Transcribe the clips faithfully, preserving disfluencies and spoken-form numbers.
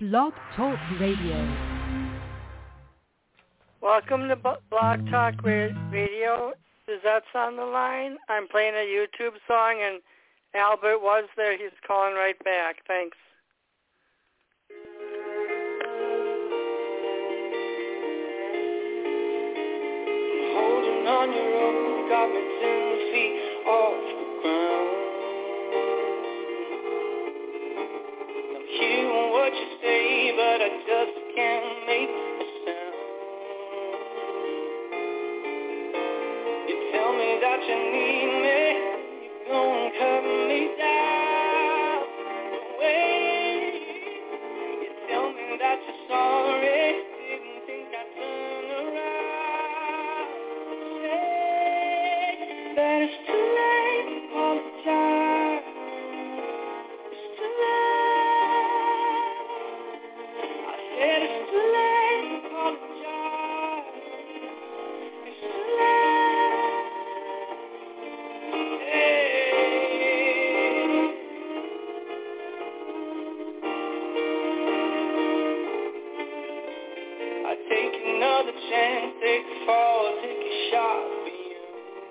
Blog Talk Radio. Welcome to B- Blog Talk Radio. Suzette's on the line. I'm playing a YouTube song, and Albert was there. He's calling right back. Thanks. Holding on your rope, got me ten feet off the ground. I'm hearing what you say, but I just can't make a sound. You tell me that you need me, you're gonna cut me down. Wait, you tell me that you're sorry, didn't think I'd turn around. Say that it's too late to apologize. It's too late. I said it's too late to apologize. It's too late. I take another chance, take a fall, take a shot for you.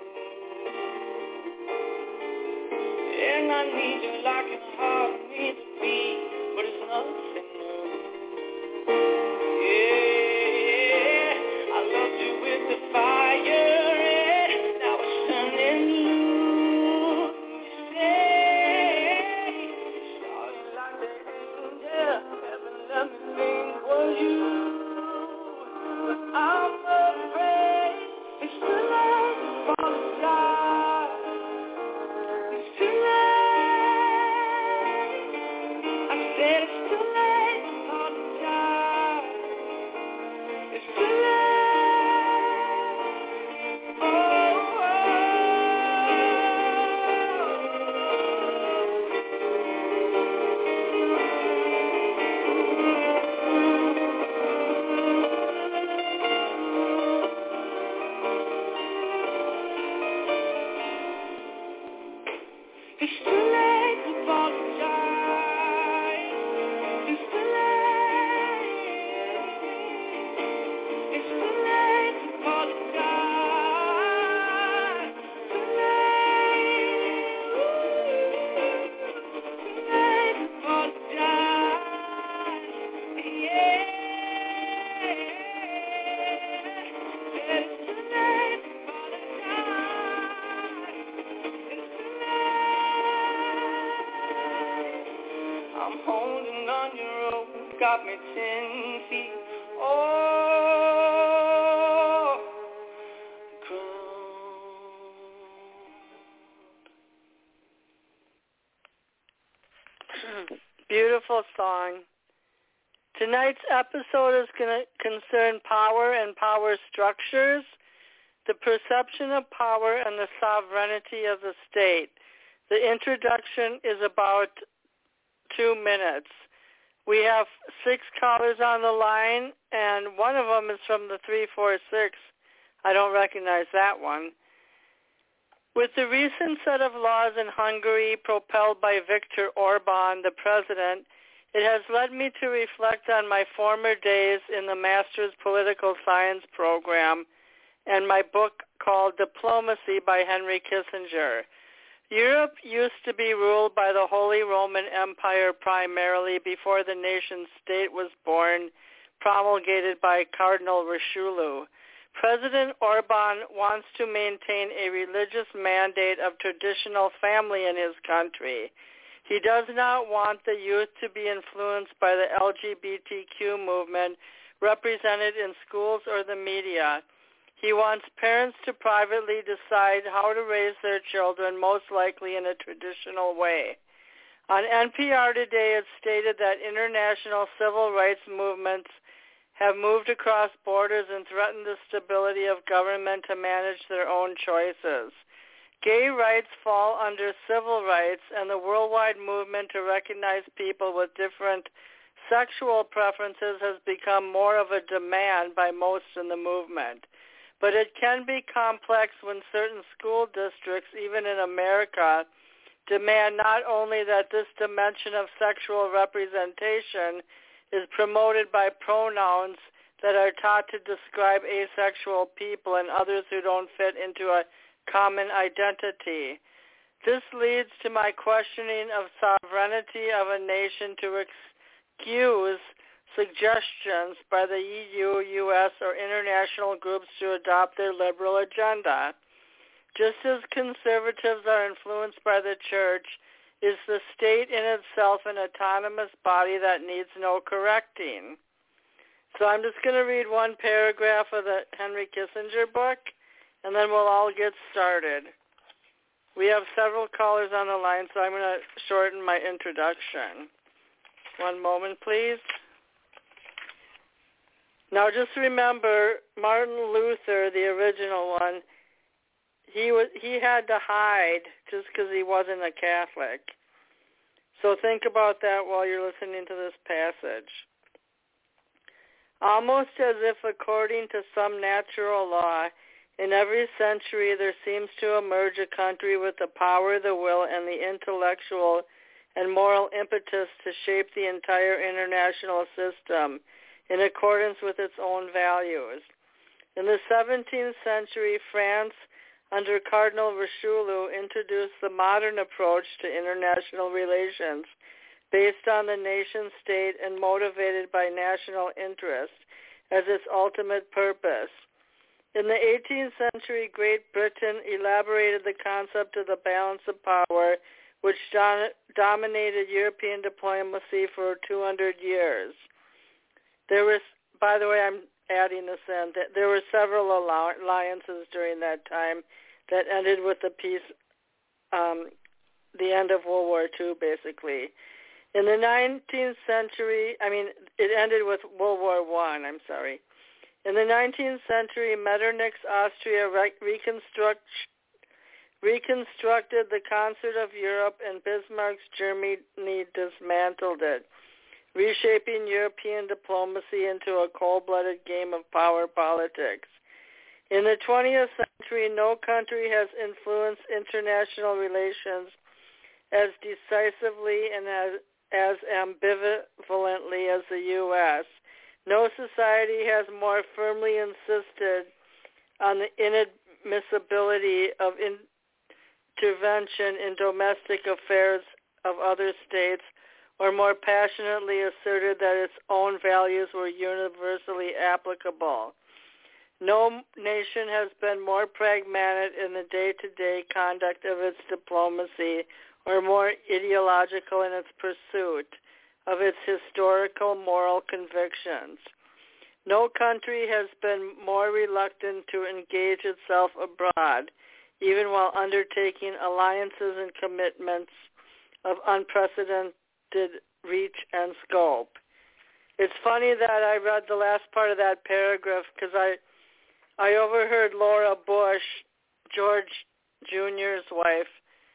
And I need you like a heart needs a beat, but it's nothing new. Yeah, I loved you with the fire, and now it's turning blue. You say, started like the angel, heaven let me think was you. But I'm afraid it's too late to apologize. It's too late. I said it's too late to apologize. It's too late. Oh, it's too late to apologize. It's too late. It's too late to apologize. Too late. Too late to apologize. Yeah. Said it's too late to apologize. It's too late. I'm holding on your rope, got me ten feet off the ground. Beautiful song. Tonight's episode is going to concern power and power structures, the perception of power, and the sovereignty of the state. The introduction is about two minutes. We have six callers on the line, and one of them is from the three four six. I don't recognize that one. With the recent set of laws in Hungary propelled by Viktor Orban, the president, it has led me to reflect on my former days in the Master's Political Science program and my book called Diplomacy by Henry Kissinger. Europe used to be ruled by the Holy Roman Empire primarily before the nation-state was born, promulgated by Cardinal Richelieu. President Orban wants to maintain a religious mandate of traditional family in his country. He does not want the youth to be influenced by the L G B T Q movement represented in schools or the media. He wants parents to privately decide how to raise their children, most likely in a traditional way. On N P R today, it stated that international civil rights movements have moved across borders and threatened the stability of government to manage their own choices. Gay rights fall under civil rights, and the worldwide movement to recognize people with different sexual preferences has become more of a demand by most in the movement. But it can be complex when certain school districts, even in America, demand not only that this dimension of sexual representation is promoted by pronouns that are taught to describe asexual people and others who don't fit into a common identity. This leads to my questioning of sovereignty of a nation to excuse suggestions by the E U, U S, or international groups to adopt their liberal agenda. Just as conservatives are influenced by the church, is the state in itself an autonomous body that needs no correcting? So I'm just going to read one paragraph of the Henry Kissinger book, and then we'll all get started. We have several callers on the line, so I'm going to shorten my introduction. One moment, please. Now, just remember, Martin Luther, the original one, he was he had to hide just because he wasn't a Catholic. So think about that while you're listening to this passage. Almost as if according to some natural law, in every century there seems to emerge a country with the power, the will, and the intellectual and moral impetus to shape the entire international system in accordance with its own values. In the seventeenth century, France, under Cardinal Richelieu, introduced the modern approach to international relations based on the nation-state and motivated by national interest as its ultimate purpose. In the eighteenth century, Great Britain elaborated the concept of the balance of power, which don- dominated European diplomacy for two hundred years. There was, by the way, I'm adding this in, that there were several alliances during that time that ended with the peace, um, the end of World War Two, basically. In the nineteenth century, I mean, it ended with World War One, I'm sorry. In the nineteenth century, Metternich's Austria re- reconstruct, reconstructed the concert of Europe, and Bismarck's Germany dismantled it, reshaping European diplomacy into a cold-blooded game of power politics. In the twentieth century, no country has influenced international relations as decisively and as, as ambivalently as the U S No society has more firmly insisted on the inadmissibility of intervention in domestic affairs of other states, or more passionately asserted that its own values were universally applicable. No nation has been more pragmatic in the day-to-day conduct of its diplomacy or more ideological in its pursuit of its historical moral convictions. No country has been more reluctant to engage itself abroad, even while undertaking alliances and commitments of unprecedented reach and scope. It's funny that I read the last part of that paragraph because I I overheard Laura Bush, George Junior's wife,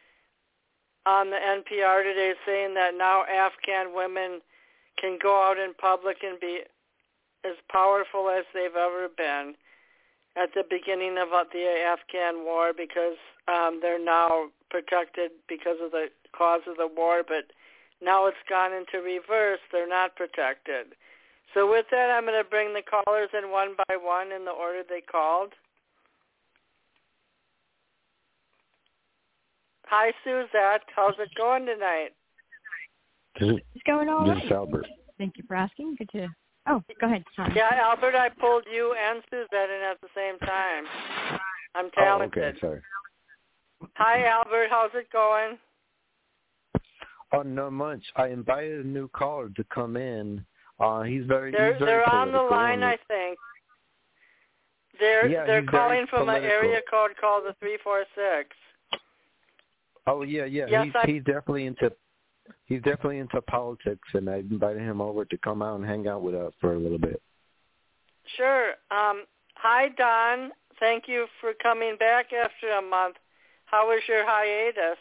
on the N P R today saying that now Afghan women can go out in public and be as powerful as they've ever been at the beginning of the Afghan war because um, they're now protected because of the cause of the war, but now it's gone into reverse. They're not protected. So with that, I'm going to bring the callers in one by one in the order they called. Hi, Suzette. How's it going tonight? It's going all this right. is Albert. Thank you for asking. Good to... Oh, go ahead. Sorry. Yeah, Albert, I pulled you and Suzette in at the same time. I'm talented. Oh, okay. Sorry. Hi, Albert. How's it going? Oh, not much. I invited a new caller to come in. Uh, he's very, They're, he's very they're on the political line, I think. They're Yeah, they're he's calling very from an political. area code called the three four six. Oh yeah, yeah. Yes, he's I... he's definitely into he's definitely into politics, and I invited him over to come out and hang out with us for a little bit. Sure. Um, hi, Don. Thank you for coming back after a month. How was your hiatus?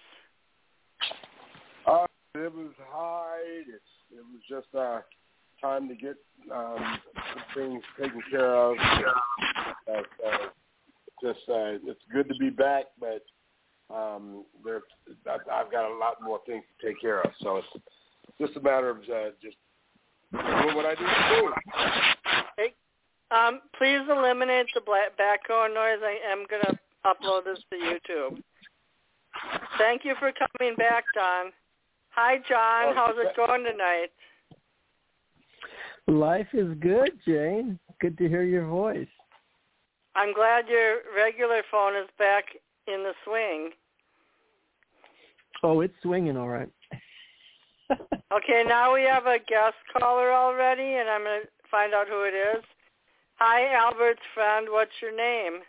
Uh, it was hiatus. It was just uh, time to get um, things taken care of. Uh, uh, just uh, it's good to be back, but um, there I've got a lot more things to take care of. So it's just a matter of uh, just What would I do to do? Hey, um, please eliminate the black background noise. I am going to upload this to YouTube. Thank you for coming back, Don. Hi, John. How's it going tonight? Life is good, Jane. Good to hear your voice. I'm glad your regular phone is back in the swing. Oh, it's swinging all right. Okay, now we have a guest caller already, and I'm going to find out who it is. Hi, Albert's friend. What's your name?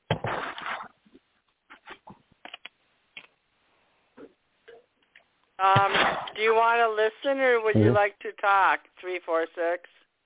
Um, do you want to listen, or would you like to talk? Three four six.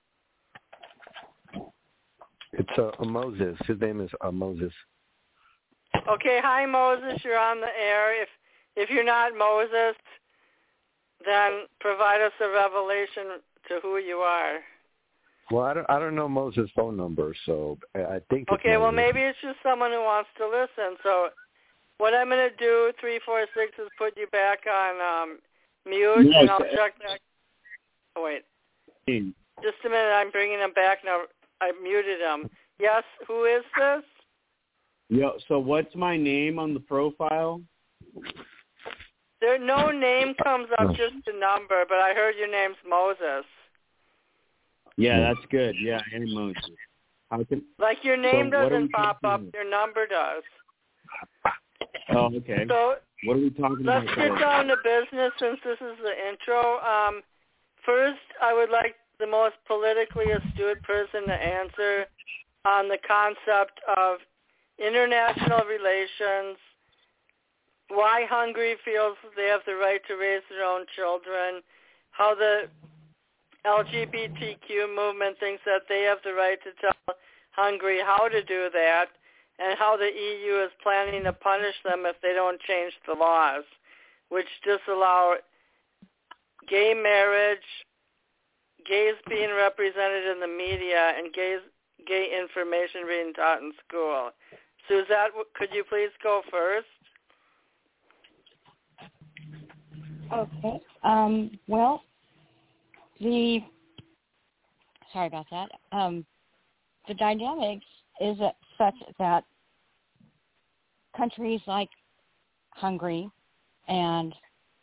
It's uh, Moses. His name is uh, Moses. Okay, hi Moses. You're on the air. If if you're not Moses, then provide us a revelation to who you are. Well, I don't I don't know Moses' phone number, so I think. It's okay, Moses. Well maybe it's just someone who wants to listen. So what I'm going to do, three four six, is put you back on um, mute, yes, and I'll check back. Oh, wait. Mm. Just a minute. I'm bringing him back now. I muted him. Yes, who is this? Yo, so what's my name on the profile? There, no name comes up, just a number, but I heard your name's Moses. Yeah, that's good. Yeah, and Moses. How can, like your name so doesn't pop up, about? Your number does. Oh, okay. So what are we talking let's about? Let's get down to business since this is the intro. Um, first, I would like the most politically astute person to answer on the concept of international relations, why Hungary feels they have the right to raise their own children, how the L G B T Q movement thinks that they have the right to tell Hungary how to do that, and how the E U is planning to punish them if they don't change the laws, which disallow gay marriage, gays being represented in the media, and gays, gay information being taught in school. Suzette, could you please go first? Okay. Um, well, the sorry about that. Um, the dynamics is such that countries like Hungary and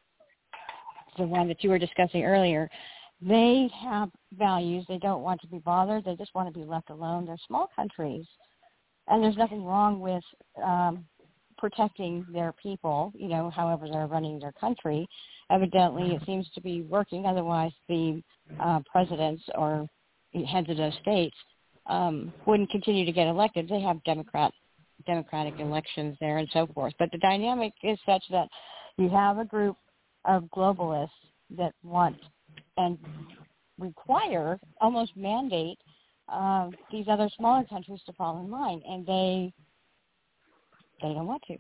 the one that you were discussing earlier, they have values. They don't want to be bothered. They just want to be left alone. They're small countries, and there's nothing wrong with um, protecting their people, you know, however they're running their country. Evidently, it seems to be working. Otherwise, the uh, presidents or heads of those states um, wouldn't continue to get elected. They have Democrat, democratic elections there and so forth. But the dynamic is such that you have a group of globalists that want and require, almost mandate, uh, these other smaller countries to fall in line, and they they don't want to.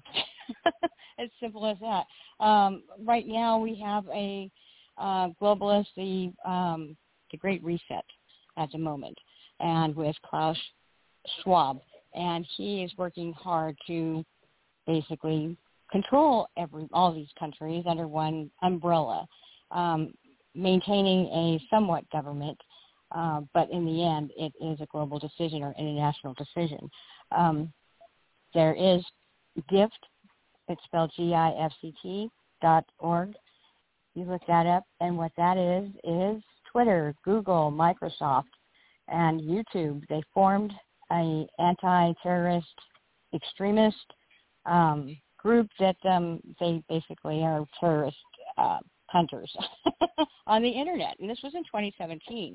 As simple as that. Um, right now, we have a uh, globalist, the um, the Great Reset, at the moment, and with Klaus Schwab, and he is working hard to basically control every all these countries under one umbrella, um, maintaining a somewhat government, uh, but in the end, it is a global decision or international decision. Um, there is GIFT, it's spelled G I F C T dot org. You look that up, and what that is is Twitter, Google, Microsoft, and YouTube. They formed a anti-terrorist extremist um, group that um, they basically are terrorist uh, hunters on the internet, and this was in twenty seventeen.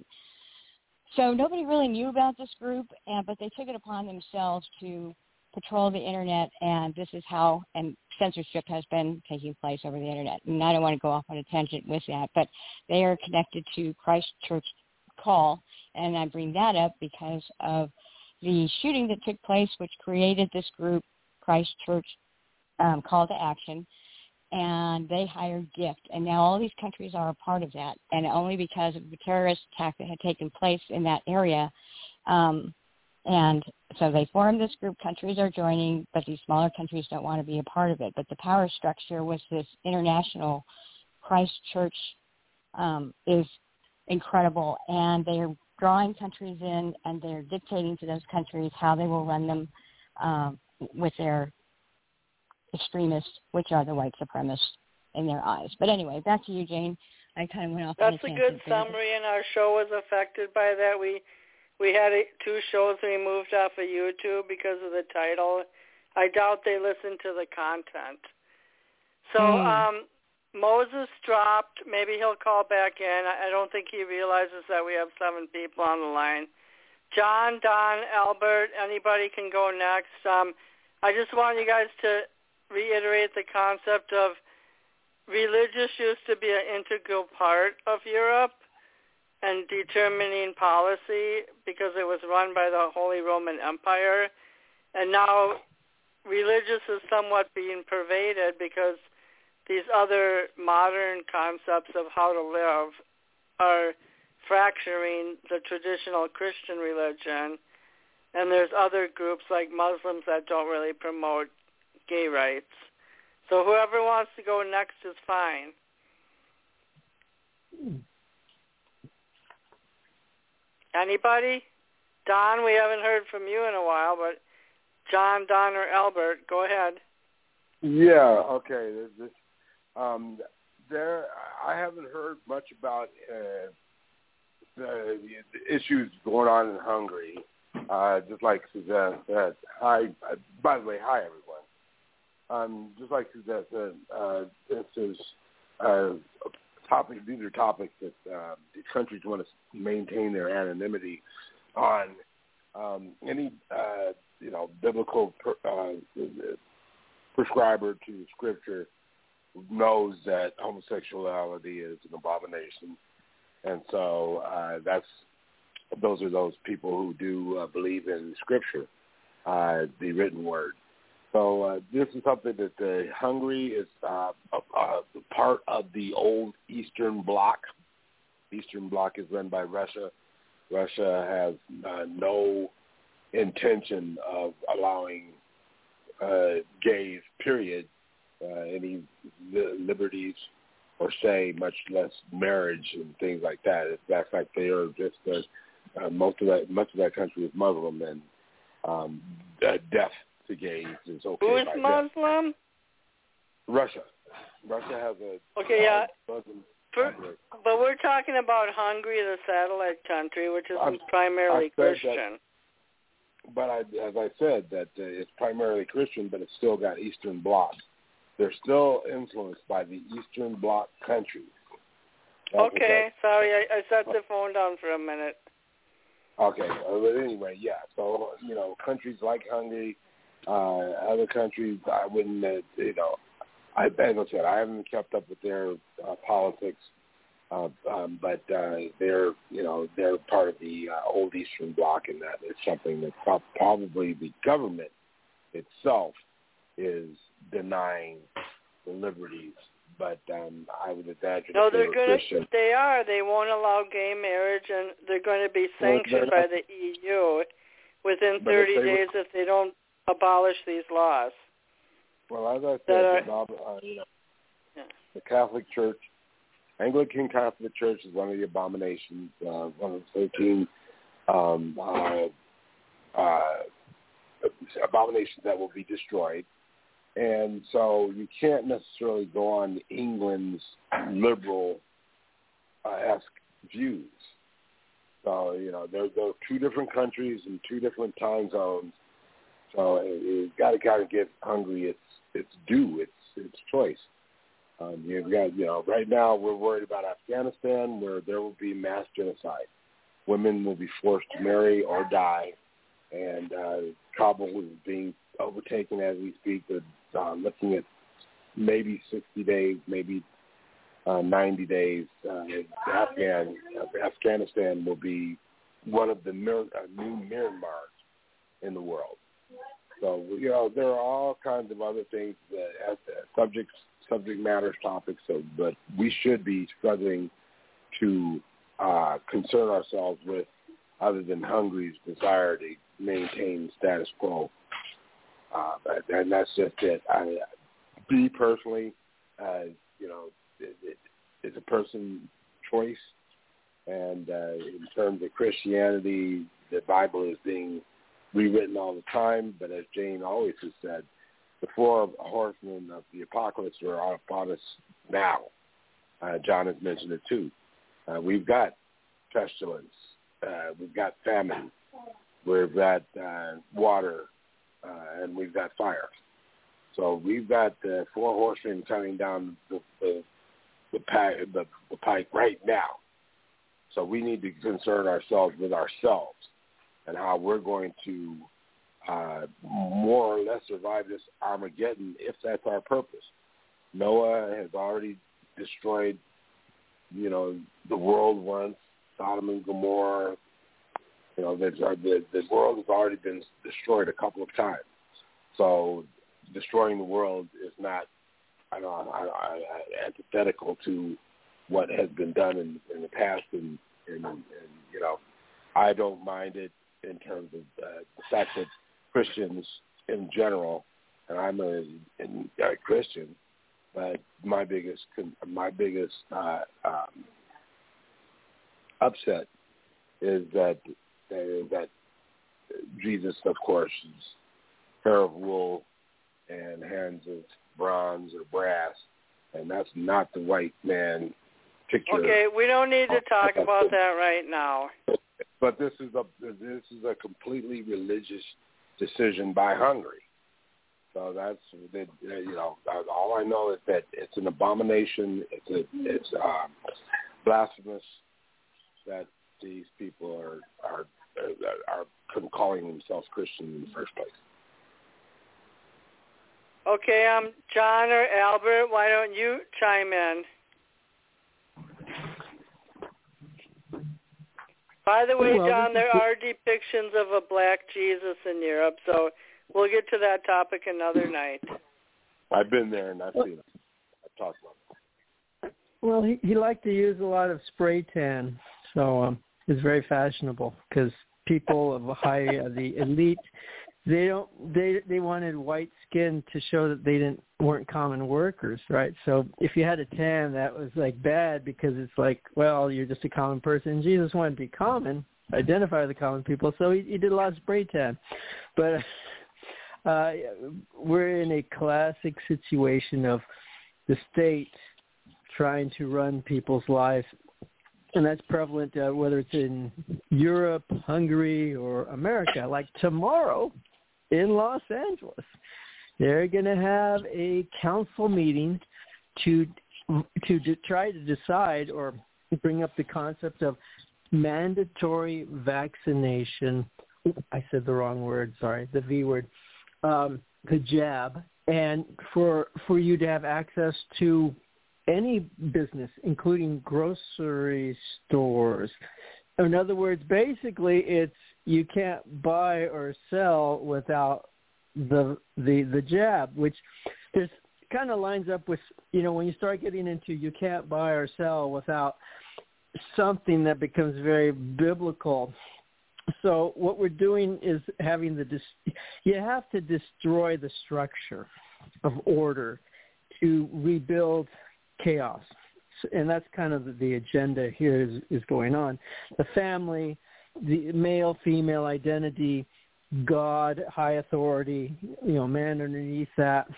So nobody really knew about this group, and, but they took it upon themselves to patrol the internet, and this is how, and censorship has been taking place over the internet. And I don't want to go off on a tangent with that, but they are connected to Christchurch Call, and I bring that up because of the shooting that took place, which created this group, Christchurch um, Call to Action, and they hired GIFT, and now all these countries are a part of that, and only because of the terrorist attack that had taken place in that area. Um, and so they formed this group. Countries are joining, but these smaller countries don't want to be a part of it. But the power structure was this international Christchurch um, is incredible, and they are drawing countries in, and they're dictating to those countries how they will run them um, with their extremists, which are the white supremacists in their eyes. But anyway, back to you, Jane. I kind of went off on a That's a tangent good there. summary, and our show was affected by that. We we had a, two shows removed off of YouTube because of the title. I doubt they listened to the content. So Mm. um, Moses dropped. Maybe he'll call back in. I don't think he realizes that we have seven people on the line. John, Don, Albert, anybody can go next. Um, I just want you guys to reiterate the concept of religious used to be an integral part of Europe and determining policy because it was run by the Holy Roman Empire. And now religious is somewhat being pervaded because these other modern concepts of how to live are fracturing the traditional Christian religion. And there's other groups like Muslims that don't really promote gay rights. So whoever wants to go next is fine. Anybody? Don, we haven't heard from you in a while, but John, Don, or Albert, go ahead. Yeah, okay. This, this, um, there, I haven't heard much about uh, the, the issues going on in Hungary. Uh, just like Suzanne said. Hi, uh, by the way, hi everyone. Um, just like Suzanne said, uh, this is uh, a topic. These are topics that uh, the countries want to maintain their anonymity on. Um, any, uh, you know, biblical per, uh, prescriber to Scripture knows that homosexuality is an abomination, and so uh, that's those are those people who do uh, believe in Scripture, uh, the written word. So uh, this is something that uh, Hungary is uh, a, a part of the old Eastern Bloc. Eastern Bloc is run by Russia. Russia has uh, no intention of allowing uh, gays, period, uh, any li- liberties or say, much less marriage and things like that. It's that's like they are just uh, uh, most of that much of that country is Muslim, and um, uh, death to gays is okay. Who is by Muslim? death. Russia. Russia has a okay, yeah. Muslim For, but we're talking about Hungary, the satellite country, which is I'm, primarily Christian. That, but I, as I said, that uh, it's primarily Christian, but it's still got Eastern Bloc. They're still influenced by the Eastern Bloc countries. That's okay, sorry, I, I set the phone down for a minute. Okay, uh, but anyway, yeah. So you know, countries like Hungary, uh, other countries, I wouldn't, uh, you know, I, as I said, I haven't kept up with their uh, politics, uh, um, but uh, they're, you know, they're part of the uh, old Eastern Bloc, and that is something that pro- probably the government itself is denying the liberties. But um, I would imagine no, if they they're were going Christian, to. They are. They won't allow gay marriage, and they're going to be sanctioned well, by the E U within but thirty if they days were, if they don't abolish these laws. well, as I That said, are, Bob, uh, you know, yeah. the Catholic Church, Anglican Catholic Church is one of the abominations, uh, one of the thirteen um, uh, uh, abominations that will be destroyed. And so you can't necessarily go on England's liberal-esque views. So, you know, there, there are two different countries and two different time zones. So you've got to kind of give Hungary its its due, its its choice. Um, you've got, you know, right now we're worried about Afghanistan, where there will be mass genocide. Women will be forced to marry or die, and uh, Kabul is being overtaken as we speak. They're uh, looking at maybe sixty days, maybe uh, ninety days. Uh, Afghan uh, Afghanistan will be one of the Mir- uh, new Myanmars in the world. So, you know, there are all kinds of other things, that, as, uh, subjects, subject matters, topics, so, but we should be struggling to uh, concern ourselves with, other than Hungary's desire to maintain status quo. Uh, and that's just it. I, me personally, uh, you know, it, it, it's a person choice. And uh, in terms of Christianity, the Bible is being rewritten all the time. But as Jane always has said, the four horsemen of the apocalypse are upon us now. Uh, John has mentioned it too. Uh, we've got pestilence. Uh, we've got famine. We've got uh, water. Uh, and we've got fire. So we've got uh, four horsemen coming down the the, the, the the pike right now. So we need to concern ourselves with ourselves and how we're going to uh, more or less survive this Armageddon if that's our purpose. Noah has already destroyed, you know, the world once, Sodom and Gomorrah. You know, the, the, the world has already been destroyed a couple of times. So destroying the world is not, I don't know, I, I, I, antithetical to what has been done in, in the past. And, and, and, you know, I don't mind it in terms of uh, the fact that Christians in general, and I'm a, a Christian, but my biggest, my biggest uh, um, upset is that Uh, that Jesus, of course, is hair of wool and hands of bronze or brass, and that's not the white man picture. Okay, we don't need to talk about that right now. But this is a this is a completely religious decision by Hungary. So that's you know all I know is that it's an abomination. It's a, it's um, blasphemous that these people are are are calling themselves Christian in the first place. Okay, um, John or Albert, why don't you chime in? By the way, well, John, there are depictions of a black Jesus in Europe, so we'll get to that topic another night. I've been there and I've seen it. I've talked about it. Well, he, he liked to use a lot of spray tan, so um, it's very fashionable because people of high, uh, the elite, they don't they they wanted white skin to show that they didn't weren't common workers, right? So if you had a tan, that was like bad because it's like, well, you're just a common person. Jesus wanted to be common, identify the common people, so he, he did a lot of spray tan. But uh, we're in a classic situation of the state trying to run people's lives. And that's prevalent uh, whether it's in Europe, Hungary, or America. Like tomorrow in Los Angeles, they're going to have a council meeting to, to to try to decide or bring up the concept of mandatory vaccination. I said the wrong word, sorry, the V word, um, the jab, and for for you to have access to any business, including grocery stores. In other words, basically, it's you can't buy or sell without the the the jab, which there's kind of lines up with, you know, when you start getting into you can't buy or sell without something that becomes very biblical. So what we're doing is having the dis- you have to destroy the structure of order to rebuild chaos, and that's kind of the agenda here is, is going on. The family, the male-female identity, God, high authority, you know, man underneath that,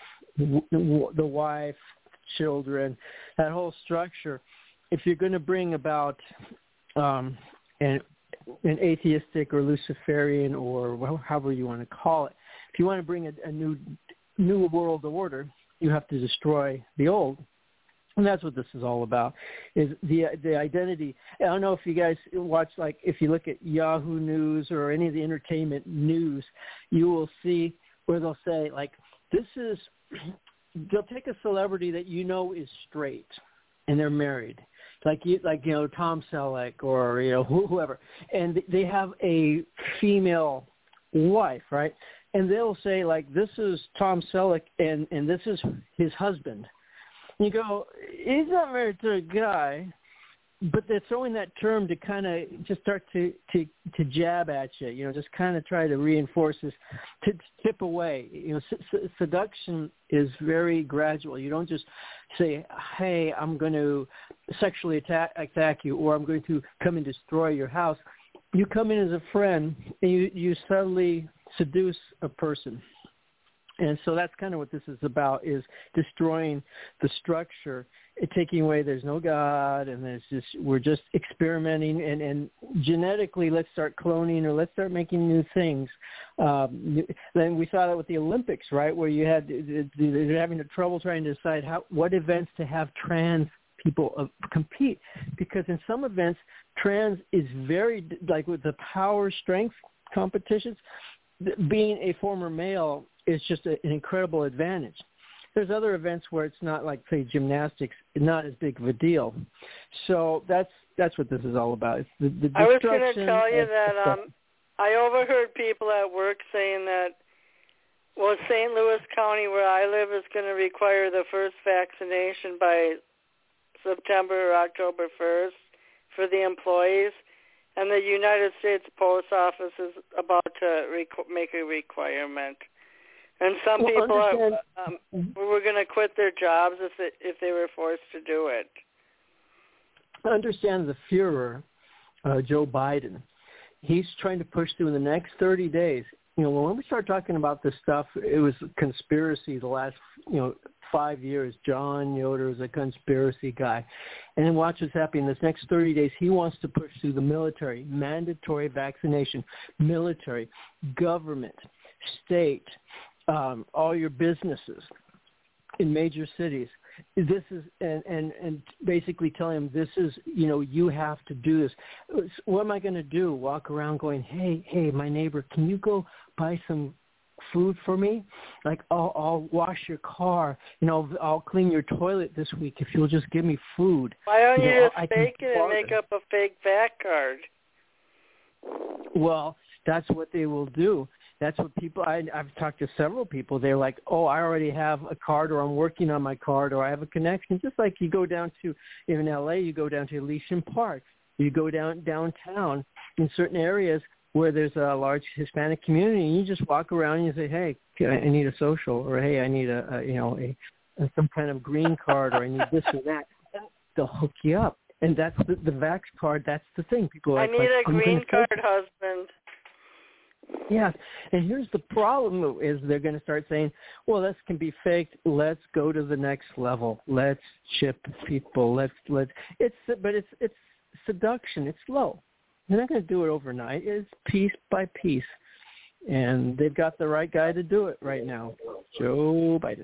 the wife, children, that whole structure. If you're going to bring about um, an, an atheistic or Luciferian or however you want to call it, if you want to bring a, a new new world order, you have to destroy the old. And that's what this is all about, is the the identity. I don't know if you guys watch, like, if you look at Yahoo News or any of the entertainment news, you will see where they'll say, like, this is, they'll take a celebrity that you know is straight, and they're married. Like, you, like you know, Tom Selleck or, you know, whoever. And they have a female wife, right? And they'll say, like, this is Tom Selleck, and, and this is his husband. You go, he's not married to a guy but they're throwing that term to kind of just start to, to, to jab at you, you know, just kind of try to reinforce this, to tip away. You know, s- seduction is very gradual. You don't just say, hey, I'm going to sexually attack, attack you, or I'm going to come and destroy your house. You come in as a friend, and you, you subtly seduce a person. And so that's kind of what this is about, is destroying the structure, taking away there's no God, and there's just, we're just experimenting, and, and genetically let's start cloning, or let's start making new things. Um, then we saw that with the Olympics, right, where you had, they're having trouble trying to decide how, what events to have trans people uh, compete, because in some events, trans is very, like with the power strength competitions, being a former male is just a, an incredible advantage. There's other events where it's not, like, say, gymnastics, not as big of a deal. So that's that's what this is all about. It's the, the I was going to destruction tell you of- that of um, I overheard people at work saying that, well, Saint Louis County, where I live, is going to require the first vaccination by September or October first for the employees, and the United States Post Office is about to requ- make a requirement. And some Well, people are, understand- um, were going to quit their jobs if they, if they were forced to do it. Understand the Führer, uh, Joe Biden. He's trying to push through in the next thirty days. You know, when we start talking about this stuff, it was conspiracy the last, you know, five years. John Yoder is a conspiracy guy. And then watch what's happening. This next thirty days, he wants to push through the military, mandatory vaccination, military, government, state, um, all your businesses in major cities. This is, and, and, and basically telling them, this is, you know, you have to do this. What am I going to do? Walk around going, hey, hey, my neighbor, can you go buy some food for me? Like, I'll, I'll wash your car. You know, I'll clean your toilet this week if you'll just give me food. Why don't you, you know, just I fake it and make up a fake vac card? Well, that's what they will do. That's what people, I, I've talked to several people. They're like, oh, I already have a card, or I'm working on my card, or I have a connection. Just like you go down to, in L A, you go down to Elysian Park. You go down downtown in certain areas where there's a large Hispanic community, and you just walk around and you say, hey, I need a social, or hey, I need a, a you know, a, a some kind of green card, or I need this or that. And they'll hook you up. And that's the, the Vax card. That's the thing. People are I like, need like, a green card husband. Yes, and here's the problem is they're going to start saying, well, this can be faked. Let's go to the next level. Let's chip people. Let's let's. It's but it's it's seduction. It's slow. They're not going to do it overnight. It's piece by piece, and they've got the right guy to do it right now, Joe Biden.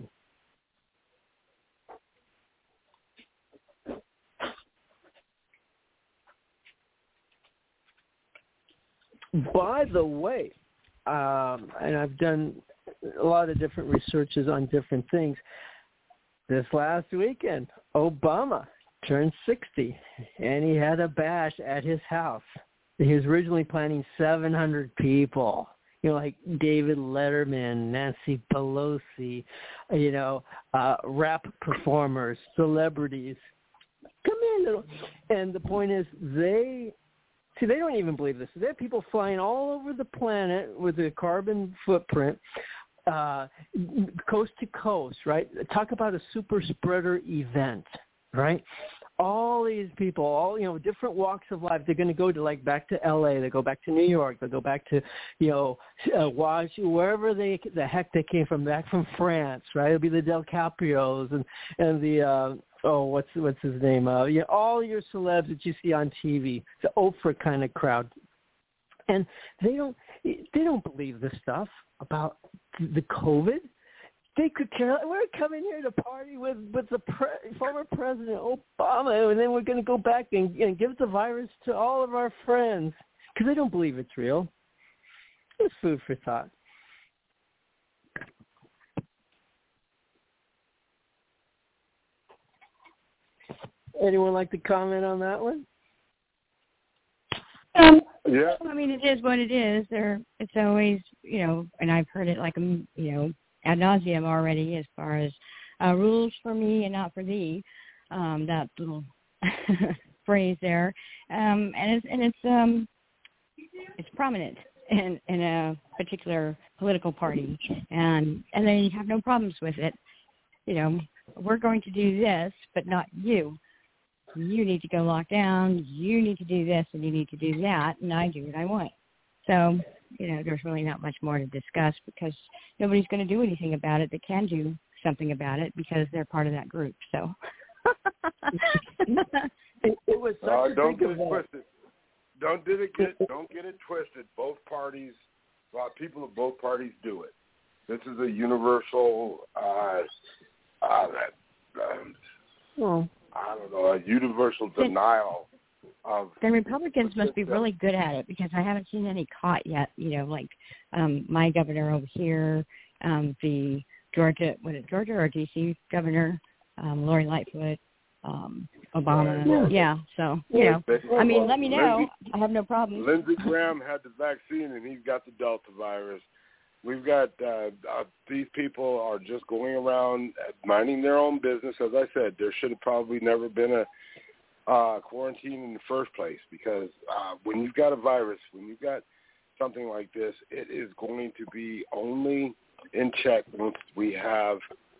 By the way, um, and I've done a lot of different researches on different things. This last weekend, Obama turned sixty, and he had a bash at his house. He was originally planning seven hundred people, you know, like David Letterman, Nancy Pelosi, you know, uh, rap performers, celebrities. Come in, little. And the point is, they... See, they don't even believe this. They have people flying all over the planet with a carbon footprint, uh, coast to coast, right? Talk about a super spreader event, right? All these people, all, you know, different walks of life, they're going to go to, like, back to L A, they go back to New York, they go back to, you know, uh, Washington, wherever they, the heck they came from, back from France, right? It'll be the Del Caprios and, and the, uh, oh, what's what's his name? Uh, you know, all your celebs that you see on T V, the Oprah kind of crowd, and they don't they don't believe this stuff about the COVID. They could care. We're coming here to party with with the pre- former President Obama, and then we're going to go back and, and give the virus to all of our friends because they don't believe it's real. It's food for thought. Anyone like to comment on that one? Um, Yeah. I mean, it is what it is. There, it's always, you know, and I've heard it like, um, you know, ad nauseum already as far as uh, rules for me and not for thee. Um, that little phrase there, um, and it's and it's um, it's prominent in in a particular political party, and and they have no problems with it. You know, we're going to do this, but not you. You need to go lock down. You need to do this, and you need to do that, and I do what I want. So, you know, there's really not much more to discuss because nobody's going to do anything about it that can do something about it because they're part of that group. So, it, it was such uh, a don't get big it event. twisted. Don't get it get don't get it twisted. Both parties, well, people of both parties do it. This is a universal, uh, uh, um, Well, I don't know, a universal denial of. The Republicans must be really good at it because I haven't seen any caught yet. You know, like um, my governor over here, um, the Georgia, was it Georgia or D C governor, um, Lori Lightfoot, um, Obama. Right. Yeah, so, you know, I mean, let me know. Lindsey, I have no problem. Lindsey Graham had the vaccine and he's got the Delta virus. We've got uh, uh, these people are just going around minding their own business. As I said, there should have probably never been a uh, quarantine in the first place because uh, when you've got a virus, when you've got something like this, it is going to be only in check once we have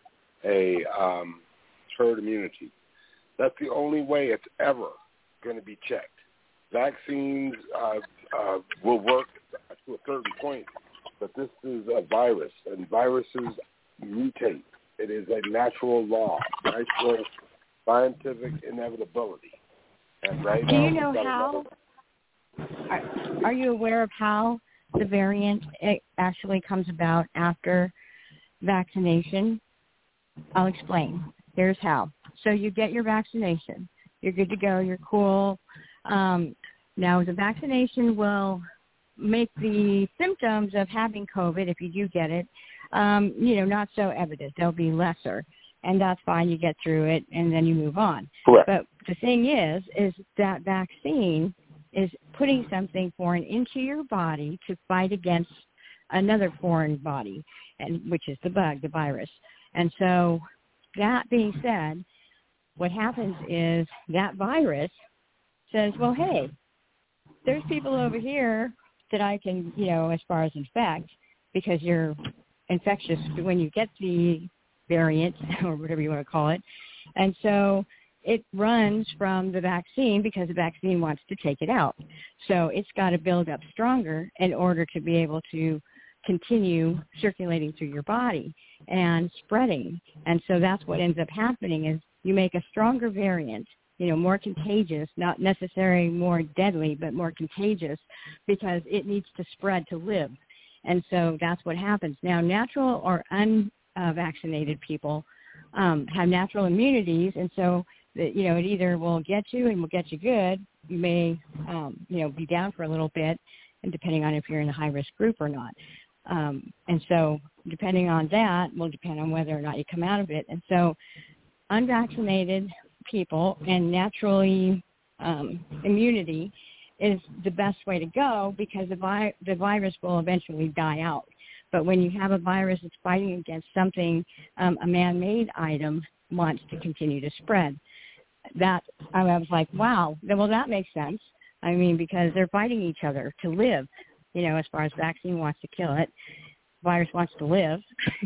a um, herd immunity. That's the only way it's ever going to be checked. Vaccines uh, uh, will work to a certain point, but this is a virus, and viruses mutate. It is a natural law, natural scientific inevitability. And right Do now, you know we've got how? another- Are, are you aware of how the variant it actually comes about after vaccination? I'll explain. Here's how. So you get your vaccination. You're good to go. You're cool. Um, now, the vaccination will make the symptoms of having COVID, if you do get it, um, you know, not so evident. They'll be lesser. And that's fine. You get through it, and then you move on. Correct. But the thing is, is that vaccine is putting something foreign into your body to fight against another foreign body, and which is the bug, the virus. And so that being said, what happens is that virus says, well, hey, there's people over here that I can, you know, as far as infect, because you're infectious when you get the variant or whatever you want to call it. And so it runs from the vaccine because the vaccine wants to take it out. So it's got to build up stronger in order to be able to continue circulating through your body and spreading. And so that's what ends up happening is you make a stronger variant, you know, more contagious, not necessarily more deadly, but more contagious because it needs to spread to live. And so that's what happens. Now, natural or unvaccinated people um, have natural immunities, and so, that, you know, it either will get you and will get you good. You may, um, you know, be down for a little bit, and depending on if you're in a high-risk group or not. Um, and so depending on that will depend on whether or not you come out of it. And so unvaccinated people and naturally um, immunity is the best way to go because the, vi- the virus will eventually die out. But when you have a virus that's fighting against something, um, a man-made item wants to continue to spread. That I was like, wow, well, that makes sense. I mean, because they're fighting each other to live. You know, as far as vaccine wants to kill it, virus wants to live.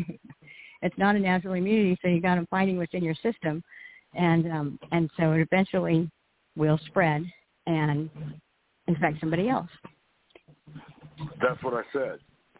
It's not a natural immunity, so you got them fighting within your system, and um, and so it eventually will spread and infect somebody else. That's what I said.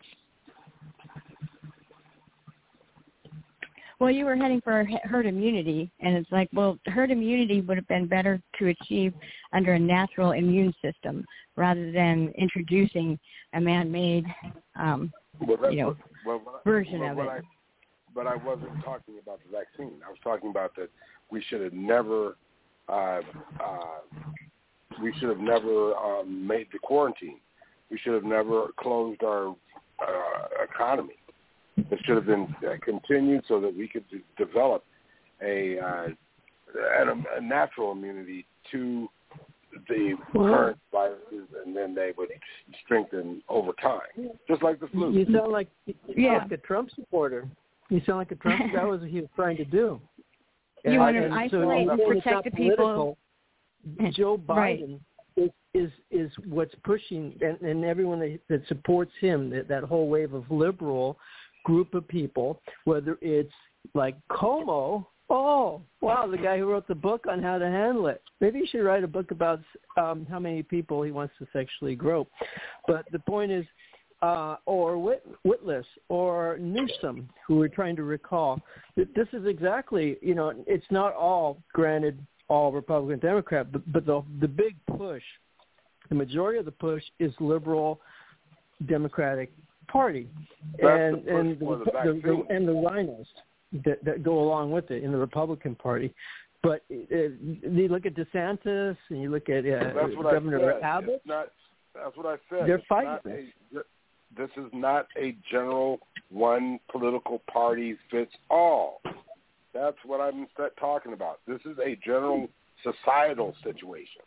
Well, you were heading for herd immunity, and it's like, well, herd immunity would have been better to achieve under a natural immune system rather than introducing a man-made, um, well, you know, what, well, version well, of what it. I, but I wasn't talking about the vaccine. I was talking about that we should have never, uh, uh, we should have never um, made the quarantine. We should have never closed our uh, economy. It should have been uh, continued so that we could d- develop a, uh, a, a natural immunity to the current viruses, and then they would strengthen over time, just like the flu. You sound like you sound Yeah. like a Trump supporter. You sound like a Trump. That was what he was trying to do. You And- want to and isolate so and it's protect not the people. political. Joe Biden Right. is, is is what's pushing, and, and everyone that, that supports him, that, that whole wave of liberal group of people, whether it's like Cuomo. Oh, wow, the guy who wrote the book on how to handle it. Maybe he should write a book about um, how many people he wants to sexually grope. But the point is, uh, or Whit- Whitlis or Newsom, who we're trying to recall, that this is exactly, you know, it's not all, granted, all Republican, Democrat, but, but the, the big push, the majority of the push is liberal Democratic Party. That's and the and for the, the the, the, vaccine. and the rhinos that, that go along with it in the Republican Party. But uh, you look at DeSantis and you look at uh, That's what Governor I said. Abbott. It's not, that's what I said. They're It's fighting not this. a, this is not a general one political party fits all. That's what I'm talking about. This is a general societal situation.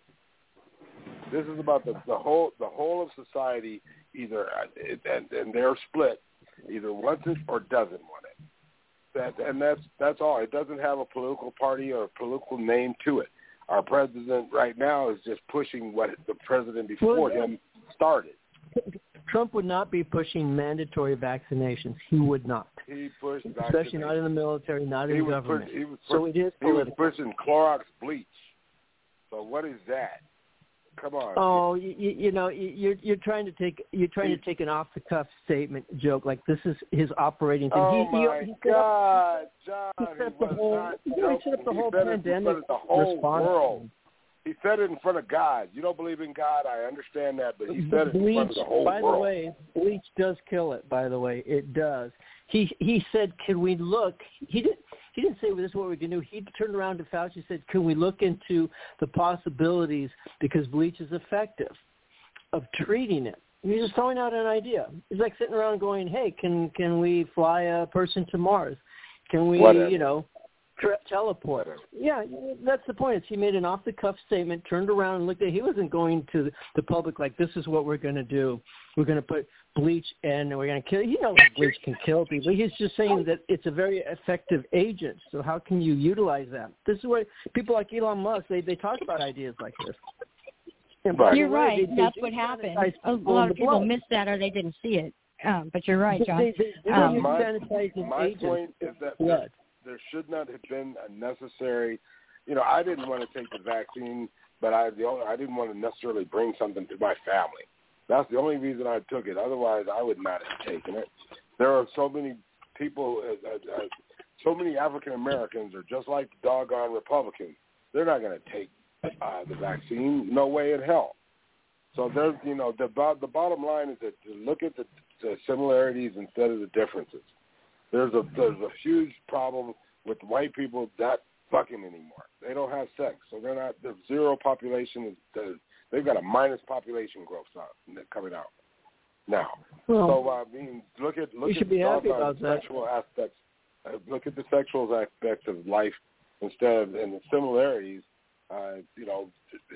This is about the, the whole the whole of society either and, and they're split, either wants it or doesn't want it. That and that's that's all. It doesn't have a political party or a political name to it. Our president right now is just pushing what the president before Well, yeah. him started. Trump would not be pushing mandatory vaccinations. He would not. He pushed Especially not in the military, not he in was government. Push, he was so push, it is he was political. pushing Clorox bleach. So what is that? Come on. Oh, you, you know, you're you're trying to take you're trying to take an off the cuff statement joke like this is his operating thing. Oh he, my he, he God, John! He set up he the was whole. not He really set up the joking. whole He said it in pandemic front of the whole response. world. He said it in front of God. You don't believe in God, I understand that, but he said it in Bleach, front of the whole by world. the way, bleach does kill it. By the way, it does. He he said, "Can we look?" He didn't. He didn't say, well, "This is what we can do." He turned around to Fauci and said, "Can we look into the possibilities because bleach is effective of treating it?" He's just throwing out an idea. He's like sitting around going, "Hey, can can we fly a person to Mars? Can we, Whatever. you know?" teleport. Whatever. Yeah, that's the point. He made an off-the-cuff statement, turned around and looked at it. He wasn't going to the public like, this is what we're going to do. We're going to put bleach in and we're going to kill. He knows bleach can kill people. He's just saying that it's a very effective agent. So how can you utilize that? This is what people like Elon Musk, they, they talk about ideas like this. And by You're the way, right. they- they That's do what happened. sanitize A people lot in of the people blood. missed that or they didn't see it. Um, but you're right, John. They, they, they Um, use my sanitizing my agents point is that blood. there, there should not have been a necessary. You know, I didn't want to take the vaccine, but I the only, I didn't want to necessarily bring something to my family. That's the only reason I took it. Otherwise, I would not have taken it. There are so many people, uh, uh, uh, so many African Americans are just like the doggone Republicans. They're not going to take uh, the vaccine. No way in hell. So there's, you know, the the bottom line is that to look at the, the similarities instead of the differences. There's a there's a huge problem with white people not fucking anymore. They don't have sex, so they're not. The zero population is. They've got a minus population growth out, coming out now. Well, so uh, I mean, look at look you at should be the happy about that. sexual aspects. Uh, look at the sexual aspects of life instead of and the similarities. Uh, you know,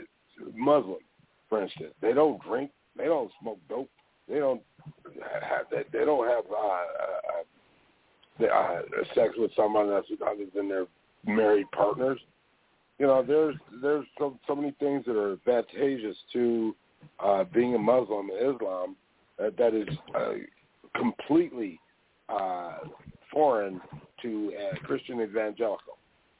Muslim, for instance, they don't drink, they don't smoke dope, they don't have they, they don't have uh, uh, the, uh, sex with someone else other than their married partners. You know, there's there's so, so many things that are advantageous to uh, being a Muslim in Islam uh, that is uh, completely uh, foreign to uh, Christian evangelical.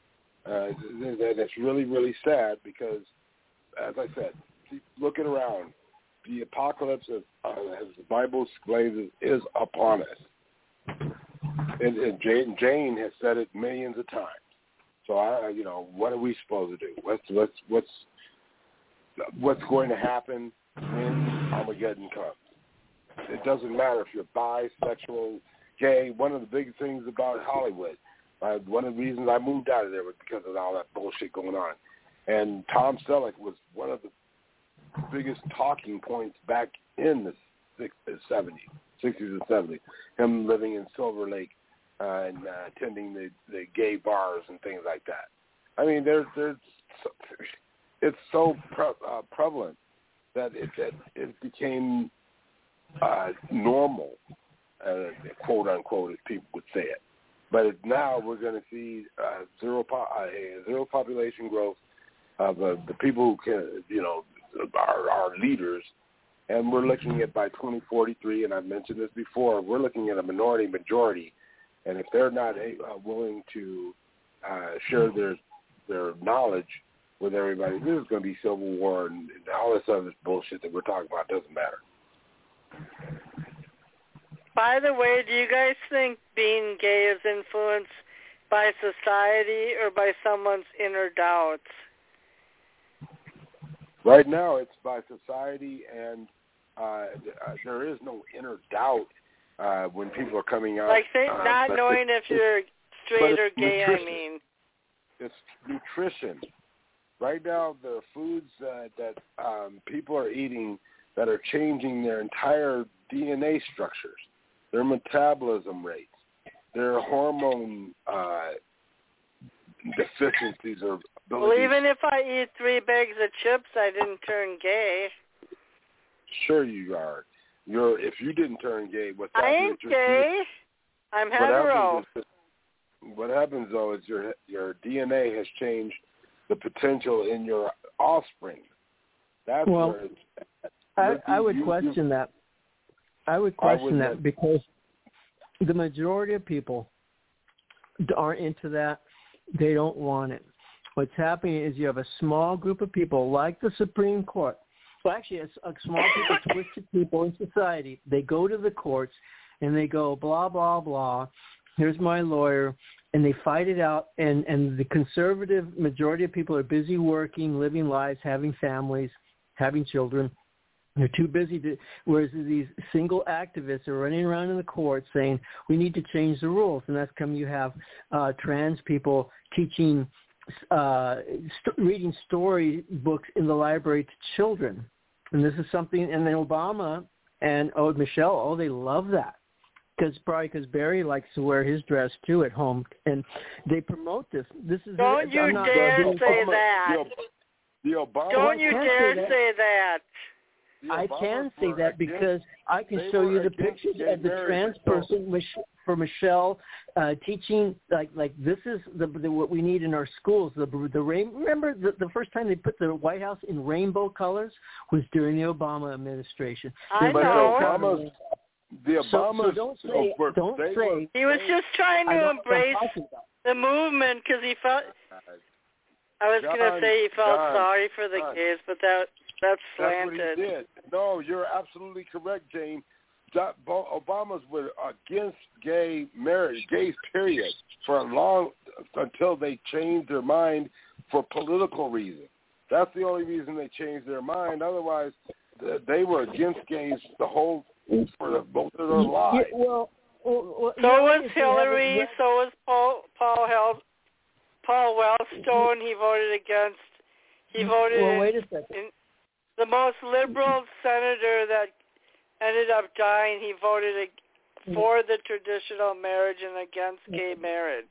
Uh, and it's really, really sad because, as I said, keep looking around. The apocalypse, of, uh, as the Bible explains, is upon us. And, and Jane, Jane has said it millions of times. So I, you know, what are we supposed to do? What's what's what's what's going to happen when Armageddon comes? It doesn't matter if you're bisexual, gay. One of the big things about Hollywood, uh, one of the reasons I moved out of there was because of all that bullshit going on. And Tom Selleck was one of the biggest talking points back in the sixties, seventies, sixties and seventies. Him living in Silver Lake. Uh, and uh, attending the, the gay bars and things like that. I mean, there's there's so, it's so pre- uh, prevalent that it that it became uh, normal, uh, quote unquote, as people would say it. But it, now we're going to see uh, zero po- uh, zero population growth, of uh, the people who can, you know, our, our leaders. And we're looking at by twenty forty-three, and I've mentioned this before, we're looking at a minority majority. And if they're not uh, willing to uh, share their their knowledge with everybody, this is going to be civil war, and, and all this other bullshit that we're talking about doesn't matter. By the way, do you guys think being gay is influenced by society or by someone's inner doubts? Right now, it's by society, and uh, there is no inner doubt uh, when people are coming out. Like say, uh, not knowing if you're straight or gay, nutrition. I mean. It's nutrition. Right now, the foods uh, that um, people are eating that are changing their entire D N A structures, their metabolism rates, their hormone uh, deficiencies or abilities. Well, even if I eat three bags of chips, I didn't turn gay. Sure you are. You're, if you didn't turn gay, what's I happening ain't is gay. I'm what hetero. happens, is, what happens, though, is your your D N A has changed the potential in your offspring. That's well, where it's I, I would you, question you, that. I would question I would that not. because the majority of people aren't into that. They don't want it. What's happening is you have a small group of people like the Supreme Court. Well, actually, a, a small group of twisted people in society. They go to the courts and they go, blah, blah, blah. Here's my lawyer. And they fight it out. And, and the conservative majority of people are busy working, living lives, having families, having children. They're too busy to, whereas these single activists are running around in the court saying, we need to change the rules. And that's come you have uh, trans people teaching, uh, st- reading story books in the library to children. And this is something, and then Obama and oh, Michelle, oh, they love that. Because probably because Barry likes to wear his dress too at home, and they promote this. This is Don't you I'm not, dare uh, say Obama, that. The, the Obama, Don't you dare say that. say that. the I Obamas can say were that against, because I can they show were you the against pictures gay of the marriage. trans person Mich- for Michelle uh, teaching like like this is the, the what we need in our schools. The the rain. Remember the, the first time they put the White House in rainbow colors was during the Obama administration. I but know. The Obamas, the Obamas, so, so don't say were, don't they say were, He was just trying I to know what I'm embrace talking about. the movement because he felt. I was John, going to say he felt John, sorry for the John. gays, but that that's That's slanted. what he did. No, you're absolutely correct, Jane. Obama's were against gay marriage, gays, period, for a long until they changed their mind for political reasons. That's the only reason they changed their mind. Otherwise, they were against gays the whole for the, both of their lives. Yeah, well, well, well, So you was know, Hillary. So was Paul Paul Hel- Paul Wellstone. He voted against. He voted. Well, wait a second. In, the most liberal senator that ended up dying, he voted for the traditional marriage and against gay marriage.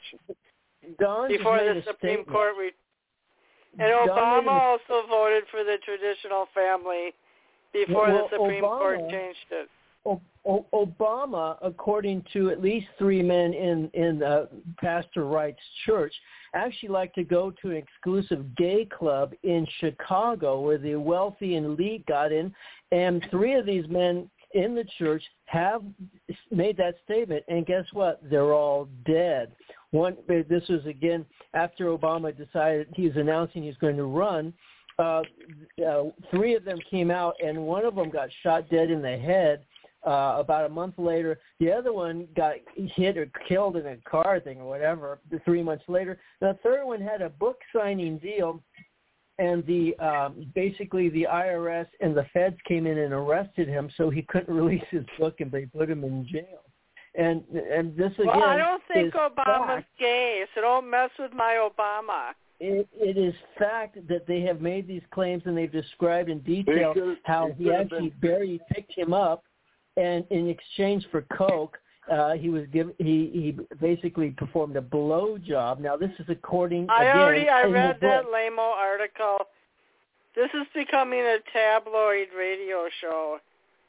Don just before made the a Supreme statement. Court. Re- and Don Obama made a- also voted for the traditional family before Well, the Supreme Obama- Court changed it. O- O- Obama, according to at least three men in in uh, Pastor Wright's church, actually liked to go to an exclusive gay club in Chicago where the wealthy and elite got in, and three of these men in the church have made that statement, and guess what? They're all dead. One, this was again after Obama decided he's announcing he's going to run. Uh, uh, three of them came out, and one of them got shot dead in the head. Uh, about a month later, the other one got hit or killed in a car thing or whatever. Three months later, the third one had a book signing deal, and the um, basically the I R S and the feds came in and arrested him, so he couldn't release his book, and they put him in jail. And and this again, well, I don't think is Obama's fact. gay, so don't mess with my Obama. It, it is fact that they have made these claims, and they've described in detail could- how he actually Barry picked him up. And in exchange for coke, uh, he was give he he basically performed a blow job. Now this is according. I again, already I in the read that book. lame-o article. This is becoming a tabloid radio show.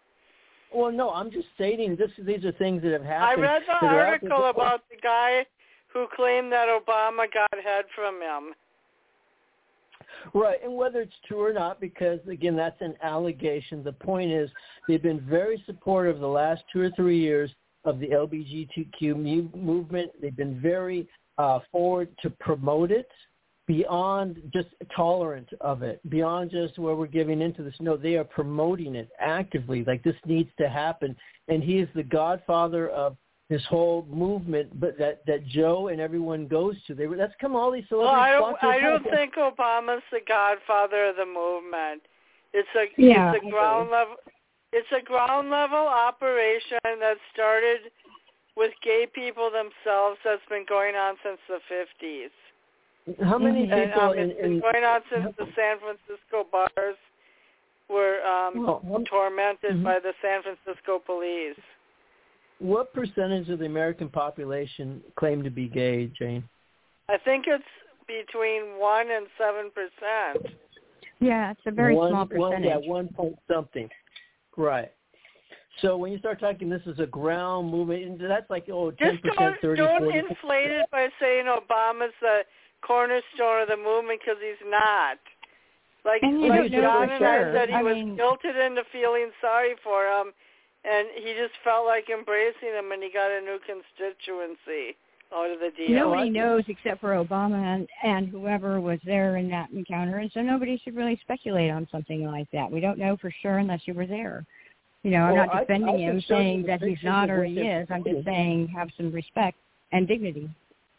Well, no, I'm just stating this. These are things that have I happened. read the that are out article there. about the guy who claimed that Obama got head from him. Right, and whether it's true or not, because, again, that's an allegation. The point is they've been very supportive the last two or three years of the L G B T Q movement. They've been very uh, forward to promote it beyond just tolerant of it, beyond just where we're giving into this. No, they are promoting it actively, like this needs to happen. And he is the godfather of this whole movement, but that, that Joe and everyone goes to. They that's come all these Well, celebrities. I don't, I don't think Obama's the godfather of the movement. It's a, yeah, it's a ground level, it's a ground level operation that started with gay people themselves. That's been going on since the fifties. How many people? And, um, in, it's been in, going on since the San Francisco bars were um, well, tormented mm-hmm. by the San Francisco police. What percentage of the American population claim to be gay, Jane? I think it's between one and seven percent. Yeah, it's a very one, small percentage. One, yeah, one point something. Right. So when you start talking, this is a ground movement, that's like, oh, ten percent, Just don't, thirty, don't forty. inflate it by saying Obama's the cornerstone of the movement, because he's not. Like, and you like don't know John for and sure. I said, he I was mean, guilted into feeling sorry for him, and he just felt like embracing him, and he got a new constituency out of the deal. Nobody knows except for Obama and, and whoever was there in that encounter, and so nobody should really speculate on something like that. We don't know for sure unless you were there. You know, I'm well, not defending I, I him, saying that he's not or he is. I'm just saying have some respect and dignity.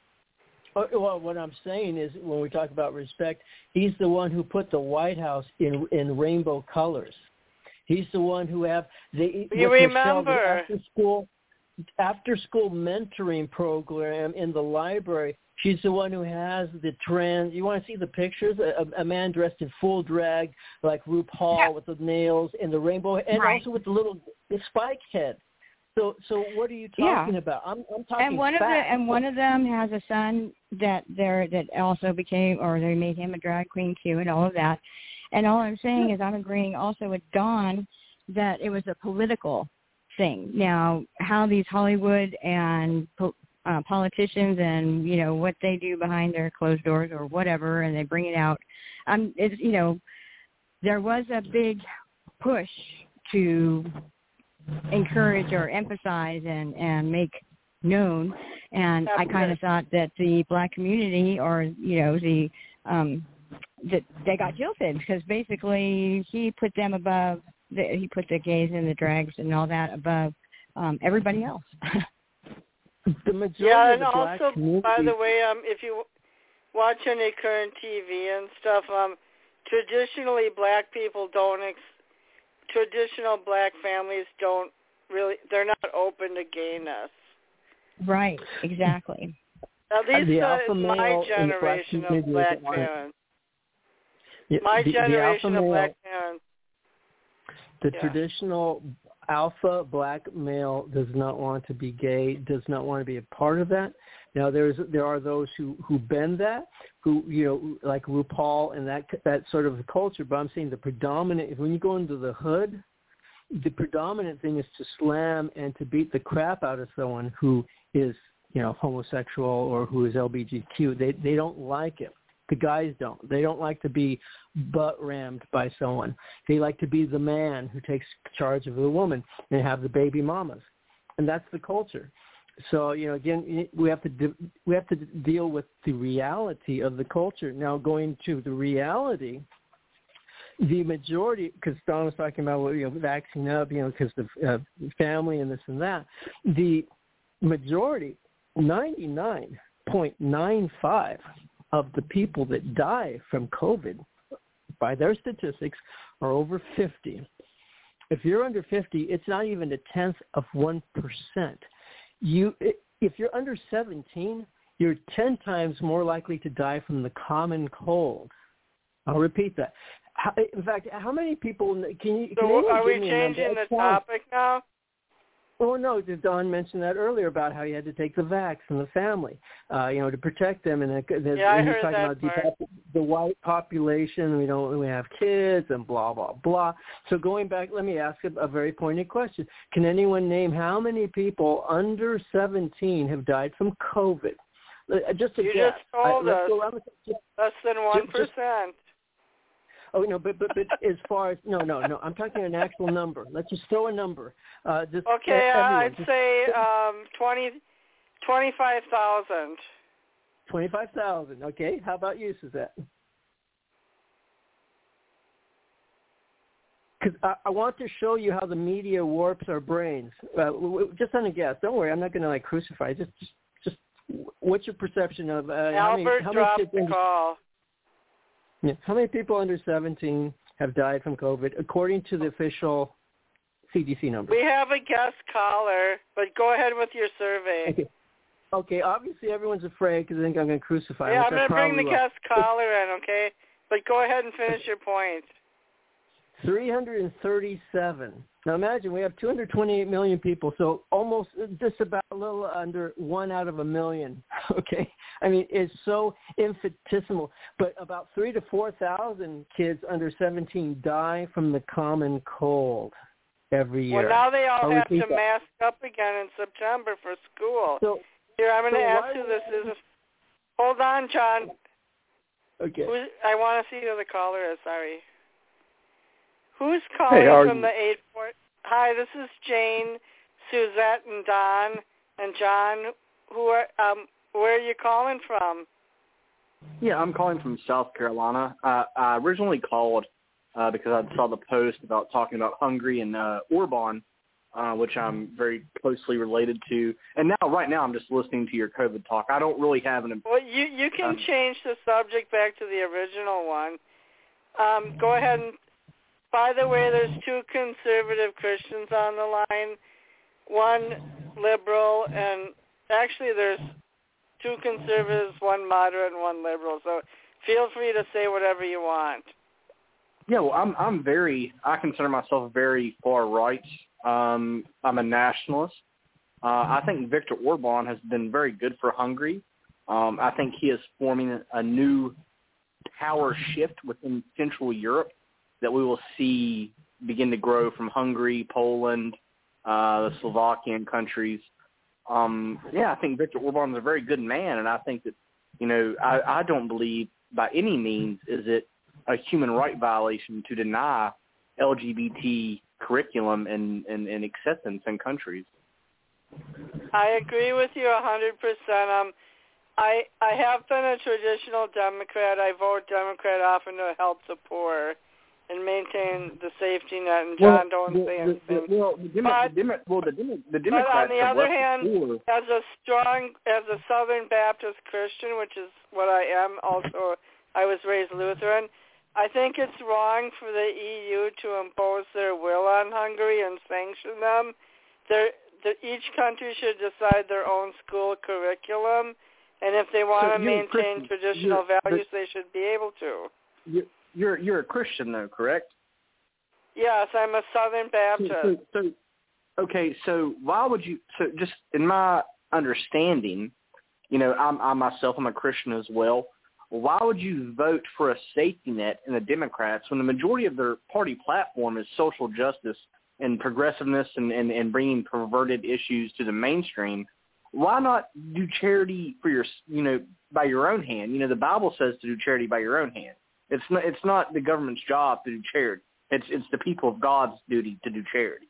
Well, what I'm saying is when we talk about respect, he's the one who put the White House in in rainbow colors. He's the one who have they you remember after school after school mentoring program in the library. She's the one who has the trans. You want to see the pictures? A, a man dressed in full drag, like RuPaul, yeah. with the nails and the rainbow, and right. also with the little the spike head. So, so what are you talking yeah. about? I'm, I'm talking. And one facts. of the and one of them has a son that there that also became, or they made him a drag queen too, and all of that. And all I'm saying is, I'm agreeing also with Dawn that it was a political thing. Now, how these Hollywood and uh, politicians and you know what they do behind their closed doors or whatever, and they bring it out. Um, it's you know, there was a big push to encourage or emphasize and, and make known. And I kind of thought that the black community or, you know, the um, that they got jilted because basically he put them above, the, he put the gays and the drags and all that above um, everybody else. The majority yeah, and of the also, black community... by the way, um, if you watch any current T V and stuff, um, traditionally black people don't ex- traditional black families don't really, they're not open to gayness. Right, exactly. At least the uh, my generation of black parents. Yeah, my the, generation the of male, black parents. The yeah. traditional alpha black male does not want to be gay, does not want to be a part of that. Now, there's there are those who, who bend that, who, you know, like RuPaul and that that sort of culture. But I'm saying the predominant, when you go into the hood, the predominant thing is to slam and to beat the crap out of someone who is, you know, homosexual or who is L G B T Q. They they don't like it. The guys don't. They don't like to be butt rammed by someone. They like to be the man who takes charge of the woman and have the baby mamas, and that's the culture. So, you know, again, we have to de- we have to deal with the reality of the culture. Now, going to the reality, the majority, because Don was talking about, you know, vaccine up, you know, because the uh, family and this and that, the majority, ninety-nine point nine five of the people that die from COVID, by their statistics, are over fifty. If you're under fifty, it's not even a tenth of one percent. You, if you're under seventeen, you're ten times more likely to die from the common cold. I'll repeat that. How, in fact, how many people can you? So can are we give me changing the topic now? Oh, no, Don mentioned that earlier about how you had to take the vax and the family, uh, you know, to protect them. And, the, the, yeah, I and heard talking that about part. the, the white population, we don't we have kids and blah, blah, blah. So going back, let me ask a, a very pointed question. Can anyone name how many people under seventeen have died from COVID? Uh, just a You guess. just told I, us go around the, just, less than one percent. Oh no, but but but as far as no no no, I'm talking an actual number. Let's just throw a number. Uh, just okay, uh, everyone, I'd just, say um, twenty, twenty-five thousand. Twenty-five thousand. Okay. How about you, Suzette? Because I, I want to show you how the media warps our brains. Uh, w- w- just on a guess. Don't worry, I'm not going to like crucify. Just, just, just. What's your perception of uh, how many? Albert How dropped many the people, call. yeah, how many people under seventeen have died from COVID, according to the official C D C number? We have a guest caller, but go ahead with your survey. Okay. Okay. Obviously, everyone's afraid because they think I'm going to crucify. Yeah, which I'm going to bring the will. guest caller in, okay? But go ahead and finish your point. three hundred thirty-seven. Now imagine we have two hundred twenty-eight million people, so almost just about a little under one out of a million. Okay, I mean it's so infinitesimal. But about three to four thousand kids under seventeen die from the common cold every year. Well, now they all I'll have to repeat that. mask up again in September for school. So, Here, I'm going to so ask why who would- this is. Hold on, John. Okay. Who's, I want to see who the caller is. Sorry. Who's calling Hey, how are from you? the eight port? Hi, this is Jane, Suzette, and Don, and John. Who are um? Where are you calling from? Yeah, I'm calling from South Carolina. Uh, I originally called uh, because I saw the post about talking about Hungary and uh, Orban, uh, which I'm very closely related to. And now, right now, I'm just listening to your COVID talk. I don't really have an. Well, you you can um, change the subject back to the original one. Um, go ahead and. By the way, there's two conservative Christians on the line, one liberal, and actually there's two conservatives, one moderate, and one liberal. So feel free to say whatever you want. Yeah, well, I'm I'm very. I consider myself very far right. Um, I'm a nationalist. Uh, I think Viktor Orban has been very good for Hungary. Um, I think he is forming a new power shift within Central Europe that we will see begin to grow from Hungary, Poland, uh, the Slovakian countries. Um, yeah, I think Viktor Orban is a very good man, and I think that, you know, I, I don't believe by any means is it a human right violation to deny L G B T curriculum and, and, and acceptance in countries. I agree with you one hundred percent. Um, I I have been a traditional Democrat. I vote Democrat often to help the poor and maintain the safety net. And John, well, don't the, say the, anything. the, well, the, Demo, but, the, Demo, well, the, Demo, the but Democrats on the have other left hand, the poor. as a strong, as a Southern Baptist Christian, which is what I am, also I was raised Lutheran, I think it's wrong for the E U to impose their will on Hungary and sanction them. They're, the, each country should decide their own school curriculum, and if they want So to you're a maintain Christian. traditional You're- values, they should be able to. You're, you're you're a Christian though, correct? Yes, I'm a Southern Baptist. So, so, so, okay, so why would you? So, just in my understanding, you know, I'm, I myself am a Christian as well. Why would you vote for a safety net in the Democrats when the majority of their party platform is social justice and progressiveness and, and, and bringing perverted issues to the mainstream? Why not do charity for your, you know, by your own hand? You know, the Bible says to do charity by your own hand. It's not, it's not the government's job to do charity. It's, it's the people of God's duty to do charity.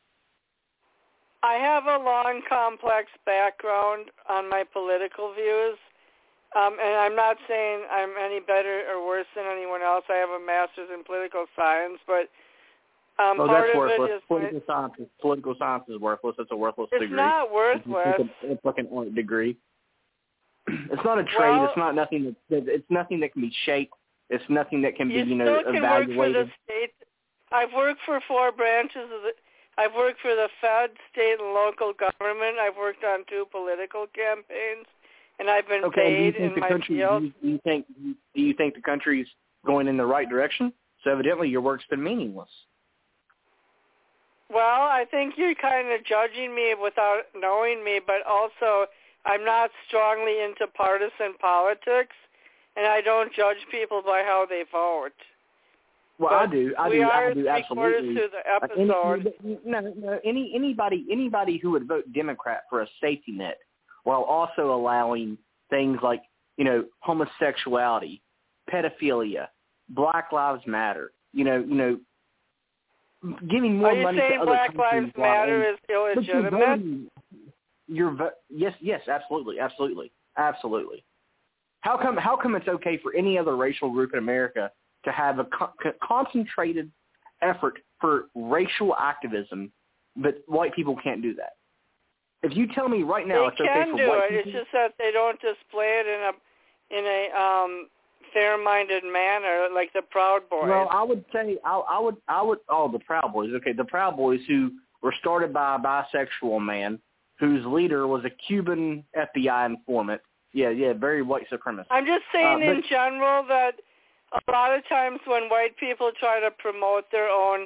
I have a long, complex background on my political views, um, and I'm not saying I'm any better or worse than anyone else. I have a master's in political science, but um, oh, part that's of worthless. it is Political my, science is political science is worthless. It's a worthless it's degree. It's not worthless. It's, like a, it's like an art degree. It's not a trade. Well, it's not nothing that it's nothing that can be shaped. It's nothing that can be you, you know still can evaluated. work for the state. I've worked for four branches of the. I've worked for the Fed, state, and local government. I've worked on two political campaigns, and I've been okay, paid do you think in the my country, field. Do you, do you think do you think the country's going in the right direction? So evidently, your work's been meaningless. Well, I think you're kind of judging me without knowing me, but also I'm not strongly into partisan politics, and I don't judge people by how they vote. Well, but I do. I we do. are I do three absolutely. quarters through the Like any, episode. no, no, any anybody anybody who would vote Democrat for a safety net, while also allowing things like you know homosexuality, pedophilia, Black Lives Matter, you know, you know, giving more Are you money saying to other Black countries. Lives Matter is But you're illegitimate? voting, you're vo- yes, yes, absolutely, absolutely, absolutely. How come? How come it's okay for any other racial group in America to have a co- concentrated effort for racial activism, but white people can't do that? If you tell me right now they it's okay can for do white it. people, It's just that they don't display it in a in a um, fair-minded manner like the Proud Boys. well, I would say I, I would I would oh the Proud Boys. Okay, the Proud Boys who were started by a bisexual man whose leader was a Cuban F B I informant. Yeah, yeah, very white supremacist. I'm just saying uh, in general that a lot of times when white people try to promote their own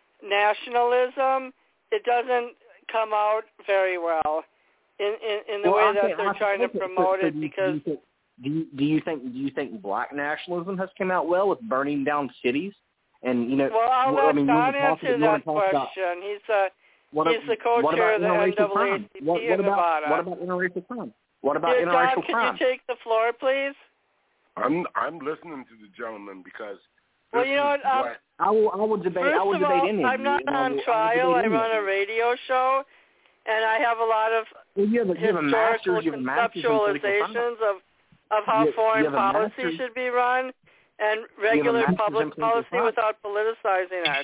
nationalism, it doesn't come out very well in in, in the well, way that okay, they're okay, trying to okay, promote so, so it do you, because. Do you, think, do, you, do you think do you think black nationalism has come out well with burning down cities? And you know, Well, I'll well, let I mean, Don you want to talk, answer you want that to talk question. About, he's uh, what, he's the co-chair what about of the N interracial double A crime? C P What, what in about Nevada. what about interracial crime? What about Here, interracial Don, crime? can you take the floor, please? I'm I'm listening to the gentleman because Well, this you know is what? Um, what I will I will debate First I will of debate all, any of I'm you. not and I on will, trial. I, I will run a radio show, and I have a lot of well, you have a, you have a historical master's, you have a master's in political science. conceptualizations of, of how You- you foreign have a policy master's- should be run and You have a regular master's in public political policy science. without politicizing it.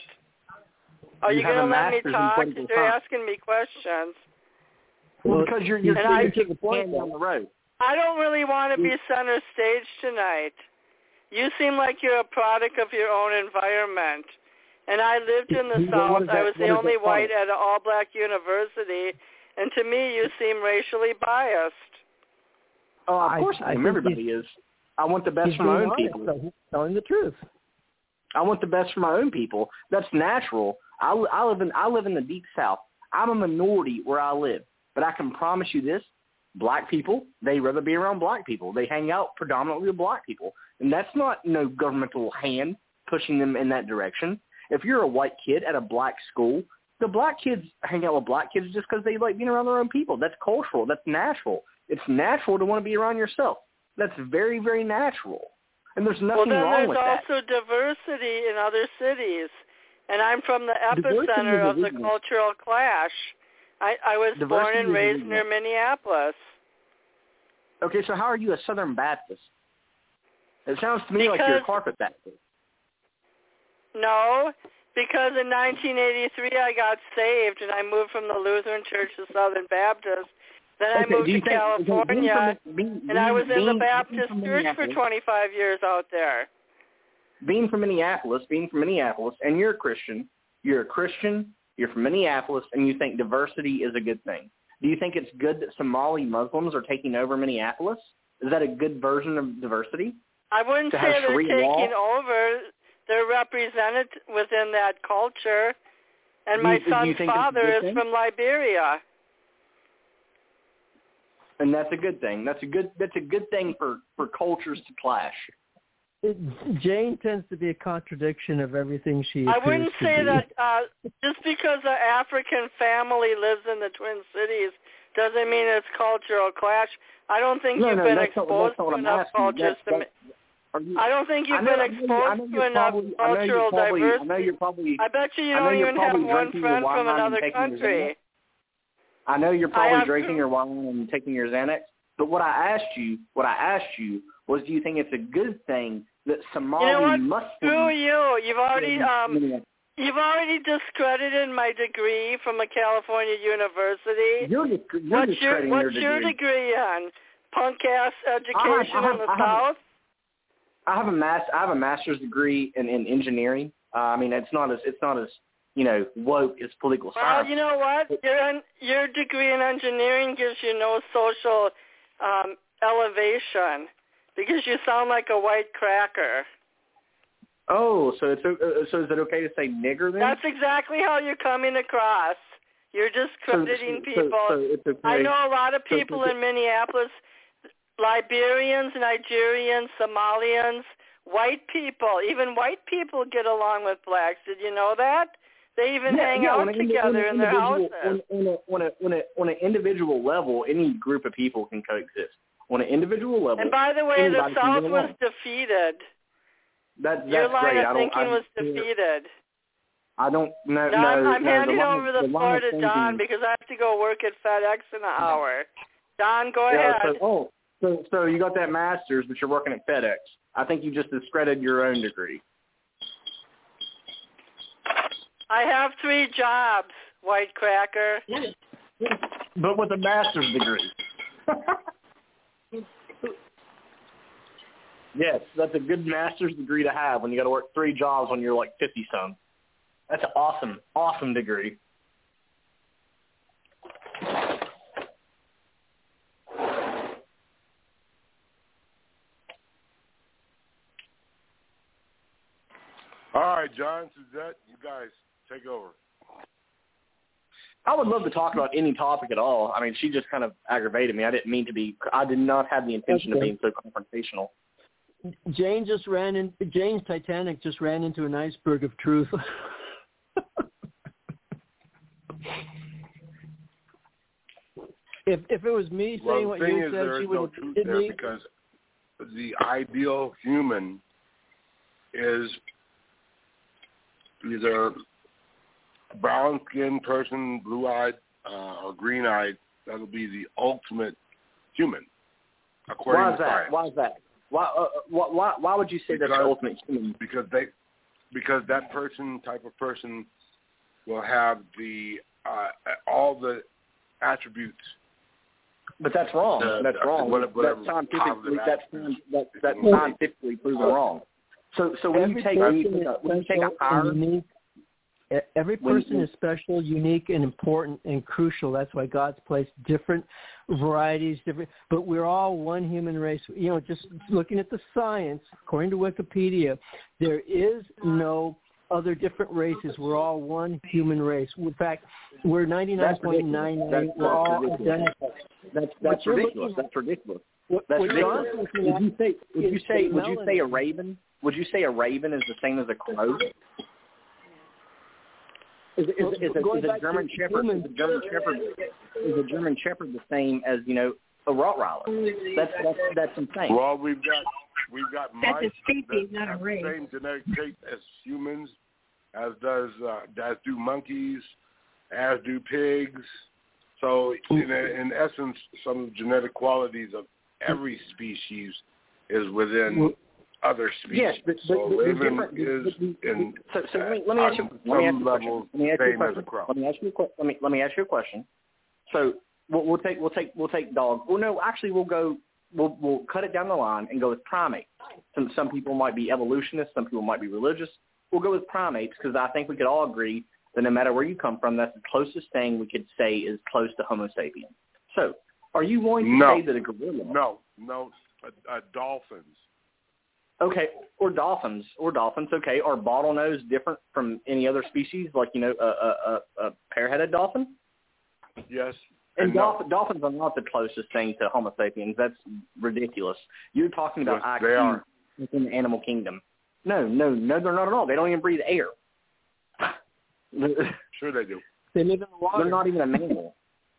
Are You you, have going to a let me master's in talk? political You're science. asking me questions. Well, because you're you're And I- taking the can down the road. I don't really want to be center stage tonight. You seem like you're a product of your own environment. And I lived in the Well, what South. is that- I was what the is only that white product? at an all-black university. And to me, you seem racially biased. Oh, of I- course I I am. think Everybody is. I want the best He's for my being own honest, people. so he's telling the truth. I want the best for my own people. That's natural. I, I live in I live in the deep South. I'm a minority where I live, but I can promise you this: black people, they rather be around black people. They hang out predominantly with black people, and that's not no governmental hand pushing them in that direction. If you're a white kid at a black school, the black kids hang out with black kids just because they like being around their own people. That's cultural. That's natural. It's natural to want to be around yourself. That's very, very natural. And there's nothing well, then wrong there's with that. also diversity in other cities. And I'm from the Diversity epicenter is of the illegal. cultural clash. I, I was Diversity born and is raised illegal. near Minneapolis. Okay, so how are you a Southern Baptist? It sounds to me like you're a Because- carpet Baptist. No, because in nineteen eighty-three I got saved and I moved from the Lutheran Church to Southern Baptist. Then I Okay, moved do you to think, okay, being California, from, being, and I was being, in the being Baptist from Church for Minneapolis- twenty-five years out there. Being from Minneapolis, being from Minneapolis, and you're a Christian, you're a Christian, you're from Minneapolis, and you think diversity is a good thing. Do you think it's good that Somali Muslims are taking over Minneapolis? Is that a good version of diversity? I wouldn't To say have they're Sharia law? taking over. They're represented within that culture. And Do my you- do you son's think it's a father good is thing? from Liberia. And that's a good thing. That's a good that's a good thing for, for cultures to clash. It, Jane tends to be a contradiction of everything she I appears wouldn't to say be. that uh, just because an African family lives in the Twin Cities doesn't mean it's cultural clash. I don't think No, you've no, been that's not- exposed that's not what to I'm enough asking. cultures That's- to. that's- are you- I don't think you've I know- been I know you- I exposed know to you're enough probably- I know you're cultural probably- diversity. I know you're probably. I bet you you I know don't you're even have probably one drinking friend your from wine and another taking your country. Xanax. I know you're I probably have drinking to- your wine and taking your Xanax. But what I asked you, what I asked you was, do you think it's a good thing that Somali You know what? Muslims? Screw you. You've already um, Yeah. you've already discredited my degree from a California university. You're, you're what's your discrediting What's your your degree. degree on? Punk ass education I have- in the I have- South? I have a mas- I have a master's degree in, in engineering. Uh, I mean, it's not as it's not as you know woke as political Well, science. you know what? Your en- your degree in engineering gives you no social um, elevation because you sound like a white cracker. Oh, so it's uh, so is it okay to say nigger then? That's exactly how you're coming across. You're discrediting so, people. So, so it's okay. I know a lot of So- people so- in Minneapolis, Liberians, Nigerians, Somalians, white people. Even white people get along with blacks. Did you know that? They even yeah, hang yeah, out on an indi- together on an in their individual- houses. On, on, a, on, a, on, a, on an individual level, any group of people can coexist. On an individual level. And by the way, the anybody can South get was along. defeated. That, that's Your line great. of I don't, thinking I, was defeated. I don't no No, no. I'm, I'm no, handing the line, over the, the floor to thinking, Don because I have to go work at FedEx in an hour. Don, go yeah, ahead. So, oh, so so you got that master's, but you're working at FedEx. I think you just discredited your own degree. I have three jobs, white cracker. But with a master's degree. Yes, that's a good master's degree to have when you got to work three jobs when you're like fifty-some. That's an awesome, awesome degree. All right, John, Suzette, you guys take over. I would love to talk about any topic at all. I mean, she just kind of aggravated me. I didn't mean to be. I did not have the intention Okay. of being so confrontational. Jane just ran in. Jane's Titanic just ran into an iceberg of truth. if if it was me Well, saying the what thing you is, said, there she is would no have truth hit there me. because the ideal human is either a brown-skinned person, blue-eyed, uh, or green-eyed. That'll be the ultimate human, according Why is to that? science. Why is that? Why, uh, why, why, why would you say that's the Because- ultimate human? Because they, because that person, type of person, will have the uh, all the attributes. But that's wrong. Uh, that's wrong. whatever- whatever that's scientifically, positive that's, attributes that's, that's you can- scientifically proven wrong. So, so when Every you take when you person take a, is when you take a special higher, and unique. E- Every When- person when- is special, unique, and important and crucial. That's why God's placed different varieties, different. But we're all one human race. You know, just looking at the science, according to Wikipedia, there is no other different races. We're all one human race. In fact, we're ninety-nine point nine nine. We're all identical. That's What that's you're ridiculous. looking- That's ridiculous. What, That's what ridiculous. John's looking Would at you say? Would you is say? the Would you say a melanin. raven? Would you say a raven is the same as a crow? Is, is, is, is, Going is a back German to Shepherd? humans. Is a German Shepherd? Is a German Shepherd the same as you know a Rottweiler? That's that's that's insane. Well, we've got we've got That's mice a species, that not a have race. the same genetic trait as humans, as does uh, as do monkeys, as do pigs. So, in, in essence, some of the genetic qualities of every species is within other species. Yes, but, but, so but the raven different. is but- in so, so let me let me ask you. on Let me ask some you a question. level Let me ask you a same as a question. crow. Let me ask you a que- let me let me ask you a question. So we'll, we'll take we'll take we'll take dog. Well, no, actually, we'll go. We'll we'll cut it down the line and go with primates. Some some people might be evolutionists. Some people might be religious. We'll go with primates because I think we could all agree that no matter where you come from, that's the closest thing we could say is close to Homo sapien. So, are you going to No. say that a gorilla? No, no, uh, uh, dolphins. Okay, or dolphins, or dolphins. Okay, are bottlenose different from any other species, like you know, a a, a, a pair-headed dolphin? Yes. And no. dolphin, dolphins are not the closest thing to Homo sapiens. That's ridiculous. You're talking about Yes, I they Q are. within the animal kingdom. No, no, no, they're not at all. They don't even breathe air. Sure they do. They live in the water. They're not even a mammal.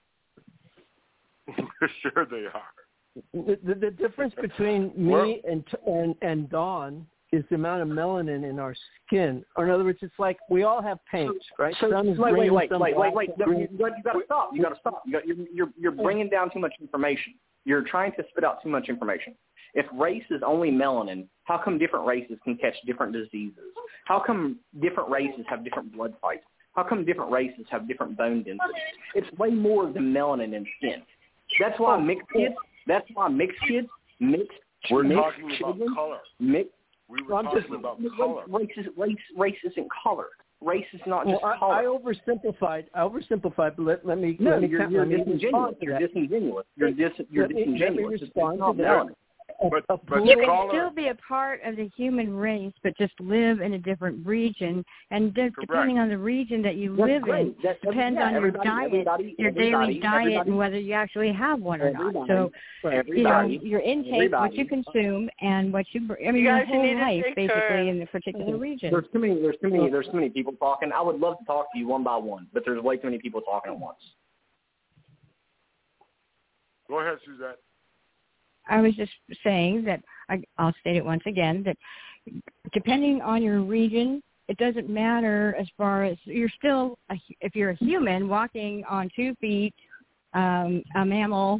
Sure they are. The, the, the difference between me Well- and and and Dawn is the amount of melanin in our skin. Or in other words, it's like we all have paint, right? So Some is wait, green, wait, wait, some wait, black, wait, wait. some No, green. you, you got to stop. You got to stop. You got, you're, you're, you're bringing down too much information. You're trying to spit out too much information. If race is only melanin, how come different races can catch different diseases? How come different races have different blood types? How come different races have different bone density? It's way more than melanin in skin. That's why mixed kids. That's why mixed kids, mixed, We're mixed talking about children, color. mixed. We were Well, I'm talking just- about Race, color. race, is, race, race isn't color. Race is not Well, just I, color. I oversimplified. I oversimplied. But let, let me No, let me, you're, count- you're let me disingenuous. respond to You're that. disingenuous. You're, dis, you're Let me- let me disingenuous. It's- respond it's not to that. melanin. A, But- a but poodle- You can Caller. still be a part of the human race, but just live in a different region. And de- Correct. depending on the region that you That's live great. in, That- depends yeah, on your everybody- diet, everybody- your daily everybody- diet, everybody- and whether you actually have one or not. Everybody- So, you know, everybody- your intake, everybody- what you consume, and what you, br- I mean, You your guys whole need to life, take basically, turns. in the particular region. There's too many. There's too many. There's too many people talking. I would love to talk to you one by one, but there's way too many people talking at once. Go ahead, Suzette. I was just saying that I, I'll state it once again that depending on your region, it doesn't matter as far as you're still, a, if you're a human walking on two feet, um, a mammal,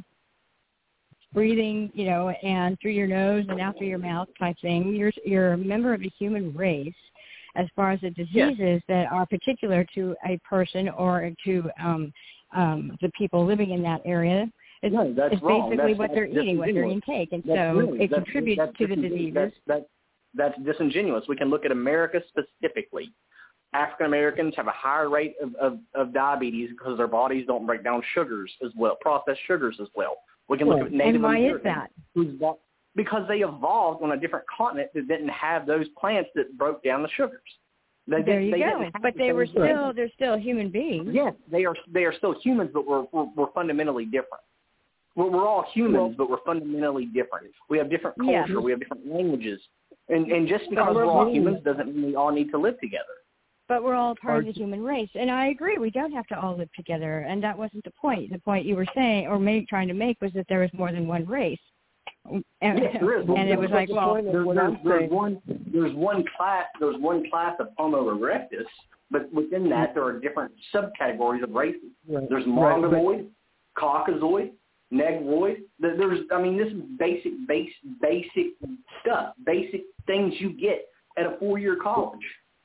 breathing, you know, and through your nose and out through your mouth type thing, you're, you're a member of the human race as far as the diseases yes. that are particular to a person or to um, um, the people living in that area. It's, no, that's it's wrong. basically that's, what that's they're eating, what their intake, and that's so really, it contributes that's, that's to the diseases. That's, that's, that's disingenuous. We can look at America specifically. African Americans have a higher rate of, of, of diabetes because their bodies don't break down sugars as well, processed sugars as well. We can look well, at Native and why Americans. Is that? Who's, because they evolved on a different continent that didn't have those plants that broke down the sugars. They there did, you they go. But they were still things. they're still human beings. Yes, they are. They are still humans, but we're we're, we're fundamentally different. We're, we're all humans, well, but we're fundamentally different. We have different culture. Yeah. We have different languages, and and just because we're, we're all humans doesn't mean we all need to live together. But we're all part of the human race, and I agree. We don't have to all live together, and that wasn't the point. The point you were saying or make, trying to make was that there was more than one race. And, yes, there is. and it was like, well, there's, there's, there's one, there's one class, there's one class of Homo erectus, but within that there are different subcategories of races. Right. There's Mongoloid, right. Caucasoid, Negroid. There's, I mean, this is basic, base, basic stuff, basic things you get at a four-year college.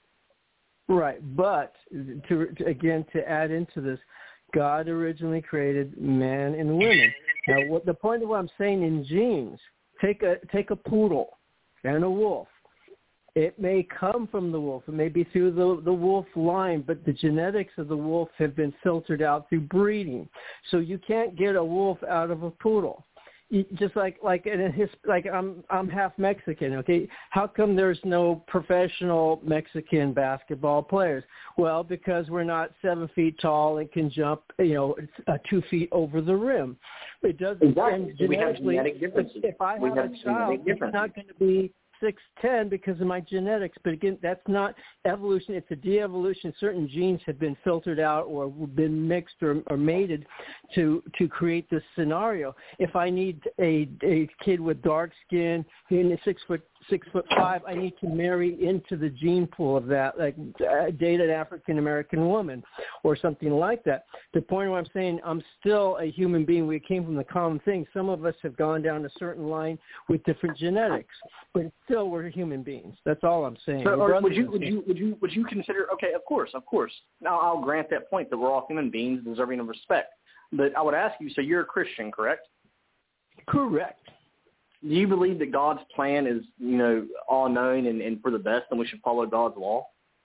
Right, but to, to again to add into this, God originally created man and women. Now, what the point of what I'm saying in genes, take a take a poodle and a wolf. It may come from the wolf. It may be through the the wolf line, but the genetics of the wolf have been filtered out through breeding. So you can't get a wolf out of a poodle. You, just like like in a his, like I'm I'm half Mexican. Okay, how come there's no professional Mexican basketball players? Well, because we're not seven feet tall and can jump, you know, uh, two feet over the rim. It doesn't. Exactly. And we have genetic if, differences. if I we have, have a child, it's not going to be six ten because of my genetics. But again, that's not evolution. It's a de-evolution. Certain genes have been filtered out or been mixed or, or mated to to create this scenario. If I need a a kid with dark skin and six foot six foot five, I need to marry into the gene pool of that, like uh, date an African American woman or something like that. The point of what I'm saying, I'm still a human being. We came from the common thing. Some of us have gone down a certain line with different genetics, but still we're human beings. That's all I'm saying. So, or would you would you would you would you consider? Okay, of course, of course. Now I'll grant that point that we're all human beings deserving of respect. But I would ask you. So you're a Christian, correct? Correct. Do you believe that God's plan is, you know, all-knowing and, and for the best, and we should follow God's law?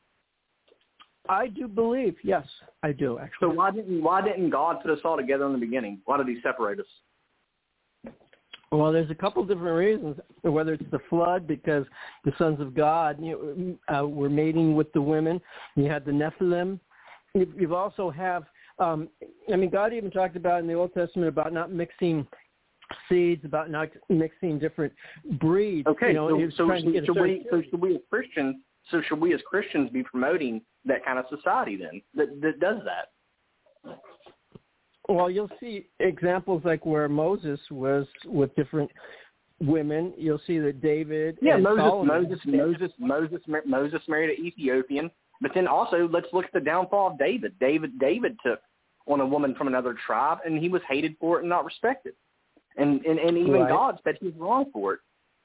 I do believe, yes, I do, actually. So why didn't why didn't God put us all together in the beginning? Why did he separate us? Well, there's a couple different reasons, whether it's the flood, because the sons of God you know, uh, were mating with the women. You had the Nephilim. You, you've also have, um, I mean, God even talked about in the Old Testament about not mixing seeds, about not mixing different breeds. Okay, you know, so, he was so, trying to get should a we, so should we as Christians, so should we as Christians be promoting that kind of society then that, that does that? Well, you'll see examples like where Moses was with different women. You'll see that David. Yeah, and Moses, Solomon, Moses, Moses, Moses, Moses married an Ethiopian. But then also, let's look at the downfall of David. David, David took on a woman from another tribe, and he was hated for it and not respected. And and, and even right. God said he was wrong for it.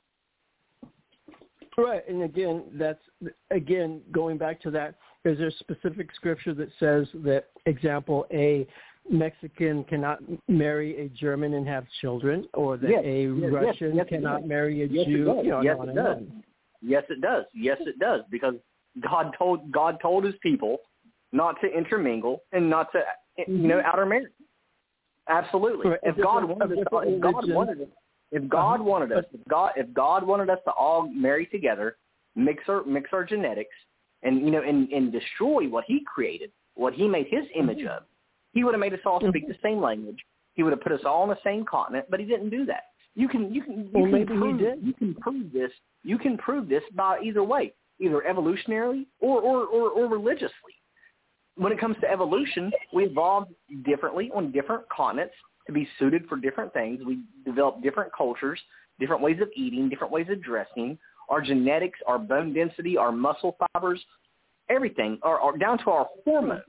Right, and again, that's again going back to that. Is there a specific scripture that says that, example, a Mexican cannot marry a German and have children, or that yes, a yes, Russian yes, cannot yes, marry a yes, Jew? It You know, yes, on it and does. on. Yes, it does. Yes, it does. Because God told God told His people not to intermingle and not to you know intermarry. Absolutely. Right. If God wanted us, if God wanted us, if God wanted us, if God if God wanted us to all marry together, mix our mix our genetics, and you know, and, and destroy what He created, what He made His image of, He would have made us all speak the same language. He would have put us all on the same continent, but He didn't do that. You can you can you well, can maybe prove he did. you can prove this you can prove this by either way, either evolutionarily or or, or, or religiously. When it comes to evolution, we evolved differently on different continents to be suited for different things. We developed different cultures, different ways of eating, different ways of dressing, our genetics, our bone density, our muscle fibers, everything, or, or down to our hormones.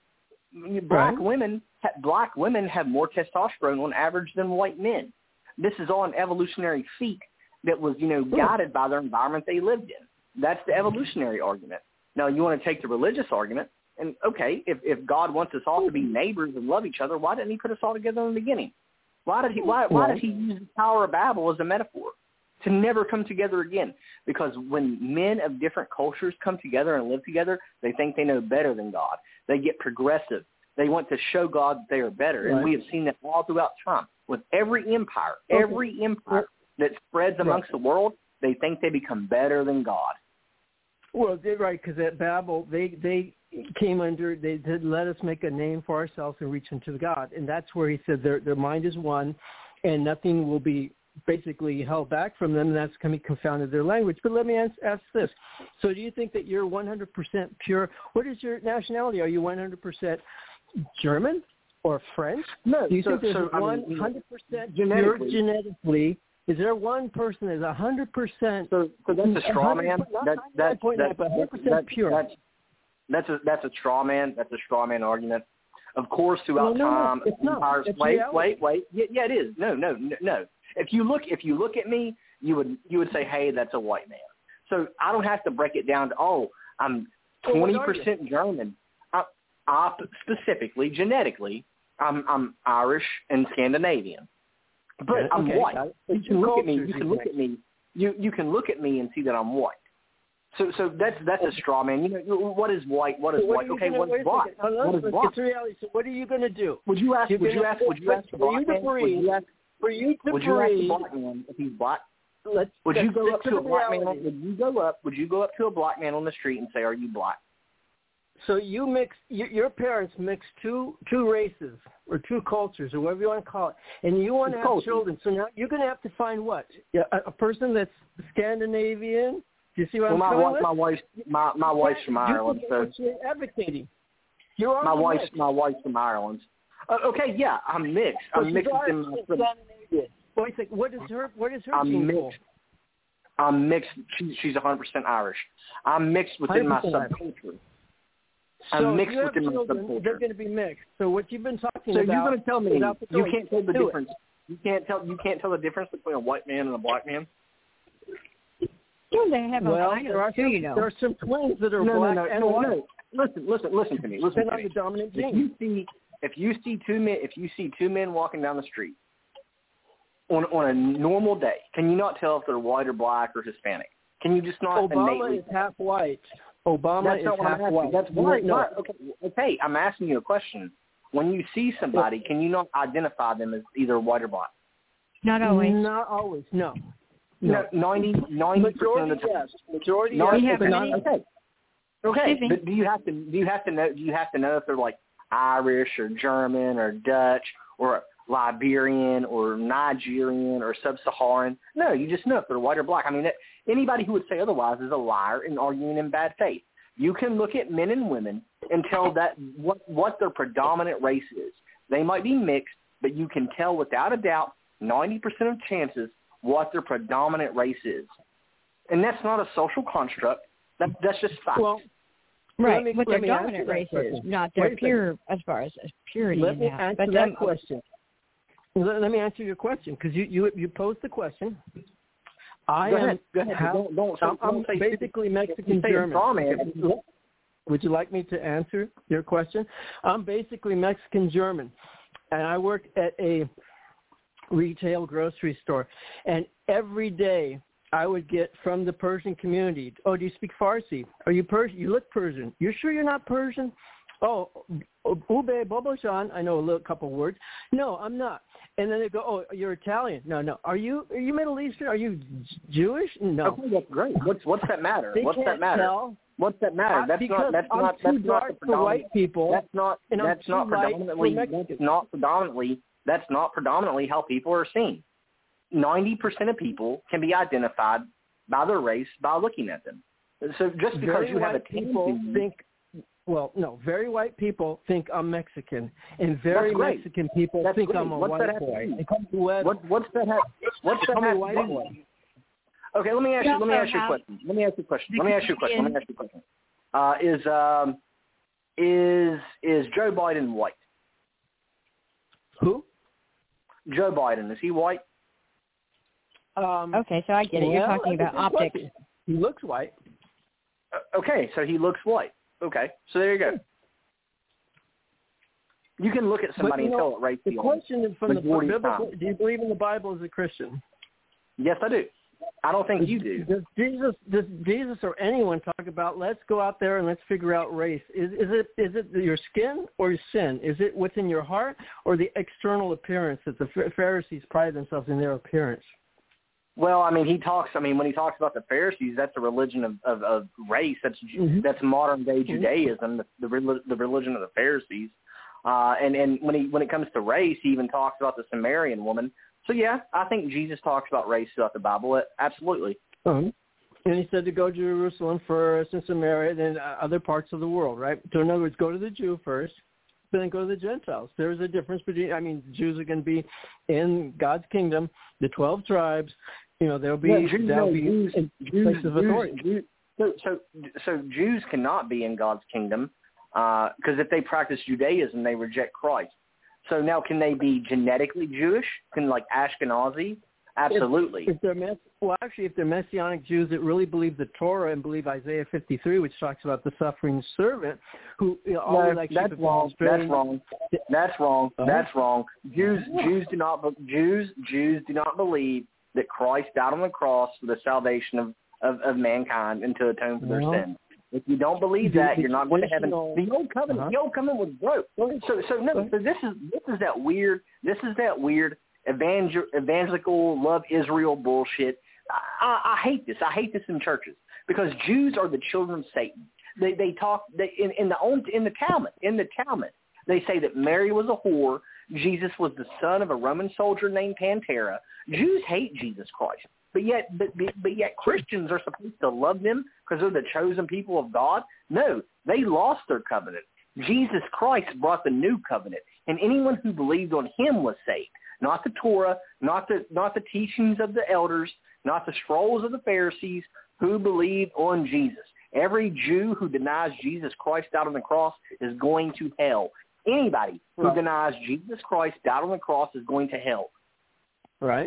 Black right. women, black women have more testosterone on average than white men. This is all an evolutionary feat that was, you know, guided by their environment they lived in. That's the evolutionary argument. Now, you want to take the religious argument, and okay, if, if God wants us all to be neighbors and love each other, why didn't he put us all together in the beginning? Why did he why, why did he use the Tower of Babel as a metaphor? To never come together again. Because when men of different cultures come together and live together, they think they know better than God. They get progressive. They want to show God that they are better. Right. And we have seen that all throughout time. With every empire, okay. every empire that spreads amongst right. the world, they think they become better than God. Well, they're right, because at Babel, they, they came under, they said, let us make a name for ourselves and reach into God. And that's where he said their, their mind is one, and nothing will be basically held back from them, and that's going to be confounded their language. But let me ask, ask this. So do you think that you're one hundred percent pure? What is your nationality? Are you one hundred percent German or French? No. Do you so, think there's so, one hundred percent I mean, pure genetically, genetically? Is there one person that's one hundred percent? So, so that's a straw man. That, that, that, that, one hundred percent that, pure. That's, that's, a, that's a straw man. That's a straw man argument. Of course, throughout no, no, time, no, it's empires. It's wait, reality. wait, wait. Yeah, yeah, it is. No, no, no, no. If you look, if you look at me, you would you would say, hey, that's a white man. So I don't have to break it down to, oh, I'm twenty percent German. I, I specifically, genetically, I'm I'm Irish and Scandinavian, but okay. I'm white. You can look at me. You you can look at me. You you can look at me and see that I'm white. So so that's that's a straw man. You know, what is white? What is so what white? Okay, gonna, what is black? Oh, no, what is black? It's reality. So what are you going to do? Would you ask? You're would you gonna, ask? Would you ask? For you to breathe. For you to Would you ask breathe. a black man if he's black? Let's, would let's you go up to a black reality. man? Would you go up? Would you go up to a black man on the street and say, "Are you black?" So you mix. You, your parents mix two two races or two cultures or whatever you want to call it, and you want to have culture. children. So now you're going to have to find what a, a person that's Scandinavian. Do you see what well, I'm my, saying? My wife's my my wife's from Ireland, so you're advocating. You're my wife's mixed. my wife's from Ireland. Uh, okay, yeah, I'm mixed. So I'm mixed in my. Scandinavian. Wait a second. What is her? What is her I'm gene mixed. pool? I'm mixed. She, she's one hundred percent Irish. I'm mixed within my subculture. I'm so mixed you within my children, subculture. They're going to be mixed. So what you've been talking so about? So you're going to tell me you can't tell the Do difference. It. You can't tell. You can't tell the difference between a white man and a black man. Well, they have well, a there are too, some, you know. There are some twins that are no, black no, no, and no, white. no. Listen, listen, listen to me. Listen to on me. the dominant if gene. you see, if you see two men, if you see two men walking down the street on on a normal day, can you not tell if they're white or black or Hispanic? Can you just not? Obama innately... is half white. Obama That's is not what half I'm asking. white. That's why. No. why okay, okay, I'm asking you a question. When you see somebody, can you not identify them as either white or black? Not always. Not always. No. No, ninety ninety percent of the time. Yes. Majority ninety, yes. We have okay. okay. Okay, Excuse me. but do you have to do you have to know do you have to know if they're like Irish or German or Dutch or Liberian or Nigerian or Sub-Saharan? No, you just know if they're white or black. I mean, anybody who would say otherwise is a liar and arguing in bad faith. You can look at men and women and tell that what what their predominant race is. They might be mixed, but you can tell without a doubt, ninety percent of chances, what their predominant race is. And that's not a social construct. That, that's just fact. Well, right, me, what their me dominant race is, not their pure, as far as purity let in me that. answer But that um, question. Let, let me answer your question, because you, you you posed the question. I go am ahead. Go ahead. How, don't, don't, I'm, don't I'm say basically Mexican German. German. Would you like me to answer your question? I'm basically Mexican German, and I work at a retail grocery store, and every day I would get from the Persian community, oh, do you speak Farsi? Are you Persian? You look Persian. You're sure you're not Persian? Oh, Ube Bobojan, I know a little couple words. No, I'm not. And then they go, oh, you're Italian. No, no. Are you are you Middle Eastern? Are you Jewish? No. Okay, that's great. What's what's that matter? They what's can't that matter? Tell. What's that matter? That's because not that's I'm not too that's not dark the for white people. That's not and that's I'm not too light predominantly for Mexicans. that's not predominantly that's not predominantly how people are seen. Ninety percent of people can be identified by their race by looking at them. So just because very you have a white people tendency, think, well, no, very white people think I'm Mexican, and very Mexican people that's think great. I'm a what's white that boy. Have They call me West. What, what's that have? What's They that call me have white to do? boy. Okay, let me ask you. Let me ask you a have- question. Let me ask you a question. Let me ask you a question. Let me Canadian- ask you a question. Uh, is um is is Joe Biden white? Who? Joe Biden, is he white? Um, Okay, so I get it. You're well, talking that's about a good optics. question. He looks white. Uh, okay, so he looks white. Okay, so there you go. You can look at somebody But, you and know, tell what race the he is. question is from the majority of biblical. time. Do you believe in the Bible as a Christian? Yes, I do. I don't think you do. Does Jesus, does Jesus or anyone talk about let's go out there and let's figure out race? Is, is it is it your skin or your sin? Is it within your heart or the external appearance that the Pharisees pride themselves in their appearance? Well, I mean, he talks. I mean, when he talks about the Pharisees, that's a religion of, of, of race. That's Mm-hmm. that's modern day Judaism, the the, the religion of the Pharisees. Uh, and and when he when it comes to race, he even talks about the Samaritan woman. So yeah, I think Jesus talks about race throughout the Bible. Absolutely. Uh-huh. And he said to go to Jerusalem first, and Samaria, then uh, other parts of the world, right? So in other words, go to the Jew first, then go to the Gentiles. There's a difference between. I mean, Jews are going to be in God's kingdom, the twelve tribes. You know, there'll be Yeah, Jews, there'll no, be Jews, in Jews, place of authority. Jews, Jews, so, so, so Jews cannot be in God's kingdom because uh, if they practice Judaism, they reject Christ. So now, can they be genetically Jewish? Can like Ashkenazi? Absolutely. If, if they're mess, well, actually, if they're Messianic Jews that really believe the Torah and believe Isaiah fifty-three, which talks about the suffering servant, who you know, always No, like that's wrong. That's wrong. That's wrong. Uh-huh. That's wrong. Jews, Jews do not. Jews, Jews do not believe that Christ died on the cross for the salvation of, of, of mankind and to atone for their Well, sins. If you don't believe the- that, the you're not going to heaven. traditional- The old covenant, Uh-huh. the old covenant was broke. So, so no. So this is this is that weird. This is that weird evangel, evangelical love Israel bullshit. I, I, I hate this. I hate this in churches because Jews are the children of Satan. They they talk they, in in the own in the Talmud in the Talmud. They say that Mary was a whore. Jesus was the son of a Roman soldier named Pantera. Jews hate Jesus Christ. But yet, but, but yet Christians are supposed to love them because they're the chosen people of God? No, they lost their covenant. Jesus Christ brought the new covenant, and anyone who believed on him was saved. Not the Torah, not the not the teachings of the elders, not the scrolls of the Pharisees, who believed on Jesus. Every Jew who denies Jesus Christ died on the cross is going to hell. Anybody who Right. denies Jesus Christ died on the cross is going to hell. Right.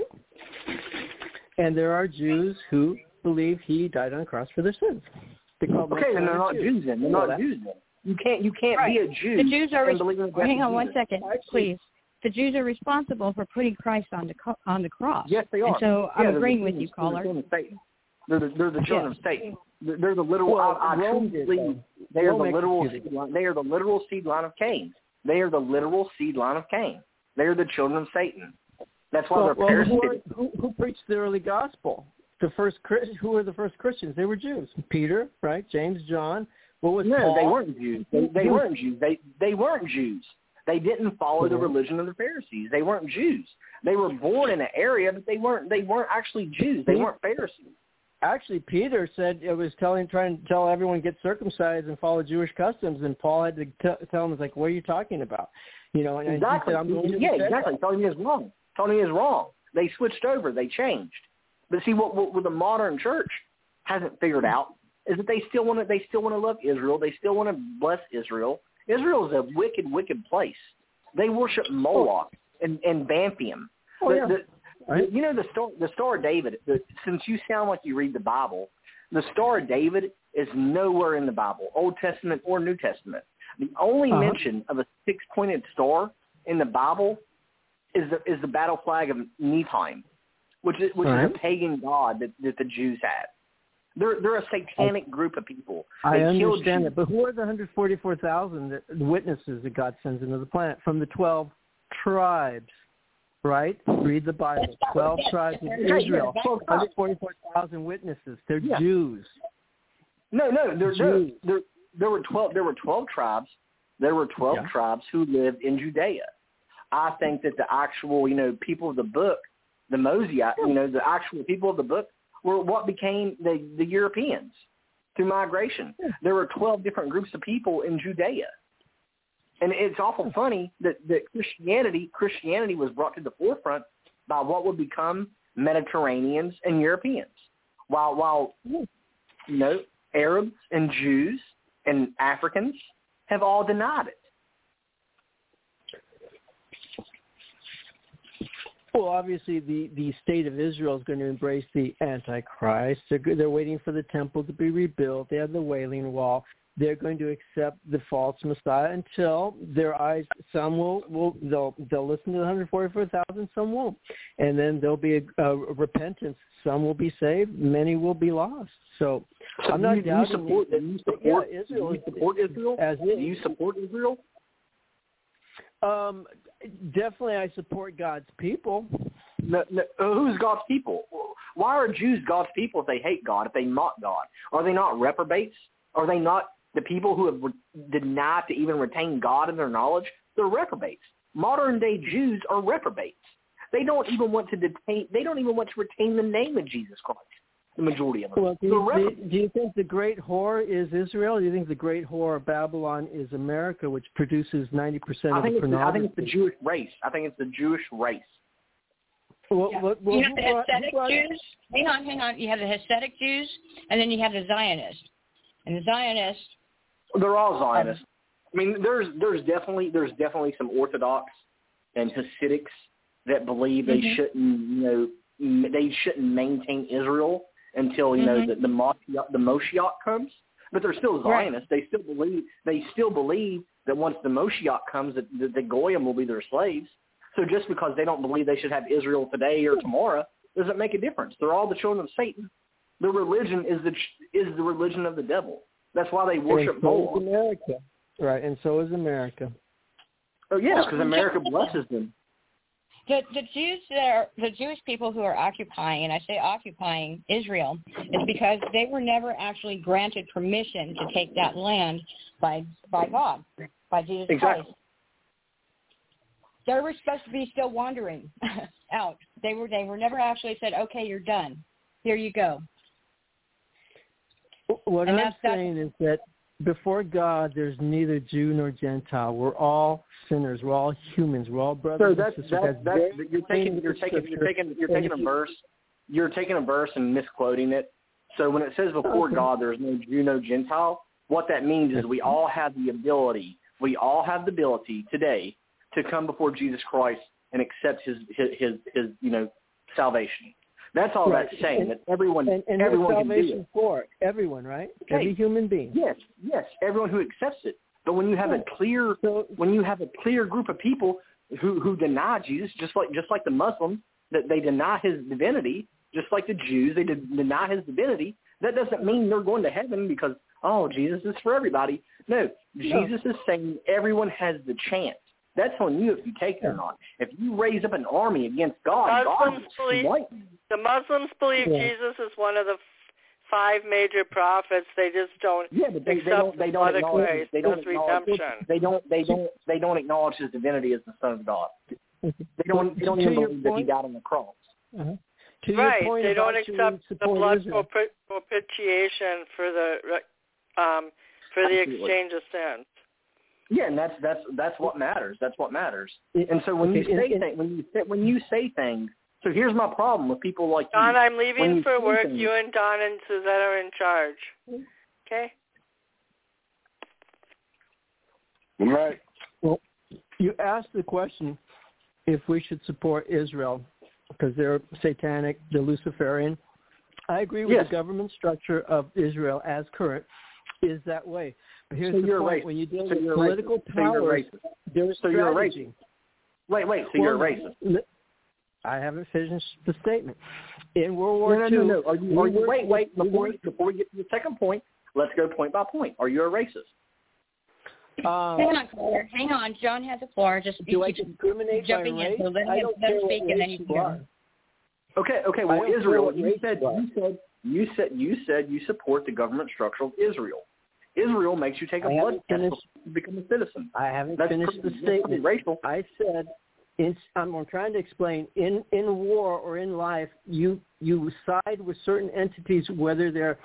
And there are Jews who believe he died on the cross for their sins. They call them Okay, then they're Messianic not Jews then. They're You know not that. Jews then. You can't you can't Right. be a Jew. The Jews are. and believe in the death Hang of on one Jesus. second, please. The Jews are responsible for putting Christ on the co- on the cross. Yes, they are. And so Yeah, I'm they're agreeing the with you, children- caller. They're the children of Satan. They're the, they're the children Yes. of Satan. They're, they're the literal. Well, I, I Rome truly did, believe though. they are the Rome literal. executed Seed line, they are the literal seed line of Cain. They are the literal seed line of Cain. They are the children of Satan. That's why Well, they're well, parasitic. who, are, who, who preached the early gospel? The first Chris- who were the first Christians? They were Jews. Peter, right? James, John. What was No, Paul? they weren't Jews. They, they weren't Jews. They they weren't Jews. They didn't follow the Mhm. religion of the Pharisees. They weren't Jews. They were born in an area, but they weren't they weren't actually Jews. They weren't Pharisees. Actually, Peter said it was telling, trying to tell everyone get circumcised and follow Jewish customs, and Paul had to t- tell him, "Was like, what are you talking about?" You know, and Exactly. he said, "I'm going to yeah, the exactly. Tony is wrong. Tony is wrong. They switched over. They changed. But see, what, what, what the modern church hasn't figured out is that they still want to. They still want to love Israel. They still want to bless Israel. Israel is a wicked, wicked place. They worship Moloch and, and Banthium. Oh, The- yeah. the- Right. You know the Star, the Star of David. The, since you sound like you read the Bible, the Star of David is nowhere in the Bible, Old Testament or New Testament. The only Uh-huh. mention of a six-pointed star in the Bible is the, is the battle flag of Nephilim, which is which Right. is a pagan god that, that the Jews had. They're they're a satanic group of people. I They killed understand Jews. that, but who are the one hundred forty-four thousand that, the witnesses that God sends into the planet from the twelve tribes? Right? Read the Bible. Twelve tribes of Israel. one hundred forty-four thousand witnesses. They're Yeah. Jews. No, no, there, there, Jews. there, there were twelve. There were twelve tribes. There were twelve Yeah. tribes who lived in Judea. I think that the actual, you know, people of the book, the Mosaic, you know, the actual people of the book were what became the the Europeans through migration. There were twelve different groups of people in Judea, and it's awful funny that that Christianity Christianity was brought to the forefront by what would become Mediterraneans and Europeans. while while you know Arabs and Jews and Africans have all denied it. Well, obviously, the, the state of Israel is going to embrace the Antichrist. They're, they're waiting for the temple to be rebuilt. They have the Wailing Wall. They're going to accept the false Messiah until their eyes, some will, will they'll, they'll listen to the one hundred forty-four thousand, some won't. And then there'll be a, a repentance. Some will be saved. Many will be lost. So, so I'm not do you, doubting do you support, that, do you support, yeah, Israel, do you support Israel? As do you support Israel? Um, definitely, I support God's people. No, no, who's God's people? Why are Jews God's people if they hate God, if they mock God? Are they not reprobates? Are they not the people who have re- denied to even retain God in their knowledge? They're reprobates. Modern-day Jews are reprobates. They don't even want to detain. They don't even want to retain the name of Jesus Christ. The majority of them. Well, do you, do, do you think the great whore is Israel? Or do you think the great whore of Babylon is America, which produces ninety percent of the pornography? I think it's the Jewish race. I think it's the Jewish race. Well, yeah. what, well, you have the brought, Hasidic brought, Jews. Hang on, hang on. You have the Hasidic Jews, and then you have the Zionists. And the Zionists, they're all Zionists. Um, I mean, there's there's definitely there's definitely some Orthodox and Hasidics that believe they mm-hmm. shouldn't, you know, they shouldn't maintain Israel until, you know, mm-hmm. the the Moshiach, the Moshiach comes. But they're still Zionists. Right. They still believe they still believe that once the Moshiach comes, that the, the Goyim will be their slaves. So just because they don't believe they should have Israel today or tomorrow doesn't make a difference. They're all the children of Satan. Their religion is the is the religion of the devil. That's why they worship Moloch. So is America, right? And so is America. Oh yes, because America blesses them. The the Jews that are the Jewish people who are occupying, and I say occupying Israel, is because they were never actually granted permission to take that land by by God, by Jesus exactly. Christ. They were supposed to be still wandering out. They were they were never actually said, okay, you're done. Here you go. What and I'm that's, saying that's, is that before God, there's neither Jew nor Gentile. We're all sinners. We're all humans. We're all brothers so that's, and sisters. That's, that's, that's, you're taking you're taking you're taking you're taking a verse. You're taking a verse and misquoting it. So when it says before okay. God, there's no Jew, no Gentile. What that means is we all have the ability. We all have the ability today to come before Jesus Christ and accept his his his, his you know salvation. That's all right. that's saying. And, that everyone and, and everyone can do salvation it. For everyone, right? Okay. Every human being. Yes, yes, everyone who accepts it. But when you have a clear so, when you have a clear group of people who who deny Jesus, just like just like the Muslims, that they deny his divinity, just like the Jews, they de- deny his divinity. That doesn't mean they're going to heaven because oh, Jesus is for everybody. No, no. Jesus is saying everyone has the chance. That's on you if you take it or not. If you raise up an army against God, Muslims God believe, might. the Muslims believe yeah. Jesus is one of the f- five major prophets. They just don't yeah, but they, accept they don't. They don't the acknowledge. grace, They don't his acknowledge. redemption. They don't. They don't. They don't acknowledge his divinity as the Son of God. They don't. They don't even believe that he died on the cross. Uh-huh. To right. Your point they about don't accept the blood propi- propitiation for the um, for the Absolutely. exchange of sins. Yeah, and that's that's that's what matters. That's what matters. And so when okay, you say and, th- when you say, when you say things, so here's my problem with people like you. Don, I'm leaving you for work. Things, you and Don and Suzette are in charge. Okay. All right. Well, you asked the question if we should support Israel because they're satanic, they're Luciferian. I agree with yes. the government structure of Israel as current is that way. But here's so the point: racist. when you deal so with political racist. powers, so there's so strategy. You're a racist. Wait, wait. So well, you're a racist. I haven't finished the statement. In World War no, no, Two, no, no. Are you, are you, we wait, wait. we Before were, we, before we get to the second point, let's go point by point. Are you a racist? Um, hang on, caller. Hang on. John has the floor. Just do I keep discriminate jumping by race? in. So let I him, don't let him care speak, what and then race you you can. are. Okay, okay. Well, Israel, you race said you are. you said you said you said you support the government structure of Israel. Israel makes you take a I blood test finished, to become a citizen. I haven't That's finished pretty, the statement. Racial. I said, in, I'm, I'm trying to explain, in, in war or in life, you you side with certain entities, whether they're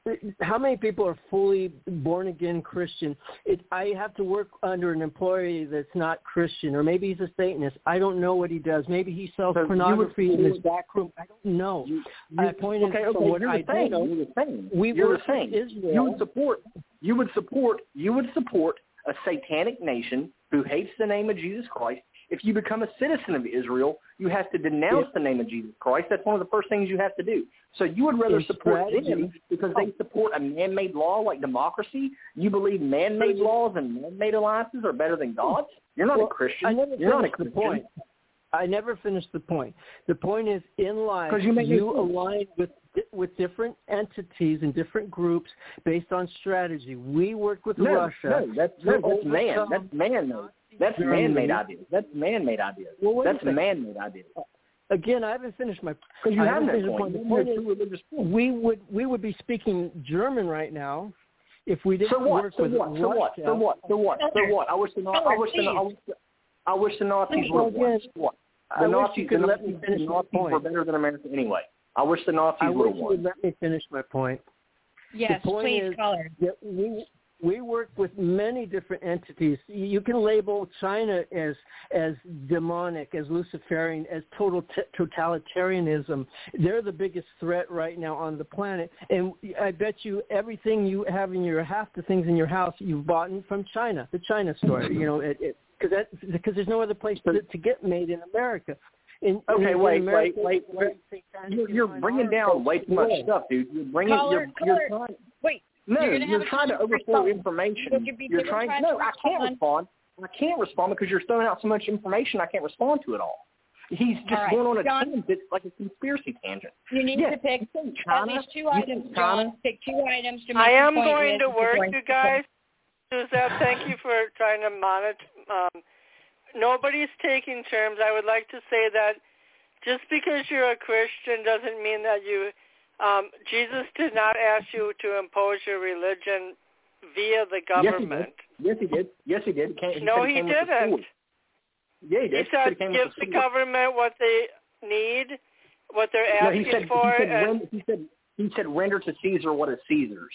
how many people are fully born again Christian? It, I have to work under an employee that's not Christian, or maybe he's a Satanist. I don't know what he does. Maybe he sells so pornography would, in his back room. I don't know. You, you, My point okay, is, okay, from what you're I the same. know, You're the same. we you're work the same. with Israel. You would support. You would support. You would support a satanic nation who hates the name of Jesus Christ. If you become a citizen of Israel, you have to denounce the name of Jesus Christ. That's one of the first things you have to do. So you would rather support them because they support a man-made law like democracy? You believe man-made laws and man-made alliances are better than God's? You're not well, a Christian. I never You're not a finished the Christian. point. I never finished the point. The point is, in life, you, make you align with with different entities and different groups based on strategy. We work with no, Russia. No, that's, no, that's man. That's man-made. That's man-made ideas. That's man-made ideas. Well, that's man-made ideas. Again, I haven't finished my. Because you I haven't finished that point. The point is, we would we would be speaking German right now if we didn't so what? work so with what? Russia. So what? So what? So what? So what? I wish the I wish the I wish the, I wish the Nazis were won. What? The I Nazis, wish you could the let Nazis, me finish the my Nazis point. were better than America anyway. I wish the Nazis I would wish have you won. would let me finish my point. Yes, the point please, is caller. That we we work with many different entities. You can label China as as demonic, as Luciferian, as total t- totalitarianism. They're the biggest threat right now on the planet. And I bet you everything you have in your half the things in your house you've bought from China, the China store. You know, it, it, because that because there's no other place to, to get made in America. In, okay, in, wait, in America, wait, wait, wait. You're, you're bringing down way too much stuff, dude. You're bringing. Caller, you're, caller, you're trying. Wait. No, you're, you're trying to overflow information. You're trying. No, I can't respond. I can't respond because you're throwing out so much information. I can't respond to it all. He's just right. going on a John, tangent, like a conspiracy tangent. You need yes. to pick China, at least two items, John. Pick two items to make I am point going with to work, going you guys. Suzette, thank you for trying to monitor. Um, nobody's taking terms. I would like to say that just because you're a Christian doesn't mean that you, um, Jesus did not ask you to impose your religion via the government. Yes, he did. Yes, he did. Yes, he did. He no, he he didn't. Yeah, he did. He said, he give the government what they need, what they're asking no, he said, for. He said, and, render, he, said, he said, render to Caesar what is Caesar's.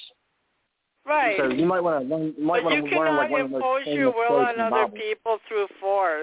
Right. So you might want to learn. You might but want you to learn like cannot one of those impose your will on other Bible. people through force.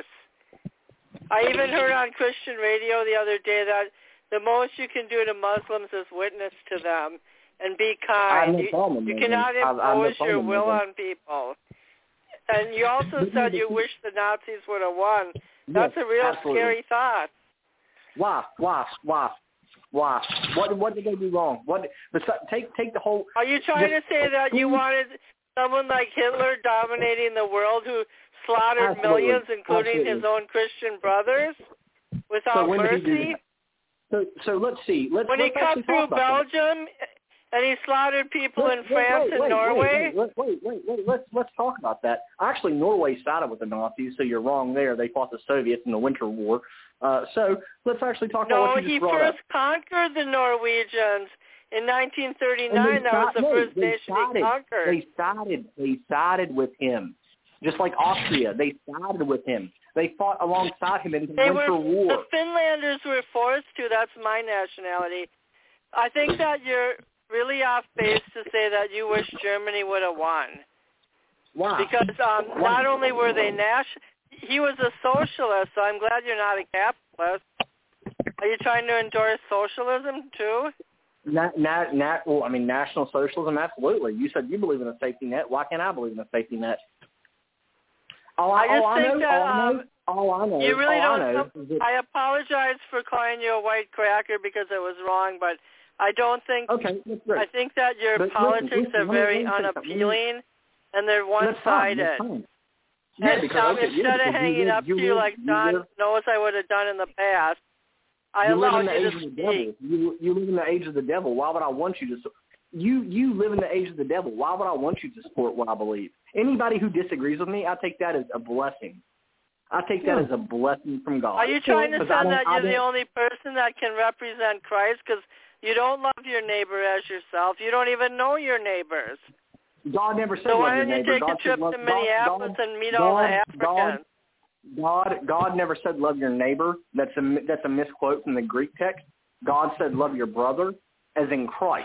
I even heard on Christian radio the other day that the most you can do to Muslims is witness to them and be kind. No you problem, you cannot impose no your will on people. And you also said you wish the Nazis would have won. That's yes, a real absolutely. scary thought. Why? Why? Why? Why? What? What did they do wrong? What? Take take the whole. Are you trying just, to say that you wanted someone like Hitler dominating the world who slaughtered absolutely. millions, including absolutely. his own Christian brothers, without so when mercy? Did he do that? So so let's see. Let's when let's he cut through Belgium and he slaughtered people wait, in wait, France wait, and wait, Norway. Wait, wait, wait, wait, wait. Let's let's talk about that. Actually, Norway sided with the Nazis, so you're wrong there. They fought the Soviets in the Winter War. Uh, so let's actually talk no, about what you just he brought first up. conquered the Norwegians in nineteen thirty-nine. That was the no, first they nation sided, he conquered. They sided. They sided with him, just like Austria. They sided with him. They fought alongside him in the they Winter were, War. The Finlanders were forced to. That's my nationality. I think that you're really off base to say that you wish Germany would have won. Why? Because um, Why? not only were they national, he was a socialist, so I'm glad you're not a capitalist. Are you trying to endorse socialism too? Not, not, not. Well, I mean, national socialism, absolutely. You said you believe in a safety net. Why can't I believe in a safety net? All I, I just all think I know, that all I know, um, all I know, you really all don't. I know Know, is that, I apologize for calling you a white cracker because it was wrong, but I don't think. Okay, that's great. I think that your but politics listen, listen, are very let me, let me unappealing, and they're That's fine, that's one-sided. fine. Yeah, And because um, okay, instead yeah, of because hanging you, up you, to you you like you John live, knows I would have done in the past, I you live allowed in the you age to of the speak. devil. You you live in the age of the devil. Why would I want you to? You you live in the age of the devil. Why would I want you to support what I believe? Anybody who disagrees with me, I take that as a blessing. I take that as a blessing from God. Are you trying to Because say I don't- that I you're the don't- only person that can represent Christ because you don't love your neighbor as yourself? You don't even know your neighbors. God never said So love why your don't you neighbor. take God a trip said love, to Minneapolis God, and meet God, all the God, Africans? God, God never said love your neighbor. That's a that's a misquote from the Greek text. God said love your brother, as in Christ.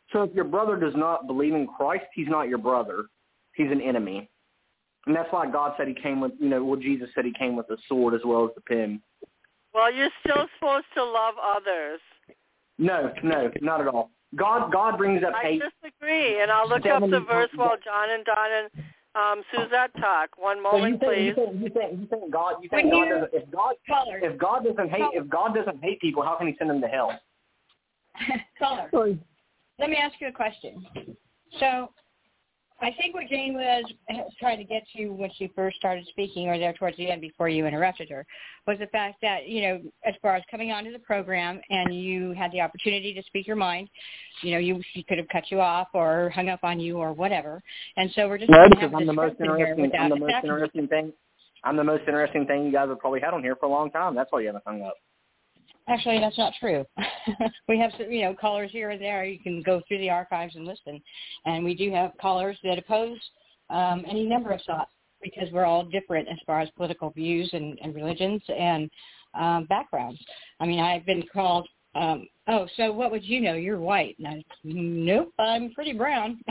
So if your brother does not believe in Christ, he's not your brother. He's an enemy. And that's why God said he came with, you know, well, Jesus said he came with the sword as well as the pen. Well, you're still supposed to love others. No, no, not at all. God God brings up I hate. disagree, and I'll look up the verse while John and Don and um, Suzette talk. One moment, so you think, please. You think, you think, you think God? You think God doesn't? If God, Caller. if God doesn't hate, if God doesn't hate people, how can He send them to hell? Caller, let me ask you a question. So, I think what Jane was trying to get to when she first started speaking, or there towards the end before you interrupted her, was the fact that, you know, as far as coming onto the program and you had the opportunity to speak your mind, you know, you she could have cut you off or hung up on you or whatever. And so we're just no, going to because have I'm the most interesting. I'm the most attacking. interesting thing. I'm the most interesting thing you guys have probably had on here for a long time. That's why you haven't hung up. Actually, that's not true. We have, you know, callers here and there. You can go through the archives and listen. And we do have callers that oppose um, any number of thoughts because we're all different as far as political views and, and religions and um, backgrounds. I mean, I've been called, um, oh, so what would you know? You're white. And I, nope, I'm pretty brown.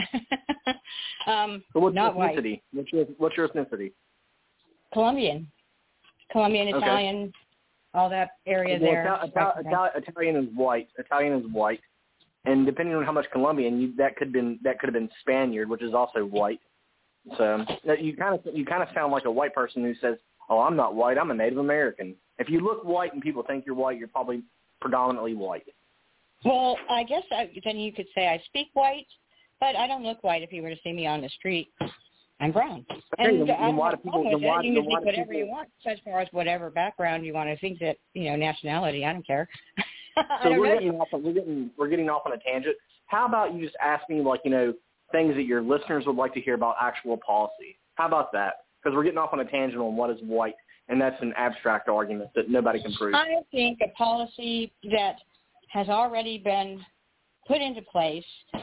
um, so what's not your ethnicity? White. What's your, what's your ethnicity? Colombian. Colombian, Okay. Italian, all that area well, there. Ital- Ital- Italian is white. Italian is white, and depending on how much Colombian, you, that could been that could have been Spaniard, which is also white. So you kind of you kind of sound like a white person who says, "Oh, I'm not white. I'm a Native American." If you look white and people think you're white, you're probably predominantly white. Well, I guess I, then you could say I speak white, but I don't look white if you were to see me on the street. I'm brown. Okay, and then, I don't then have a people, problem with then that. why, You can then speak whatever people, you want as far as whatever background you want to think that, you know, nationality. I don't care. I So don't we're know getting you. off. We're getting we're getting off on a tangent. How about you just ask me, like, you know, things that your listeners would like to hear about actual policy? How about that? Because we're getting off on a tangent on what is white, and that's an abstract argument that nobody can prove. I think a policy that has already been put into place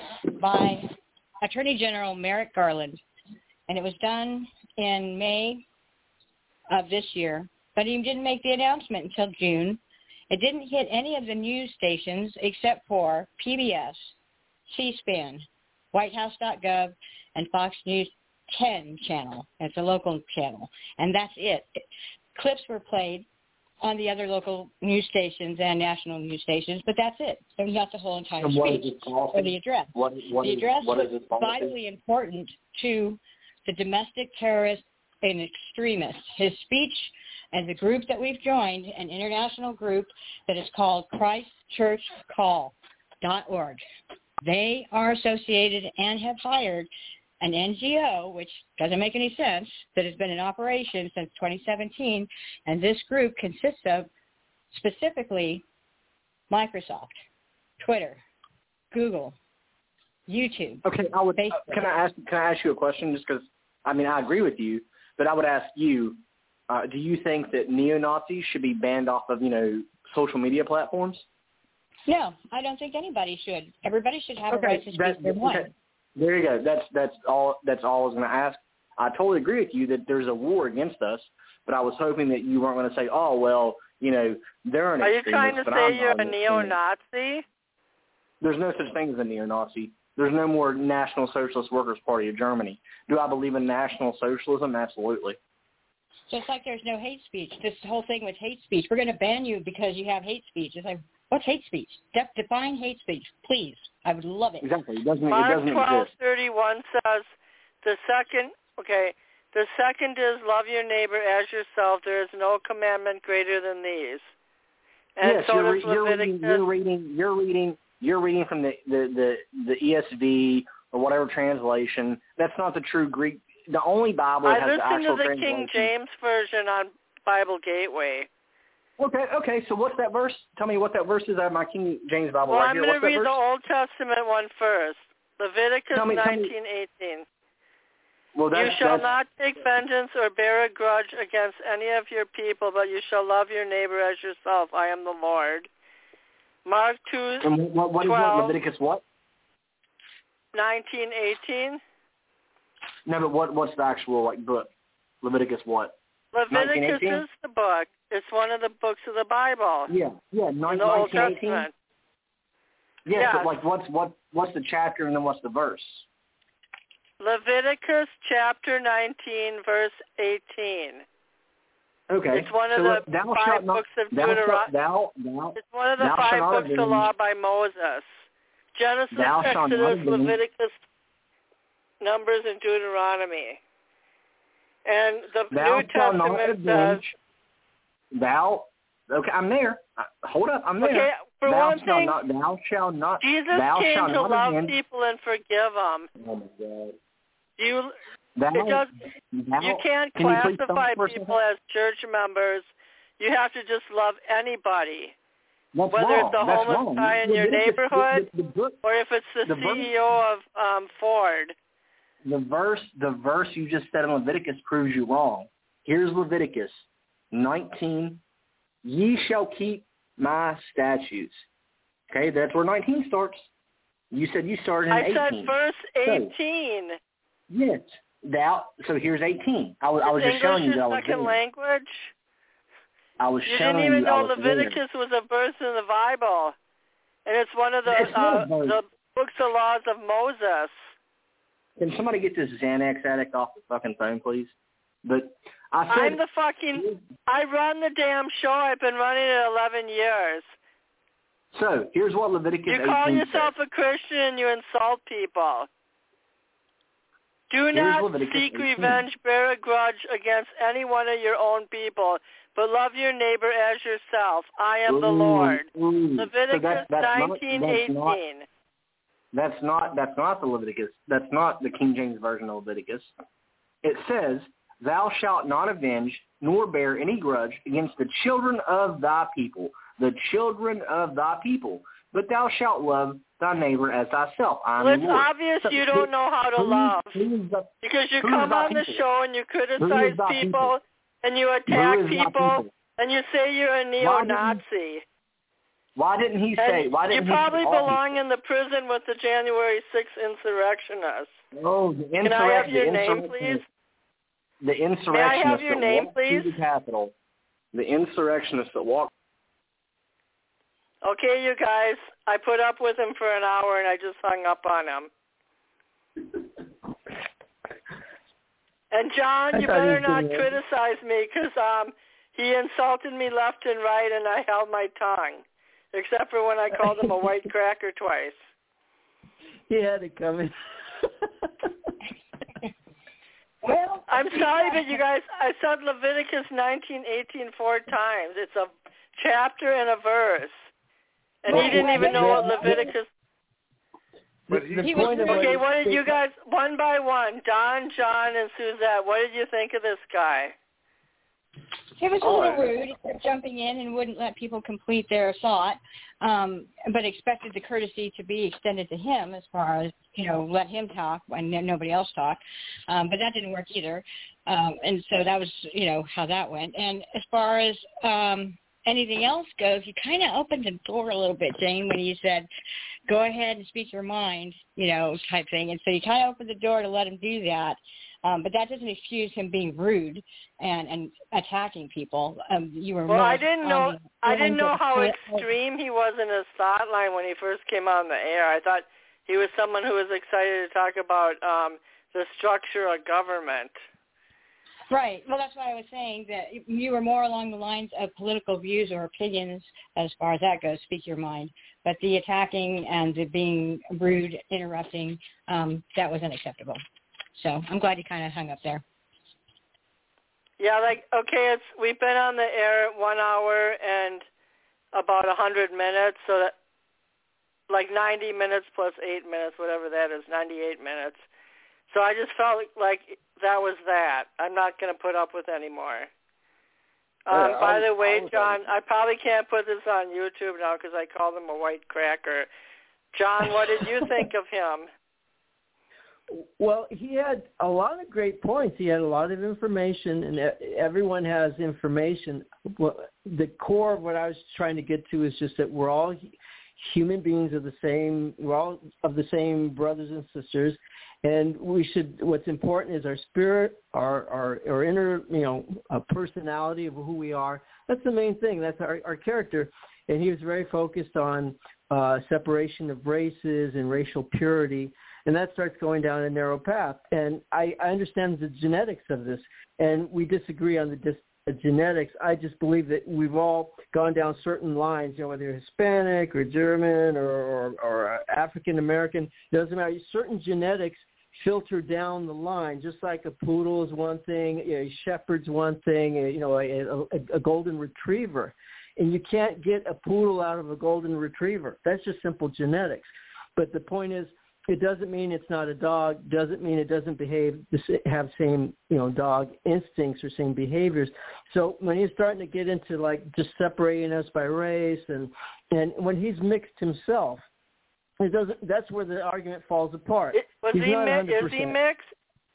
by Attorney General Merrick Garland, and it was done in May of this year, but he didn't make the announcement until June. It didn't hit any of the news stations except for P B S, C-SPAN, White House dot gov, and Fox News ten channel. It's a local channel, and that's it. Clips were played on the other local news stations and national news stations, but that's it. So not the whole entire speech or the address. What, what the is, address what was is vitally important to the domestic terrorists and extremists. His speech and the group that we've joined, an international group that is called Christ Church Call dot org. They are associated and have hired an N G O, which doesn't make any sense, that has been in operation since twenty seventeen, and this group consists of specifically Microsoft, Twitter, Google, YouTube. Okay, I would. Facebook. Can I ask? Can I ask you a question? Just because, I mean, I agree with you, but I would ask you: uh, do you think that neo-Nazis should be banned off of, you know, social media platforms? No, I don't think anybody should. Everybody should have Okay, a right to speak that, their mind. okay. There you go. That's that's all. That's all I was going to ask. I totally agree with you that there's a war against us, but I was hoping that you weren't going to say, "Oh, well, you know, they're an Are you extremist." trying to but say I'm you're not a an neo-Nazi? There's no such thing as a neo-Nazi. There's no more National Socialist Workers' Party of Germany. Do I believe in National Socialism? Absolutely. Just like there's no hate speech. This whole thing with hate speech, we're going to ban you because you have hate speech. It's like, what's hate speech? De- define hate speech, please. I would love it. Exactly. It doesn't, it Mark doesn't twelve exist. thirty-one says the second, okay, the second is love your neighbor as yourself. There is no commandment greater than these. And yes, so you're, does you're, Leviticus. reading, you're reading. You're reading. You're reading from the, the, the, the E S V or whatever translation. That's not the true Greek. The only Bible that I has the listened actual to the translation. King James version on Bible Gateway. Okay, okay. So what's that verse? Tell me what that verse is out of my King James Bible Well, right I'm here. going What's to that read verse? the Old Testament one first. Leviticus Tell me- tell me- nineteen eighteen. Well, that's, You shall that's, not take vengeance or bear a grudge against any of your people, but you shall love your neighbor as yourself. I am the Lord. Mark two, and what, what is twelve, what? Leviticus what? nineteen eighteen. No, but what what's the actual like book? Leviticus what? Leviticus is the book. It's one of the books of the Bible. Yeah, yeah, in the Old nineteen eighteen. Testament. Yes, Yes. but like what's what what's the chapter and then what's the verse? Leviticus chapter nineteen, verse eighteen. Okay. It's one of so the thou five shalt not, books of thou shalt, Deuteronomy. thou, thou, It's one of the thou five shalt not books of avenge- law by Moses. Genesis, Thou shalt not Exodus, avenge- Leviticus, Numbers, and Deuteronomy. And the Thou New shalt not Testament says, avenge- Thou, okay, I'm there. Uh, Hold up, I'm there. okay, for thou one shalt thing, not, thou shalt not, Jesus thou came shalt to not love avenge- people and forgive them. Oh my God. You, Thou, it does, thou, you can't can you please classify stop for a second? people as church members. You have to just love anybody. That's Whether wrong. it's the That's homeless wrong. guy in your Leviticus- neighborhood, the, the, the book, or if it's the, the C verse- E O of um, Ford. The verse, the verse you just said in Leviticus proves you wrong. Here's Leviticus nineteen. Ye shall keep my statutes. Okay, that's where nineteen starts. You said you started in I eighteen. said verse eighteen. So, yes. Thou. So here's eighteen. I was, I was Is just showing you English that I your was second there. language? I was You showing didn't even you know I was there. Leviticus was a verse in the Bible, and it's one of the It's not uh, a verse. the books of laws of Moses. Can somebody get this Xanax addict off the fucking phone, please? But I said, I'm the fucking. I run the damn show. I've been running it eleven years. So here's what Leviticus You call eighteen yourself says. a Christian and you insult people. Do Here's not Leviticus seek eighteen. revenge, bear a grudge against any one of your own people, but love your neighbor as yourself. I am the Ooh, Lord. ooh. Leviticus so that's, that's nineteen eighteen. Not, that's, not, that's not that's not the Leviticus. That's not the King James version of Leviticus. It says, "Thou shalt not avenge nor bear any grudge against the children of thy people, the children of thy people, but thou shalt love thy neighbor as thyself." I am Well, the it's Lord. obvious So, you don't know how to who- love who is the, because you who is come thy on the people? show and you Who criticize is thy people, people? and you Who attack is thy people, people? and you say you're a neo-Nazi. Why didn't he say? And Why didn't you he probably say all belong in the prison with the January sixth insurrectionists. people? Oh, the Can I have insurrec- your the name, insurrectionists- please? The insurrectionists have your that name, walked please? through the Capitol. The insurrectionists that walked. Okay, you guys, I put up with him for an hour and I just hung up on him. And John, I you thought he better was not gonna- criticize me because um, he insulted me left and right and I held my tongue, except for when I called him a white cracker twice. He had it coming. Well, I'm sorry, but you guys, I said Leviticus nineteen eighteen four times. It's a chapter and a verse. And he Right, didn't right. even know what Yeah. Leviticus... But The- he, the He was point of Okay, what what did he- you guys, one by one, Don, John, and Suzette, what did you think of this guy? He was a Oh, little I- rude. He kept jumping in and wouldn't let people complete their thought, um, but expected the courtesy to be extended to him as far as, you know, let him talk when nobody else talked. Um, but that didn't work either. Um, and so that was, you know, how that went. And as far as um, anything else goes, you kind of opened the door a little bit, Jane, when you said, go ahead and speak your mind, you know, type thing. And so you kind of opened the door to let him do that. Um, but that doesn't excuse him being rude and, and attacking people. Um, you were Well, more I didn't know, on the I didn't lines know of- how extreme he was in his thought line when he first came on the air. I thought he was someone who was excited to talk about um, the structure of government. Right. Well, that's why I was saying that you were more along the lines of political views or opinions as far as that goes. Speak your mind. But the attacking and the being rude, interrupting, um, that was unacceptable. So I'm glad you kind of hung up there. Yeah, like, okay, it's we've been on the air one hour and about a hundred minutes, so that like ninety minutes plus eight minutes, whatever that is, ninety-eight minutes. So I just felt like that was that. I'm not going to put up with any more. Um, Yeah, by I was- the way, I was John, on- I probably can't put this on YouTube now because I called him a white cracker. John, what did you think of him? Well, he had a lot of great points. He had a lot of information, and e- everyone has information. Well, the core of what I was trying to get to is just that we're all hu- human beings of the same. We're all of the same brothers and sisters, and we should. What's important is our spirit, our our, our inner, you know, uh, personality of who we are. That's the main thing. That's our, our character. and he was very focused on uh, separation of races and racial purity, and that starts going down a narrow path. And I, I understand the genetics of this, and we disagree on the dis- the genetics. I just believe that we've all gone down certain lines, you know, whether you're Hispanic or German or, or, or African American, doesn't matter. Certain genetics filter down the line, just like a poodle is one thing, you know, a shepherd's one thing, you know, a, a, a golden retriever. And you can't get a poodle out of a golden retriever. That's just simple genetics. But the point is, it doesn't mean it's not a dog. Doesn't mean it doesn't behave, have same, you know, dog instincts or same behaviors. So when he's starting to get into like just separating us by race, and and when he's mixed himself, it doesn't. That's where the argument falls apart. It, was he's he not mi- is he mixed?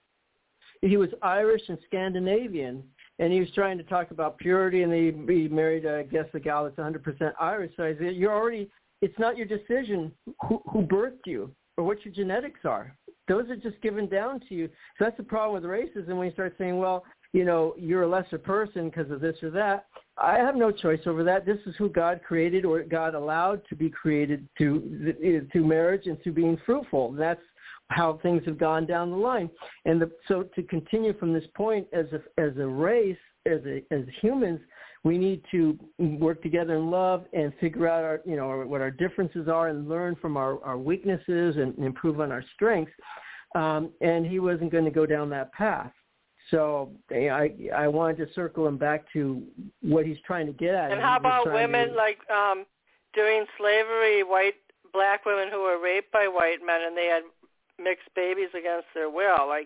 He was Irish and Scandinavian, and he was trying to talk about purity, and he, he married, uh, I guess, a gal that's one hundred percent Irish. So I said, you're already. It's not your decision who, who birthed you or what your genetics are. Those are just given down to you. So that's the problem with racism when you start saying, well, you know, you're a lesser person because of this or that. I have no choice over that. This is who God created or God allowed to be created to to marriage and to being fruitful. That's how things have gone down the line. And the, so to continue from this point as a, as a race, as a, as humans, we need to work together in love and figure out our, you know, what our differences are and learn from our, our weaknesses and improve on our strengths. Um, and he wasn't going to go down that path. So I I wanted to circle him back to what he's trying to get at. And how about women, to, like um, during slavery, white black women who were raped by white men and they had mixed babies against their will? Like,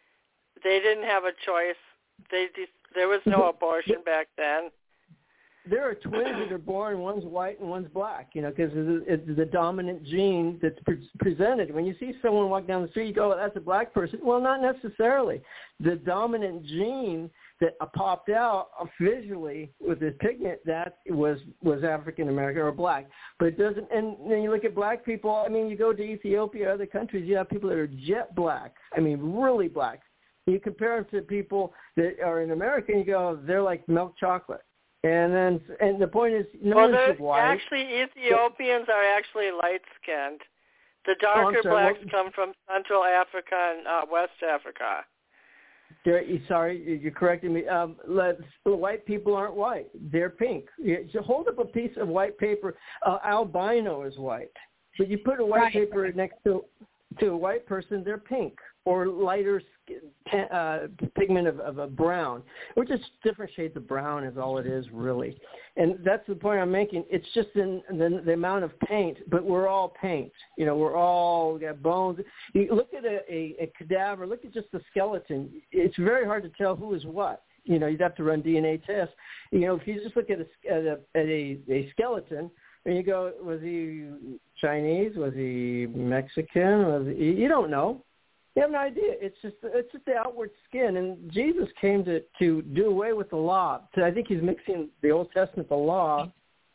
they didn't have a choice. They There was no abortion back then. There are twins that are born, one's white and one's black, you know, because it's the dominant gene that's pre- presented. When you see someone walk down the street, you go, oh, that's a black person. Well, not necessarily. The dominant gene that popped out visually with this pigment, that was, was African-American or black. But it doesn't, and then you look at black people, I mean, you go to Ethiopia or other countries, you have people that are jet black, I mean, really black. You compare them to people that are in America, and you go, they're like milk chocolate. And then, and the point is, no well, one's white. Actually, Ethiopians are actually light-skinned. The darker oh, blacks what? come from Central Africa and uh, West Africa. There, sorry, you're correcting me. Um, let's, white people aren't white. They're pink. You hold up a piece of white paper. Uh, albino is white. But you put a white right. paper next to to a white person, they're pink or lighter skin, uh, pigment of, of a brown, or just different shades of brown is all it is, really. And that's the point I'm making. It's just in the, the amount of paint, but we're all paint. You know, we're all we got bones. You look at a, a, a cadaver, look at just the skeleton. It's very hard to tell who is what. You know, you'd have to run D N A tests. You know, if you just look at a, at a, at a, a skeleton, and you go, was he Chinese? Was he Mexican? Was he, you don't know. You have no idea. It's just it's just the outward skin. And Jesus came to, to do away with the law. So I think he's mixing the Old Testament, the law,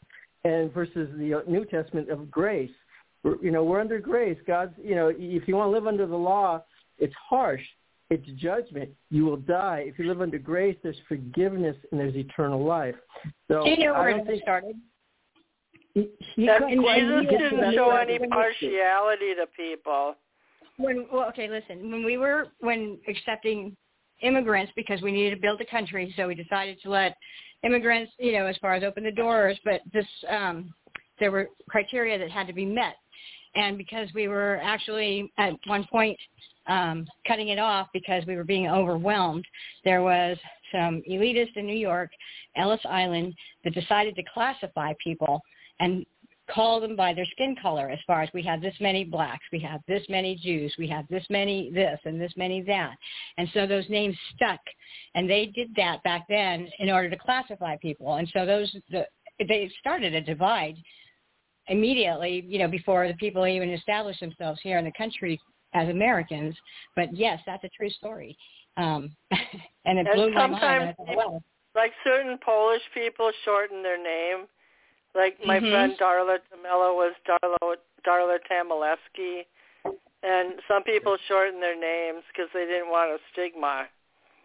and versus the New Testament of grace. We're, you know, we're under grace. God's, you know, if you want to live under the law, it's harsh. It's judgment. You will die. If you live under grace, there's forgiveness and there's eternal life. So Do you know I where don't it think, started? He, he that couldn't quite Jesus get to didn't that show level. any partiality to people. When well, okay, listen. When we were when accepting immigrants because we needed to build a country, so we decided to let immigrants, you know, as far as open the doors. But this, um, there were criteria that had to be met, and because we were actually at one point um, cutting it off because we were being overwhelmed, there was some elitists in New York, Ellis Island, that decided to classify people and call them by their skin color, as far as we have this many blacks, we have this many Jews, we have this many this and this many that. And so those names stuck. And they did that back then in order to classify people. And so those the, they started a divide immediately, you know, before the people even established themselves here in the country as Americans. But yes, that's a true story. Um, and it and blew my mind. Sometimes, I thought, wow. like certain Polish people shorten their name. Like my mm-hmm. friend Darla Tamila was Darla, Darla Tamilewski. And some people shorten their names because they didn't want a stigma.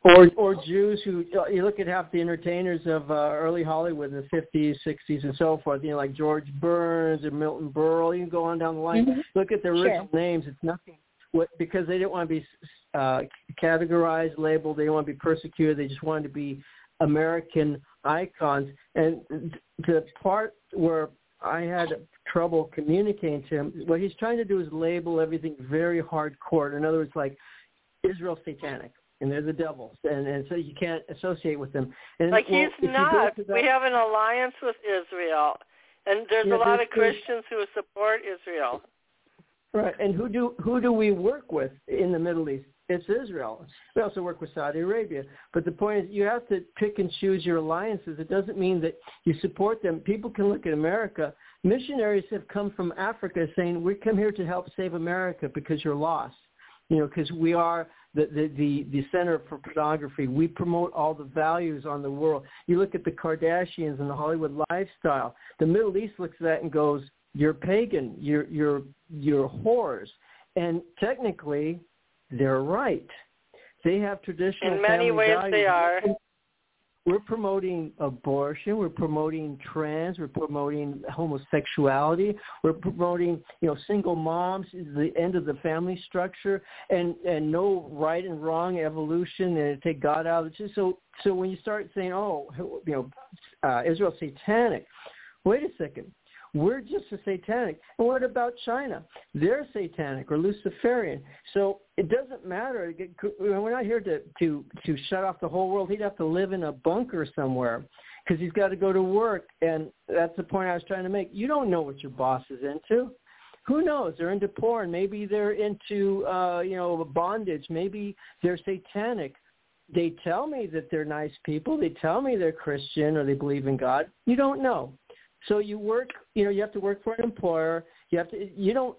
Or or Jews who, you look at half the entertainers of uh, early Hollywood in the fifties, sixties, and so forth, you know, like George Burns and Milton Berle. You can go on down the line. Mm-hmm. Look at their original sure. names. It's nothing. What, because they didn't want to be uh, categorized, labeled. They didn't want to be persecuted. They just wanted to be American icons. And the part where I had trouble communicating to him, what he's trying to do is label everything very hardcore. In other words, like Israel satanic. And they're the devils, and, and so you can't associate with them. And, like well, he's not. That, we have an alliance with Israel, and there's yeah, a lot of Christians who support Israel. Right, and who do who do we work with in the Middle East? It's Israel. We also work with Saudi Arabia. But the point is, you have to pick and choose your alliances. It doesn't mean that you support them. People can look at America. Missionaries have come from Africa saying, we come here to help save America because you're lost. You know, because we are the, the, the, the center for pornography. We promote all the values on the world. You look at the Kardashians and the Hollywood lifestyle. The Middle East looks at that and goes, you're pagan, you're, you're, you're whores. And technically, they're right. They have traditional In many family ways values. They are. We're promoting abortion. We're promoting trans. We're promoting homosexuality. We're promoting, you know, single moms, the end of the family structure, and, and no right and wrong evolution, and take God out of it. So, so when you start saying, oh, you know, uh, Israel's satanic, wait a second. We're just a satanic. And what about China? They're satanic or Luciferian. So it doesn't matter. We're not here to, to, to shut off the whole world. He'd have to live in a bunker somewhere because he's got to go to work. And that's the point I was trying to make. You don't know what your boss is into. Who knows? They're into porn. Maybe they're into, uh, you know, bondage. Maybe they're satanic. They tell me that they're nice people. They tell me they're Christian or they believe in God. You don't know. So you work, you know, you have to work for an employer. You have to, you don't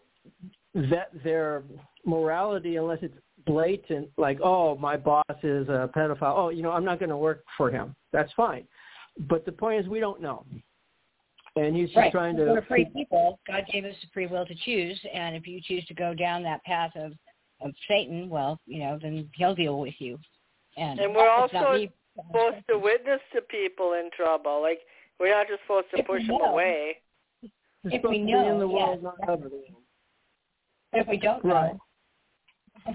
vet their morality unless it's blatant, like, oh, my boss is a pedophile. Oh, you know, I'm not going to work for him. That's fine. But the point is we don't know. And he's just right. trying to. We're free people. God gave us the free will to choose. And if you choose to go down that path of, of Satan, well, you know, then he'll deal with you. And, and we're also supposed to witness to people in trouble. Like, we're not just supposed to if push them away. We're if we know, to be in the world, yes. not over the world. If we don't right. know.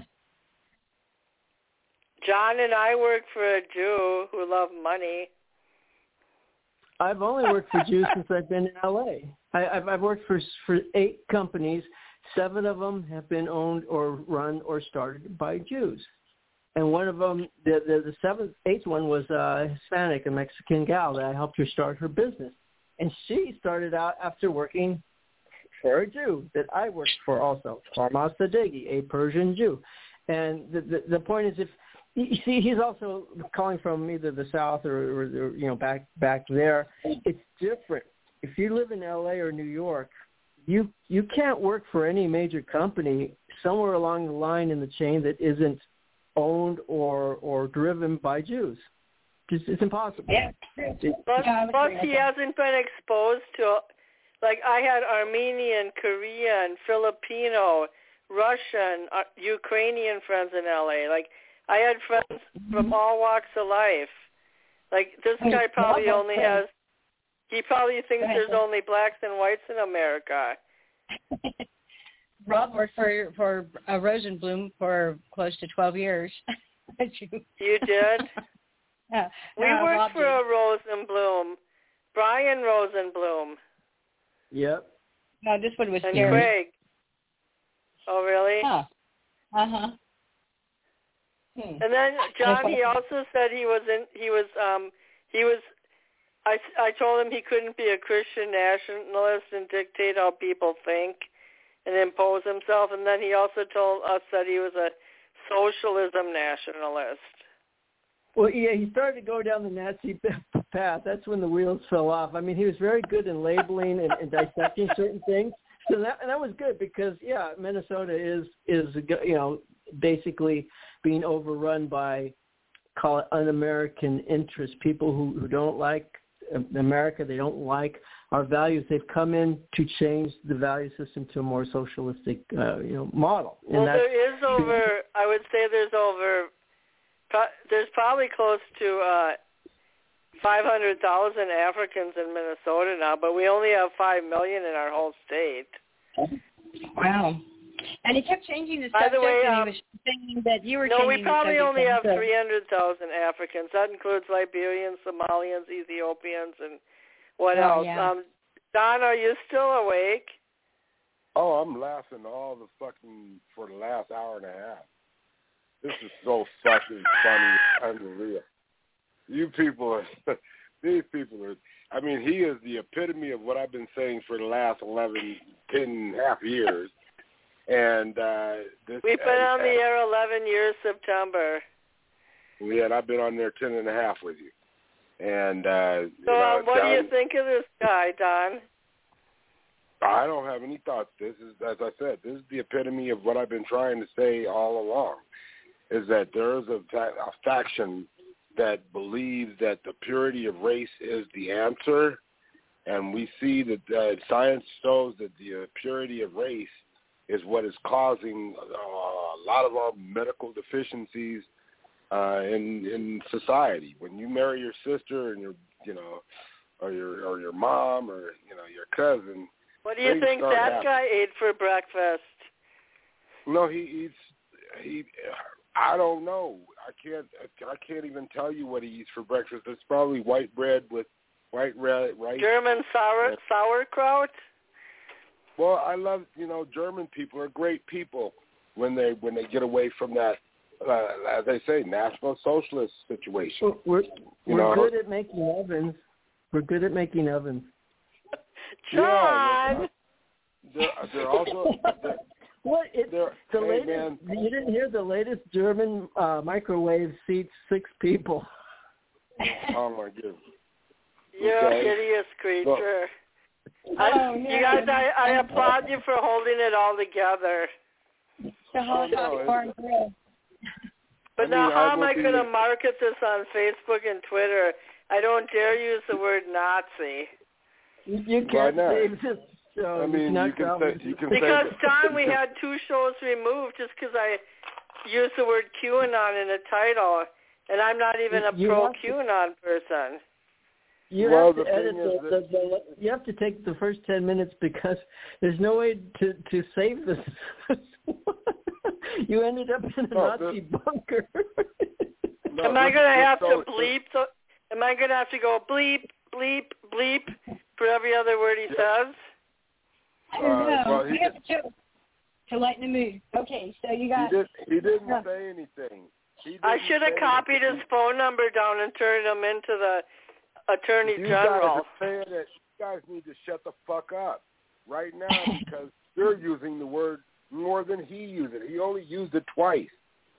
John and I work for a Jew who loved money. I've only worked for Jews since I've been in L A. I, I've, I've worked for for eight companies. Seven of them have been owned or run or started by Jews. And one of them, the, the, the seventh, eighth one was uh, Hispanic, a Mexican gal that I helped her start her business. And she started out after working for a Jew that I worked for also, Farmas Sadeghi, a Persian Jew. And the, the, the point is, if you see, he's also calling from either the South or, or, or you know, back back there. It's different. If you live in L A or New York, you you can't work for any major company somewhere along the line in the chain that isn't owned or or driven by Jews. It's, it's impossible. Yeah. Plus, plus he hasn't been exposed to, like I had Armenian, Korean, Filipino, Russian, uh, Ukrainian friends in L A. Like I had friends from all walks of life. Like this guy probably only has, he probably thinks there's only blacks and whites in America. Rob worked for for uh, Rosenblum for close to twelve years. You did? Yeah. We uh, worked Rob for did. a Rosenblum, Brian Rosenblum. Yep. No, this one was and Gary. Craig. Oh, really? Huh. Uh-huh. Hmm. And then John, he also said he was in, he was, um, he was, I, I told him he couldn't be a Christian nationalist and dictate how people think and impose himself. And then he also told us that he was a socialism nationalist. Well, yeah, he started to go down the Nazi path. That's when the wheels fell off. I mean, he was very good in labeling and, and dissecting certain things. So that and that was good because, yeah, Minnesota is, is you know, basically being overrun by, call it un-American interests, people who, who don't like America, they don't like our values. They've come in to change the value system to a more socialistic, uh, you know, model. And well, there is over, I would say there's over pro- there's probably close to uh, five hundred thousand Africans in Minnesota now, but we only have five million in our whole state. Wow. And he kept changing the By subject, the way, and um, he was saying that you were no, changing we probably the only have subject. three hundred thousand Africans. That includes Liberians, Somalians, Ethiopians, and what Oh, else? yeah. Um, Don, are you still awake? Oh, I'm laughing all the fucking for the last hour and a half. This is so fucking funny, unreal. You people are, these people are, I mean, he is the epitome of what I've been saying for the last eleven, ten and a half years. And uh, this, We've been and, on the air eleven years, September. Yeah, and I've been on there ten and a half with you. And uh, so, you know, um, what Don, do you think of this guy, Don? I don't have any thoughts. This is, as I said, this is the epitome of what I've been trying to say all along, is that there is a, a faction that believes that the purity of race is the answer, and we see that uh, science shows that the uh, purity of race is what is causing uh, a lot of our medical deficiencies uh, in in society. When you marry your sister and your, you know, or your or your mom or you know your cousin. What do you think that happening. guy ate for breakfast? No, he eats. He. I don't know. I can't. I can't even tell you what he eats for breakfast. It's probably white bread with white rice. German sour sauerkraut. Well, I love, you know, German people are great people when they when they get away from that, uh, as they say, National Socialist situation. We're you we're know? good at making ovens. We're good at making ovens. John. Yeah, they're, they're also. They're, what? It, they're, the hey, latest. man. You didn't hear the latest German uh, microwave seats six people. Oh my goodness. You're okay. a hideous creature. Oh, I, no. You guys, I, I applaud you for holding it all together. The Holocaust Oh, no, Bar and Grill. But I mean, now, I how am will I be- going to market this on Facebook and Twitter? I don't dare use the word Nazi. You, you Why can't not? save this show. I mean, Not you can probably- say you can Because, say that- Don, we had two shows removed just because I used the word QAnon in the title, and I'm not even a You have to- pro-QAnon person. You Well, have the to edit thing is the, the, the. You have to take the first ten minutes because there's no way to to save this. You ended up in a No, Nazi bunker. No, am I this- going to this have show- to bleep? The, am I going to have to go bleep, bleep, bleep for every other word he Yeah. says? I don't Uh, know. well, he we have to show to lighten the mood. Okay, so you got. He, did, he didn't Yeah. say anything. He didn't I should have say copied anything. his phone number down and turned him into the Attorney You General. guys are saying that you guys need to shut the fuck up right now because you're using the word more than he used it. He only used it twice.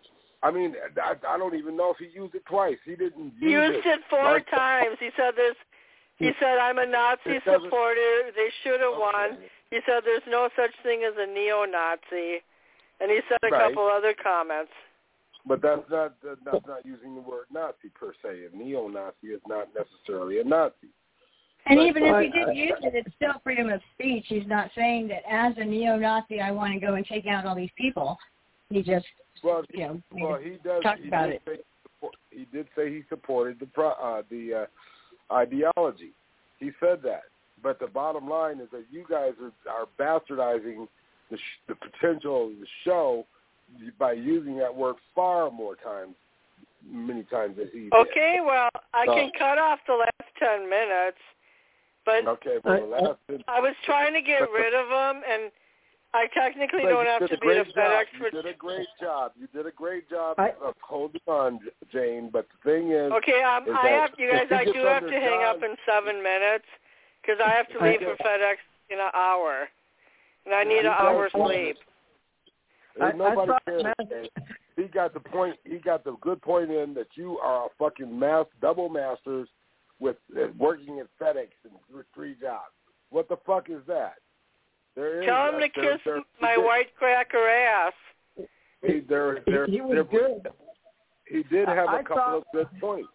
I mean, I, I don't even know if he used it twice. He didn't He use used it four like- times. He said there's. He said I'm a Nazi It doesn't- supporter. They should have Okay. won. He said there's no such thing as a neo-Nazi, and he said a Right. couple other comments. But that's not that's not using the word Nazi per se. A neo-Nazi is not necessarily a Nazi. And But- even if I- he did I- use it, it's still freedom of speech. He's not saying that as a neo-Nazi, I want to go and take out all these people. He just, Well, you know, well, he does. talked he about did it. Say he, support, he did say he supported the pro, uh, the uh, ideology. He said that. But the bottom line is that you guys are, are bastardizing the, sh- the potential of the show by using that word far more times, many times than he did. Okay, well, I So- can cut off the last ten minutes, but Okay, well, the last I was trying to get rid of him, and I technically But don't you have did to a be the great job. FedEx You for. did a great job. You did a great job I- of holding on, Jane. But the thing is, Okay, um, is I that have you guys. if he I gets do have under to hang up John- in seven minutes because I have to I- leave for FedEx in an hour, and I need an I- hour's sleep. There's I- I nobody thought cares. Matt- Jane. He got the point. He got the good point in that you are a fucking mas- double masters with uh, working at FedEx and th- three jobs. What the fuck is that? There is. Tell him uh, to there- kiss there- my there- white cracker ass. He, there, there, He was there- good. He did have I- a I couple thought- of good points.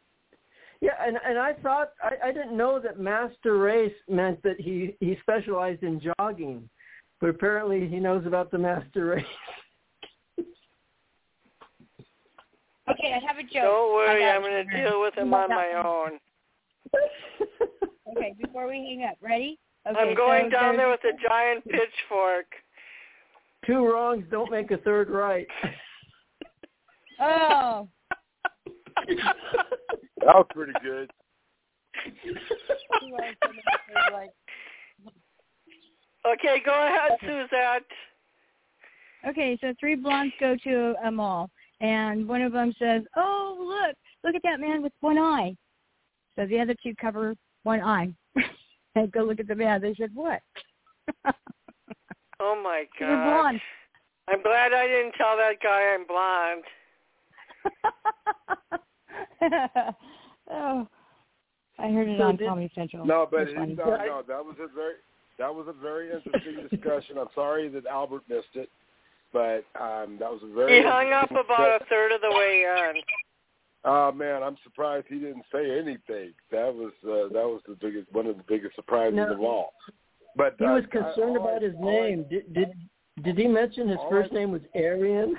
Yeah, and and I thought I, I didn't know that master race meant that he he specialized in jogging, but apparently he knows about the master race. Okay, I have a joke. Don't worry, I I'm going to deal with him on my own. Okay, before we hang up, ready? Okay, I'm going so down there with a giant pitchfork. Two wrongs don't make a third right. Oh. That was pretty good. Okay, go ahead, Suzette. Okay, so three blondes go to a mall, and one of them says, "Oh, look, look at that man with one eye." So the other two cover one eye and go look at the man. They said, "What?" Oh my God! You're blonde. I'm glad I didn't tell that guy I'm blonde. Oh, I heard it on Comedy Central. No, but it, no, no, that was a very that was a very interesting discussion. I'm sorry that Albert missed it, but um, that was a very. He hung up about a third of the way in. Oh man, I'm surprised he didn't say anything. That was uh, that was the biggest, one of the biggest surprises no, of all. But he uh, was concerned I, about I, his name. Did did did he mention his first I, name was Arian?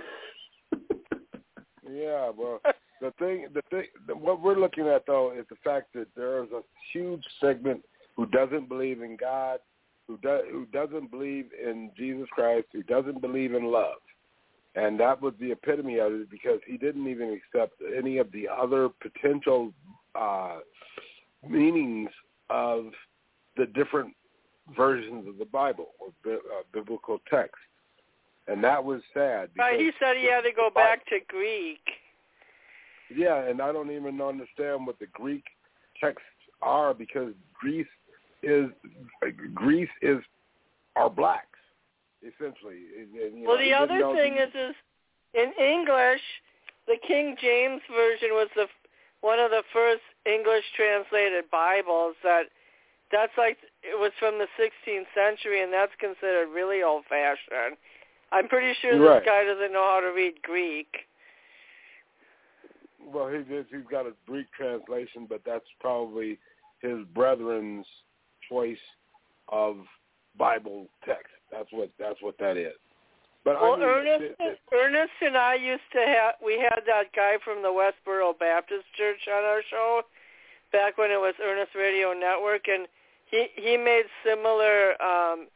Yeah, well, the thing, the thing, the, what we're looking at though is the fact that there is a huge segment who doesn't believe in God, who does who doesn't believe in Jesus Christ, who doesn't believe in love. And that was the epitome of it, because he didn't even accept any of the other potential uh, meanings of the different versions of the Bible or bi- uh, biblical text. And that was sad. Right, he said he had to go back to Greek. Yeah, and I don't even understand what the Greek texts are, because Greece is Greece is our blacks. Essentially. And, you well, know, the other thing the, is, is in English, the King James Version was the one of the first English translated Bibles. That that's like it was from the sixteenth century, and that's considered really old-fashioned. I'm pretty sure right. this guy doesn't know how to read Greek. Well, he he's got a Greek translation, but that's probably his brethren's choice of Bible text. That's what that's what that is. But well, I mean, Ernest, it, it, Ernest and I used to have. We had that guy from the Westboro Baptist Church on our show back when it was Ernest Radio Network, and he he made similar, um,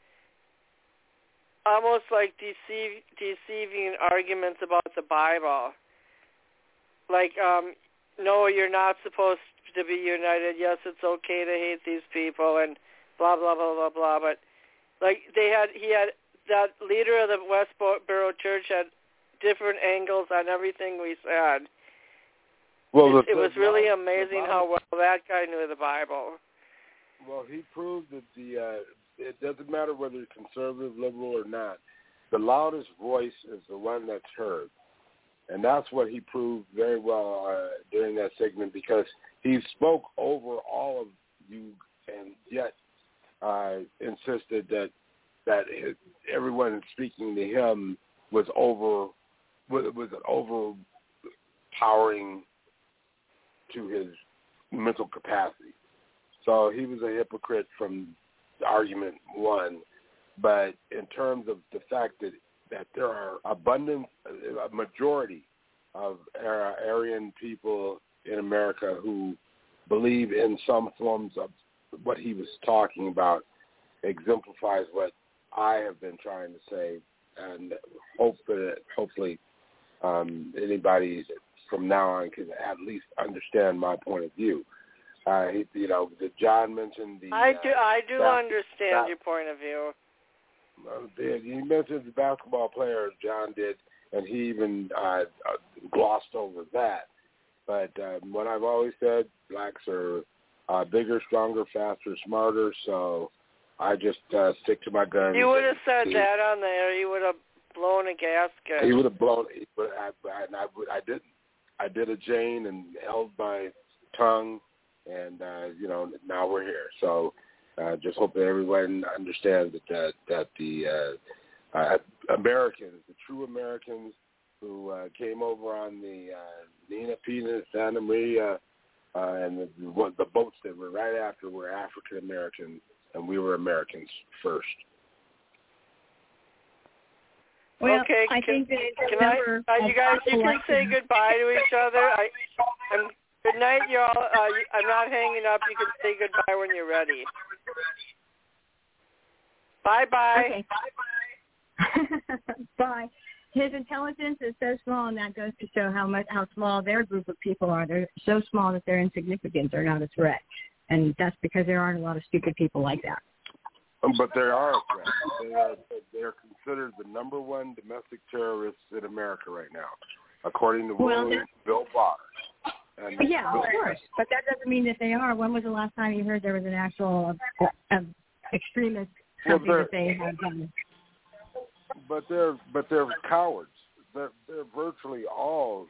almost like deceive, deceiving arguments about the Bible. Like, um, no, you're not supposed to be united. Yes, it's okay to hate these people, and blah blah blah blah blah. But like they had, he had that leader of the Westboro Church had different angles on everything we said. Well, it, the, it was the, really the, amazing the, how well that guy knew the Bible. Well, he proved that the uh, it doesn't matter whether you're conservative, liberal, or not. The loudest voice is the one that's heard. And that's what he proved very well uh, during that segment, because he spoke over all of you and yet uh, insisted that that his, everyone speaking to him was over was, was overpowering to his mental capacity. So he was a hypocrite from argument one. But in terms of the fact that that there are abundant, a majority of Aryan people in America who believe in some forms of what he was talking about, exemplifies what I have been trying to say, and hopefully, hopefully um, anybody from now on can at least understand my point of view. Uh, you know, John mentioned the. I do. I do uh, understand that, your point of view. Uh, he mentioned the basketball players, John did, and he even uh, uh, glossed over that. But uh, what I've always said, blacks are uh, bigger, stronger, faster, smarter. So I just uh, stick to my guns. You would have said he, that on there. You would have blown a gasket. He would have blown. But I, I, I, I didn't. I did a Jane and held my tongue, and uh, you know, now we're here. So. Uh, just hope that everyone understands that that, that the uh, uh, Americans, the true Americans who uh, came over on the uh, Nina, Pina, Santa Maria, uh, and the, what, the boats that were right after were African Americans, and we were Americans first. Well, okay, I can, think that it's can I, uh, you guys, you can say goodbye to each other. I, I'm, good night, y'all. Uh, I'm not hanging up. You can say goodbye when you're ready. Bye-bye. Okay. Bye. His intelligence is so small, and that goes to show how much how small their group of people are. They're so small that they're insignificant. They're not a threat, and that's because there aren't a lot of stupid people like that. Um, but they are a threat. They are they are considered the number one domestic terrorists in America right now, according to well, William Bill Barr. And yeah, Bill of course, but that doesn't mean that they are. When was the last time you heard there was an actual uh, uh, extremist something well, that they have done? But they're but they're cowards. They're they're virtually all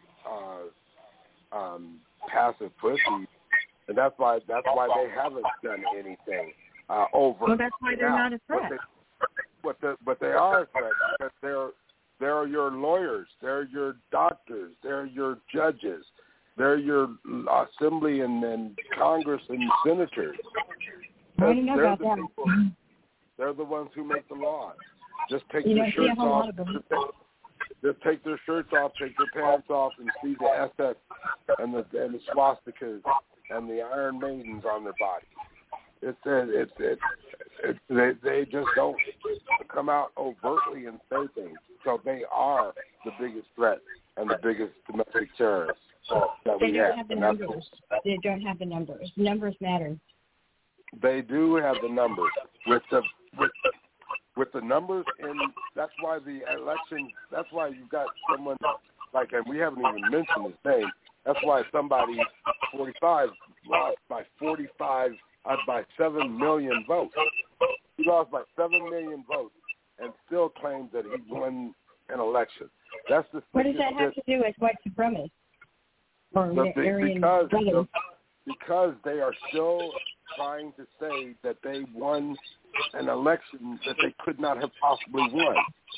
uh, um, passive pussies, and that's why that's why they haven't done anything uh, over. Well, that's why they're now. not a threat. But they, but, the, but they are a threat because they're they're your lawyers, they're your doctors, they're your judges, they're your assembly and, and Congress and senators. I don't know they're about the that. people, they're the ones who make the laws. Just take you their shirts off. Just, just take their shirts off, take their pants off, and see the S S and the and the swastikas and the Iron Maidens on their body. It's it's it's, it's they they just don't come out overtly and say things. So they are the biggest threat and the biggest domestic terrorists that they we don't have. have the And numbers. They don't have the numbers. Numbers matter. They do have the numbers with the with. With the numbers, and that's why the election, that's why you've got someone like, and we haven't even mentioned his name, that's why somebody, forty-five, lost by forty-five, uh, by seven million votes. He lost by seven million votes and still claims that he won an election. That's the What does that have to do with white supremacists? Or the, the, Aryan because, brothers? because they are still trying to say that they won an election that they could not have possibly won.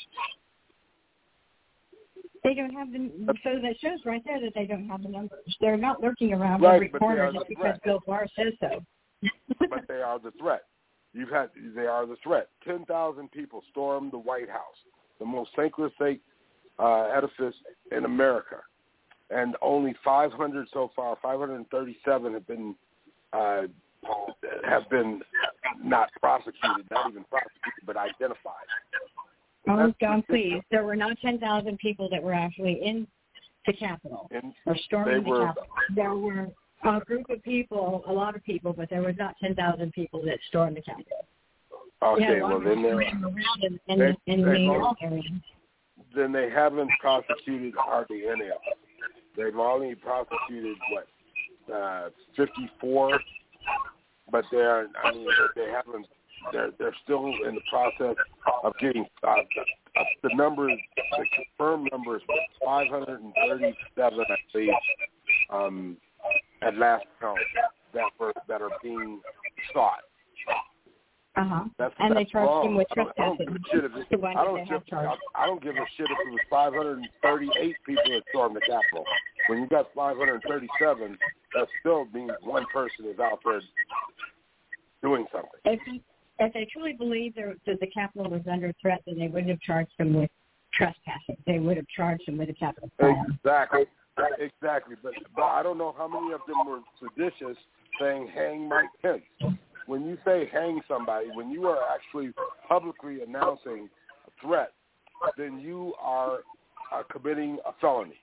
They don't have the, so that shows right there that they don't have the numbers. They're not lurking around right, every corner just the because Bill Barr says so. But they are the threat. You've had, they are the threat. ten thousand people stormed the White House, the most sacrosanct uh, edifice in America. And only five hundred so far, five hundred thirty-seven have been uh, have been not prosecuted, not even prosecuted, but identified. Oh, John, please. There were not ten thousand people that were actually in the Capitol in, or storming the were, Capitol. There were a group of people, a lot of people, but there was not ten thousand people that stormed the Capitol. Okay, well, then they're, in, in, they, in the they area. Then they haven't prosecuted hardly any of them. They've only prosecuted, what, uh, fifty-four, but they're, I mean, they haven't, they're, they're still in the process of getting, uh, the, the numbers, the confirmed numbers, five hundred thirty-seven, I believe, um, at last count, that, were, that are being sought. Uh-huh. That's, and that's they charged wrong. him with I don't, I don't give a shit if it, so I don't, give, I, I don't give a shit if it was five hundred thirty-eight people that stormed the Capitol. When you got five hundred thirty-seven, that still means one person is out there doing something. If, if they truly believed there, that the Capitol was under threat, then they wouldn't have charged him with trespassing. They would have charged him with a capital crime. Exactly. Exactly. But, but I don't know how many of them were seditious saying hang Mike Pence. When you say hang somebody, when you are actually publicly announcing a threat, then you are uh, committing a felony.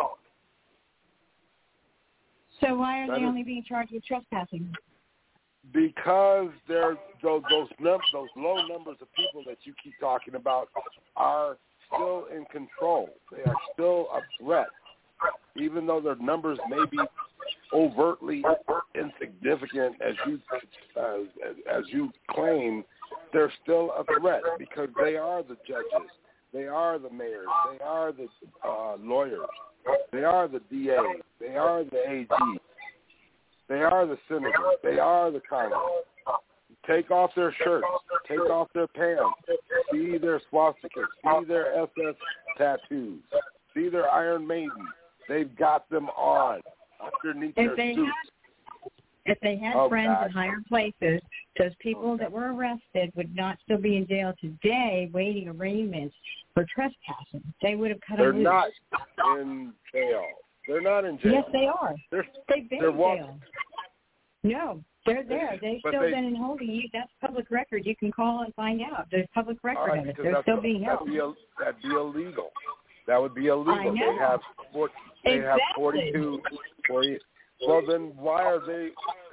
So why are that they is, only being charged with trespassing? Because they're, those those, num- those low numbers of people that you keep talking about are still in control. They are still a threat, even though their numbers may be overtly insignificant as you uh, as you claim. They're still a threat because they are the judges, they are the mayors, they are the uh, lawyers, they are the D As, they are the A Gs, they are the senators, they are the Congress. Take off their shirts, take off their pants, see their swastikas, see their S S tattoos, see their Iron Maiden. They've got them on underneath if their they suits. If they had Oh, friends God. in higher places, those people that were arrested would not still be in jail today waiting arraignments for trespassing. They would have cut They're them loose. not in jail. They're not in jail. Yes, they are. They're, They've been they're in walk- jail. No, they're there. They've But still they- been in holding. You That's public record. You can call and find out. There's public All record right, of it. because They're that's- still being that'd held. be, Ill- that'd be illegal. That would be illegal. I know. They have four, they have Exactly. forty-two, forty. Well, then why are they?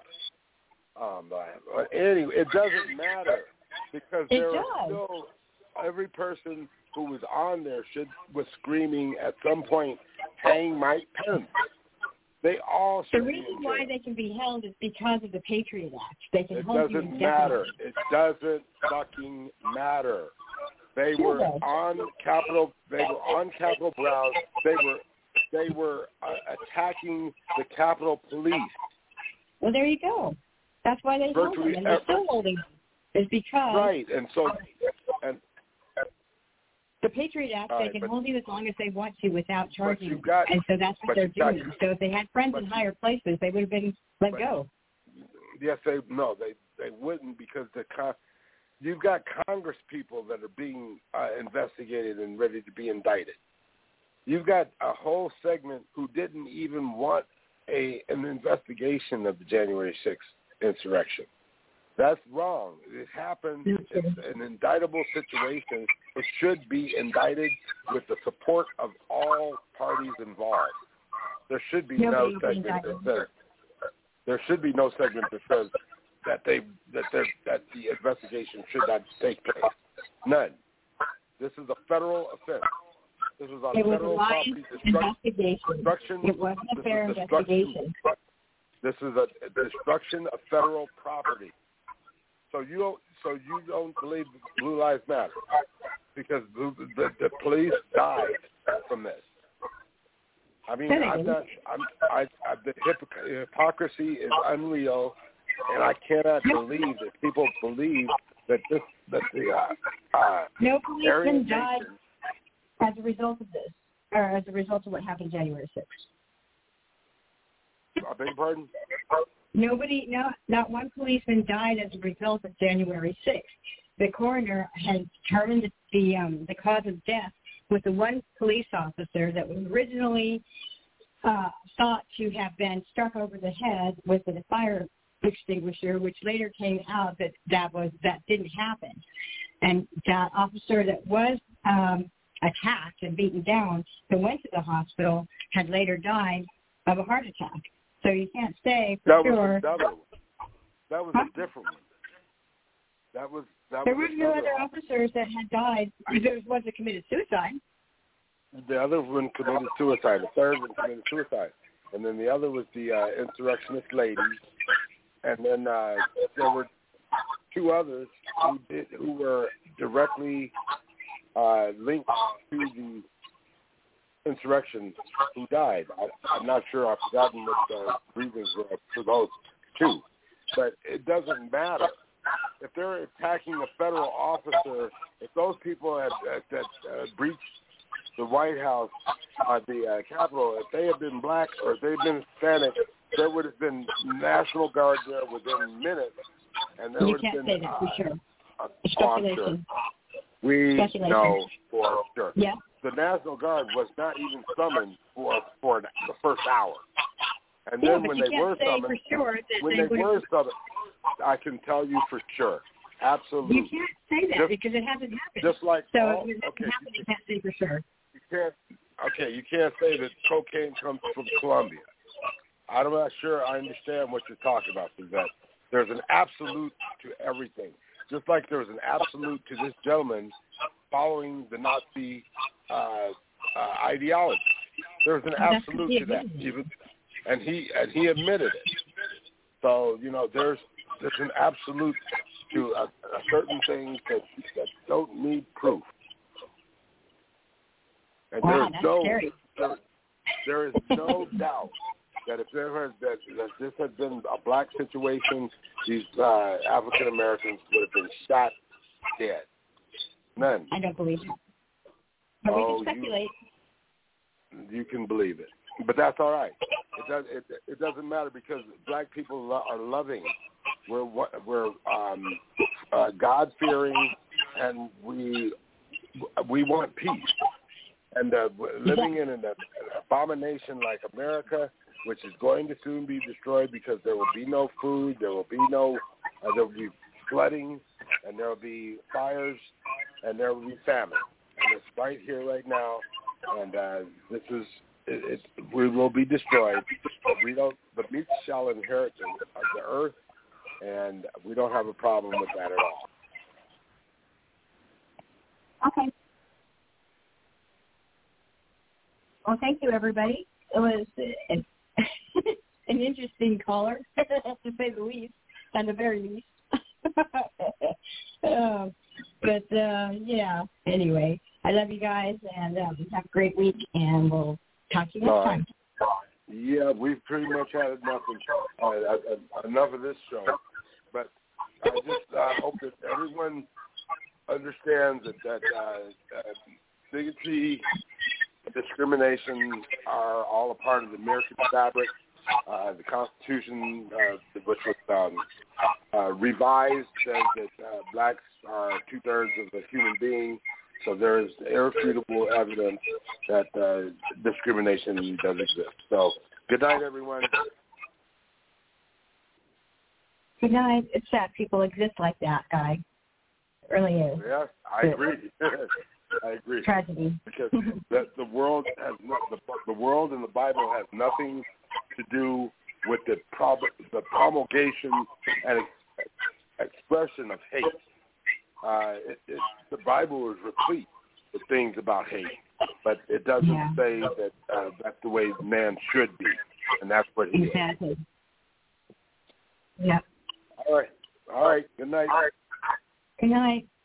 Um, but anyway, it doesn't matter because It there does. are still every person who was on there should was screaming at some point, "Hang Mike Pence." They all The should be reason in why jail. they can be held is because of the Patriot Act. They can It hold you doesn't indefinitely. matter. It doesn't fucking matter. They Sure were does. on Capitol. They were on Capitol Grounds. They were they were uh, attacking the Capitol Police. Well, there you go. That's why they hold Virtually them, and they're every- still holding them. Is because Right, and so and the Patriot Act, All they right, can but- got you as long as they want to without charging you you. got- And so that's what but they're you got- doing. So if they had friends but in you- higher places, they would have been let but- go. yes, they no, they they wouldn't because the con- you've got Congress people that are being uh, investigated and ready to be indicted. You've got a whole segment who didn't even want a an investigation of the January sixth insurrection. That's wrong. It happened. It's an indictable situation. It should be indicted with the support of all parties involved. There should be Nobody no will be segment that indicted. says there should be no segment that says that they that they that the investigation should not take place. None. This is a federal offense. This is on It was a federal lying property destruction. investigation. destruction. It wasn't a This fair is destruction. investigation. This is a, a destruction of federal property. So you don't. So you don't believe Blue Lives Matter because the, the, the police died from this. I mean, I'm not. I'm. I. I the hypocr- hypocrisy is unreal, and I cannot believe that people believe that this that the uh, uh, No Aryan policeman died Nation- as a result of this, or as a result of what happened January sixth. I beg your pardon? Nobody, no, not one policeman died as a result of January sixth. The coroner had determined that the um, the cause of death was the one police officer that was originally uh, thought to have been struck over the head with a fire extinguisher, which later came out that that was that didn't happen, and that officer that was um, attacked and beaten down that went to the hospital had later died of a heart attack. So you can't say for That sure. was another one. That was Huh? a different one. That was that There was were no another other officers that had died. There was one that committed suicide. The other one committed suicide. The third one committed suicide, and then the other was the uh, insurrectionist lady, and then uh, there were two others who did who were directly uh, linked to the insurrection who died. I, I'm not sure. I've forgotten what the reasons were for those two, but it doesn't matter. If they're attacking a federal officer, if those people had, that, that uh, breached the White House, uh, the uh, Capitol, if they had been black or if they had been Hispanic, there would have been National Guard there within minutes, and there You would have can't been. say that for uh, sure. uh, oh, I'm sure. Speculation. We Speculation. know for sure. Yeah. The National Guard was not even summoned for for the first hour, and Yeah, then but when you they can't were say summoned, for sure that when they they would were have. summoned, I can tell you for sure, absolutely. You can't say that Just- because it hasn't happened. Just like so all, if it hasn't okay, happened, you can't say for sure. you can't. Okay, you can't say that cocaine comes from Colombia. I'm not sure I understand what you're talking about, Suzette. There's an absolute to everything. Just like there was an absolute to this gentleman following the Nazi uh, uh, ideology. There's an That's absolute what he to that, admitted. even, and he and he admitted it. So you know, there's there's an absolute to a, a certain things that that don't need proof. And Wow, there's that's no scary. there, there is no doubt that if there had that, that this had been a black situation, these uh, African Americans would have been shot dead. None. I don't believe it. But Oh, we can speculate. You, you can believe it. but that's all right. It does. It, it doesn't matter because black people lo- are loving. We're we're um, uh, God fearing, and we we want peace. And uh, living in an, an abomination like America, which is going to soon be destroyed because there will be no food, there will be no, uh, there will be flooding, and there will be fires, and there will be famine. And it's right here, right now. And uh, this is, it, it, we will be destroyed. But we don't. The meek shall inherit the, the earth, and we don't have a problem with that at all. Okay. Well, thank you, everybody. It was an, an interesting caller, to say the least, and the very least. uh, but, uh, yeah, anyway, I love you guys, and um, have a great week, and we'll talk to you next uh, time. Yeah, we've pretty much had enough of, uh, uh, enough of this show. But I just uh, hope that everyone understands that, that uh, uh, bigotry, discrimination are all a part of the American fabric. Uh, the Constitution, uh, which was um, uh, revised, says that uh, blacks are two-thirds of a human being. So there is irrefutable evidence that uh, discrimination does exist. So good night, everyone. Good night. It's sad people exist like that, Guy. It really is. Yes, I agree. I agree. Tragedy. Because the, the world has not, the, the world and the Bible has nothing to do with the prob- the promulgation and ex- expression of hate. Uh, it, it, the Bible is replete with things about hate, but it doesn't yeah. say that uh, that's the way man should be, and that's what he exactly. is. Yeah. All right. All right. Good night. Good night.